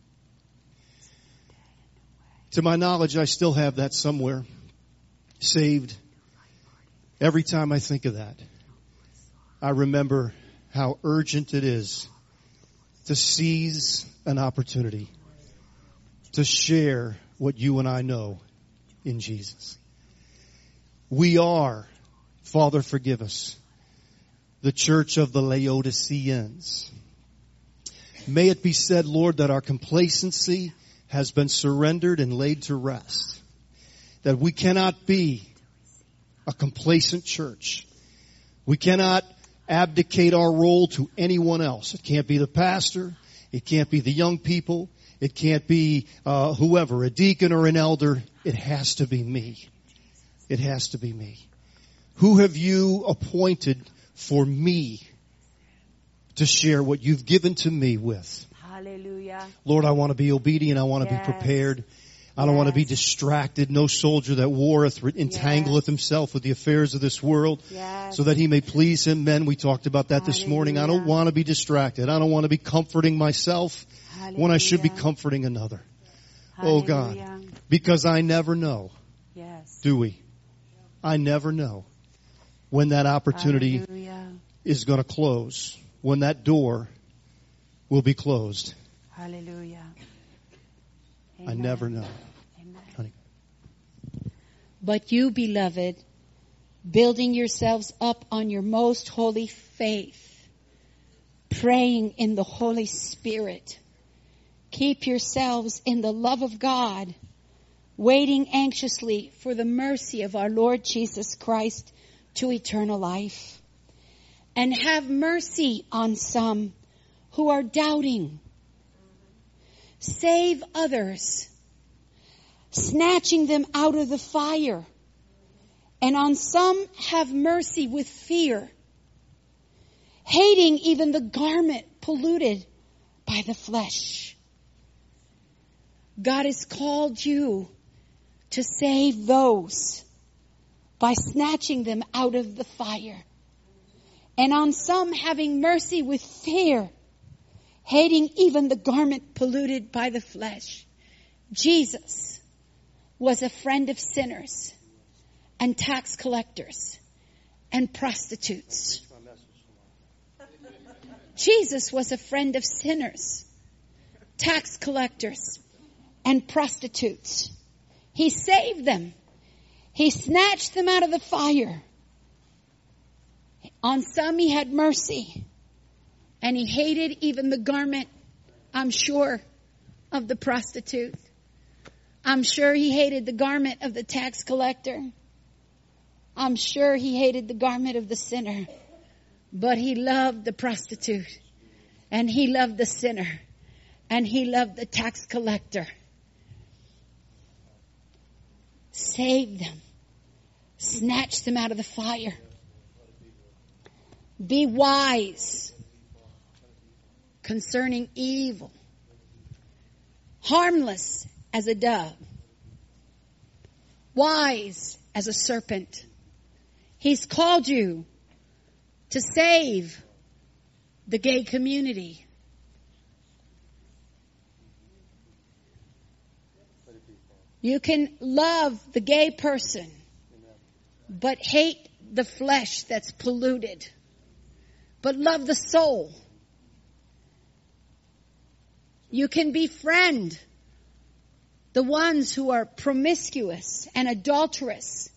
To my knowledge, I still have that somewhere saved. Every time I think of that, I remember how urgent it is to seize an opportunity to share what you and I know in Jesus. We are, Father, forgive us, the church of the Laodiceans. May it be said, Lord, that our complacency has been surrendered and laid to rest. That we cannot be a complacent church. We cannot abdicate our role to anyone else. It can't be the pastor. It can't be the young people. It can't be uh, whoever, a deacon or an elder. It has to be me. It has to be me. Who have you appointed for me to share what you've given to me with? Hallelujah. Lord, I want to be obedient. I want to Yes. be prepared. I don't want to be Yes. distracted. No soldier that warreth entangleth Yes. himself with the affairs of this world, Yes. so that he may please him. Men, we talked about that this morning. I don't Hallelujah. want to be distracted. I don't want to be comforting myself when I should be Hallelujah. comforting another. Oh God. Hallelujah. Because I never know, Yes. do we? I never know when that opportunity Hallelujah. is going to close, when that door will be closed. Hallelujah. I Amen. never know. Amen. Honey. But you, beloved, building yourselves up on your most holy faith, praying in the Holy Spirit, keep yourselves in the love of God, waiting anxiously for the mercy of our Lord Jesus Christ to eternal life. And have mercy on some who are doubting. Save others, snatching them out of the fire. And on some have mercy with fear, hating even the garment polluted by the flesh. God has called you to save those by snatching them out of the fire. And on some having mercy with fear, hating even the garment polluted by the flesh. Jesus was a friend of sinners and tax collectors and prostitutes. Jesus was a friend of sinners, tax collectors, and prostitutes. He saved them. He snatched them out of the fire. On some he had mercy. And he hated even the garment, I'm sure, of the prostitute. I'm sure he hated the garment of the tax collector. I'm sure he hated the garment of the sinner. But he loved the prostitute. And he loved the sinner. And he loved the tax collector. Save them. Snatch them out of the fire. Be wise concerning evil, harmless as a dove, wise as a serpent. He's called you to save the gay community. You can love the gay person, but hate the flesh that's polluted, but love the soul. You can befriend the ones who are promiscuous and adulterous,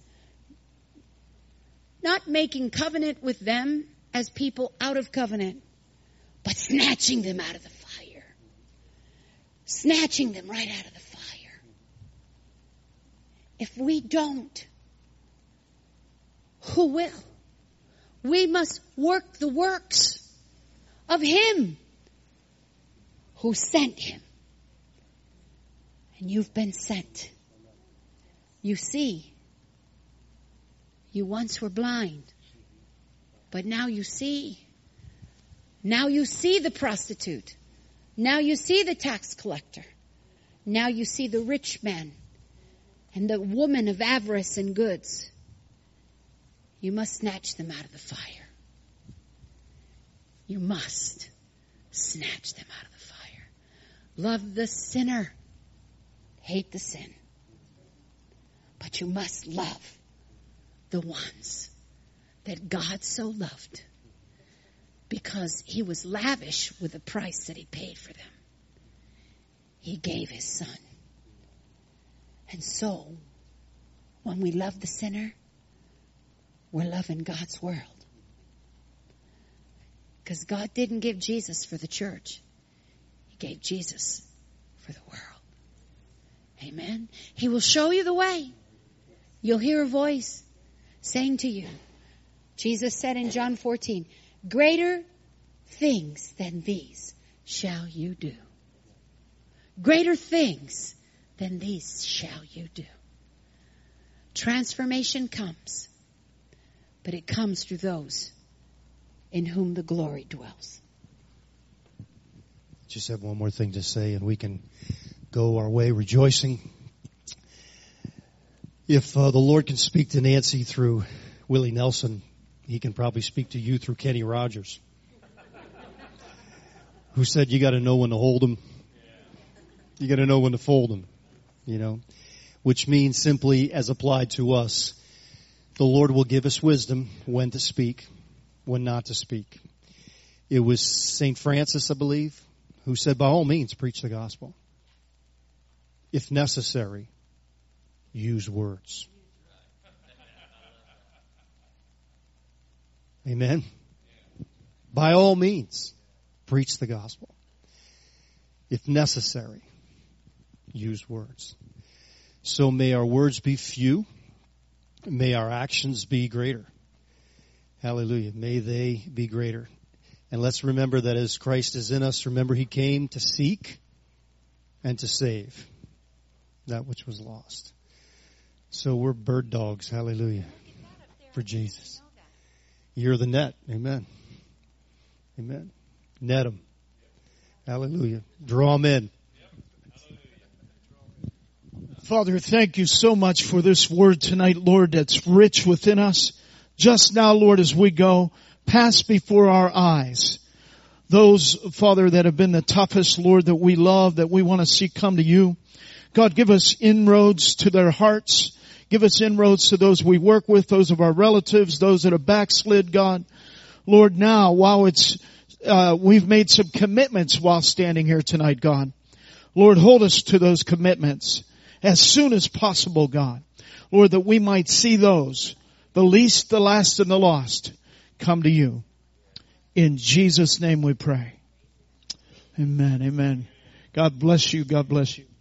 not making covenant with them as people out of covenant, but snatching them out of the fire. Snatching them right out of the fire. If we don't, who will? We must work the works of Him who sent Him. And you've been sent. You see, you once were blind, but now you see. Now you see the prostitute. Now you see the tax collector. Now you see the rich man and the woman of avarice and goods. You must snatch them out of the fire. You must snatch them out of the fire. Love the sinner. Hate the sin. But you must love the ones that God so loved, because He was lavish with the price that He paid for them. He gave His Son. And so, when we love the sinner, we're loving God's world. Because God didn't give Jesus for the church. He gave Jesus for the world. Amen. He will show you the way. You'll hear a voice saying to you, Jesus said in John fourteen, greater things than these shall you do. Greater things than these shall you do. Transformation comes, but it comes through those in whom the glory dwells. Just have one more thing to say, and we can go our way rejoicing. If uh, the Lord can speak to Nancy through Willie Nelson, He can probably speak to you through Kenny Rogers, who said you got to know when to hold them, you got to know when to fold them, you know, which means simply as applied to us, the Lord will give us wisdom when to speak, when not to speak. It was Saint Francis, I believe, who said, by all means, preach the gospel. If necessary, use words. Amen. By all means, preach the gospel. If necessary, use words. So may our words be few. May our actions be greater. Hallelujah. May they be greater. And let's remember that as Christ is in us, remember He came to seek and to save that which was lost. So we're bird dogs. Hallelujah. For Jesus. You're the net. Amen. Amen. Net them. Hallelujah. Draw them in. Father, thank you so much for this word tonight, Lord, that's rich within us. Just now, Lord, as we go, pass before our eyes those, Father, that have been the toughest, Lord, that we love, that we want to see come to you. God, give us inroads to their hearts. Give us inroads to those we work with, those of our relatives, those that have backslid, God. Lord, now, while it's, uh, we've made some commitments while standing here tonight, God. Lord, hold us to those commitments as soon as possible, God. Lord, that we might see those, the least, the last, and the lost, come to you. In Jesus' name we pray. Amen. Amen. God bless you. God bless you.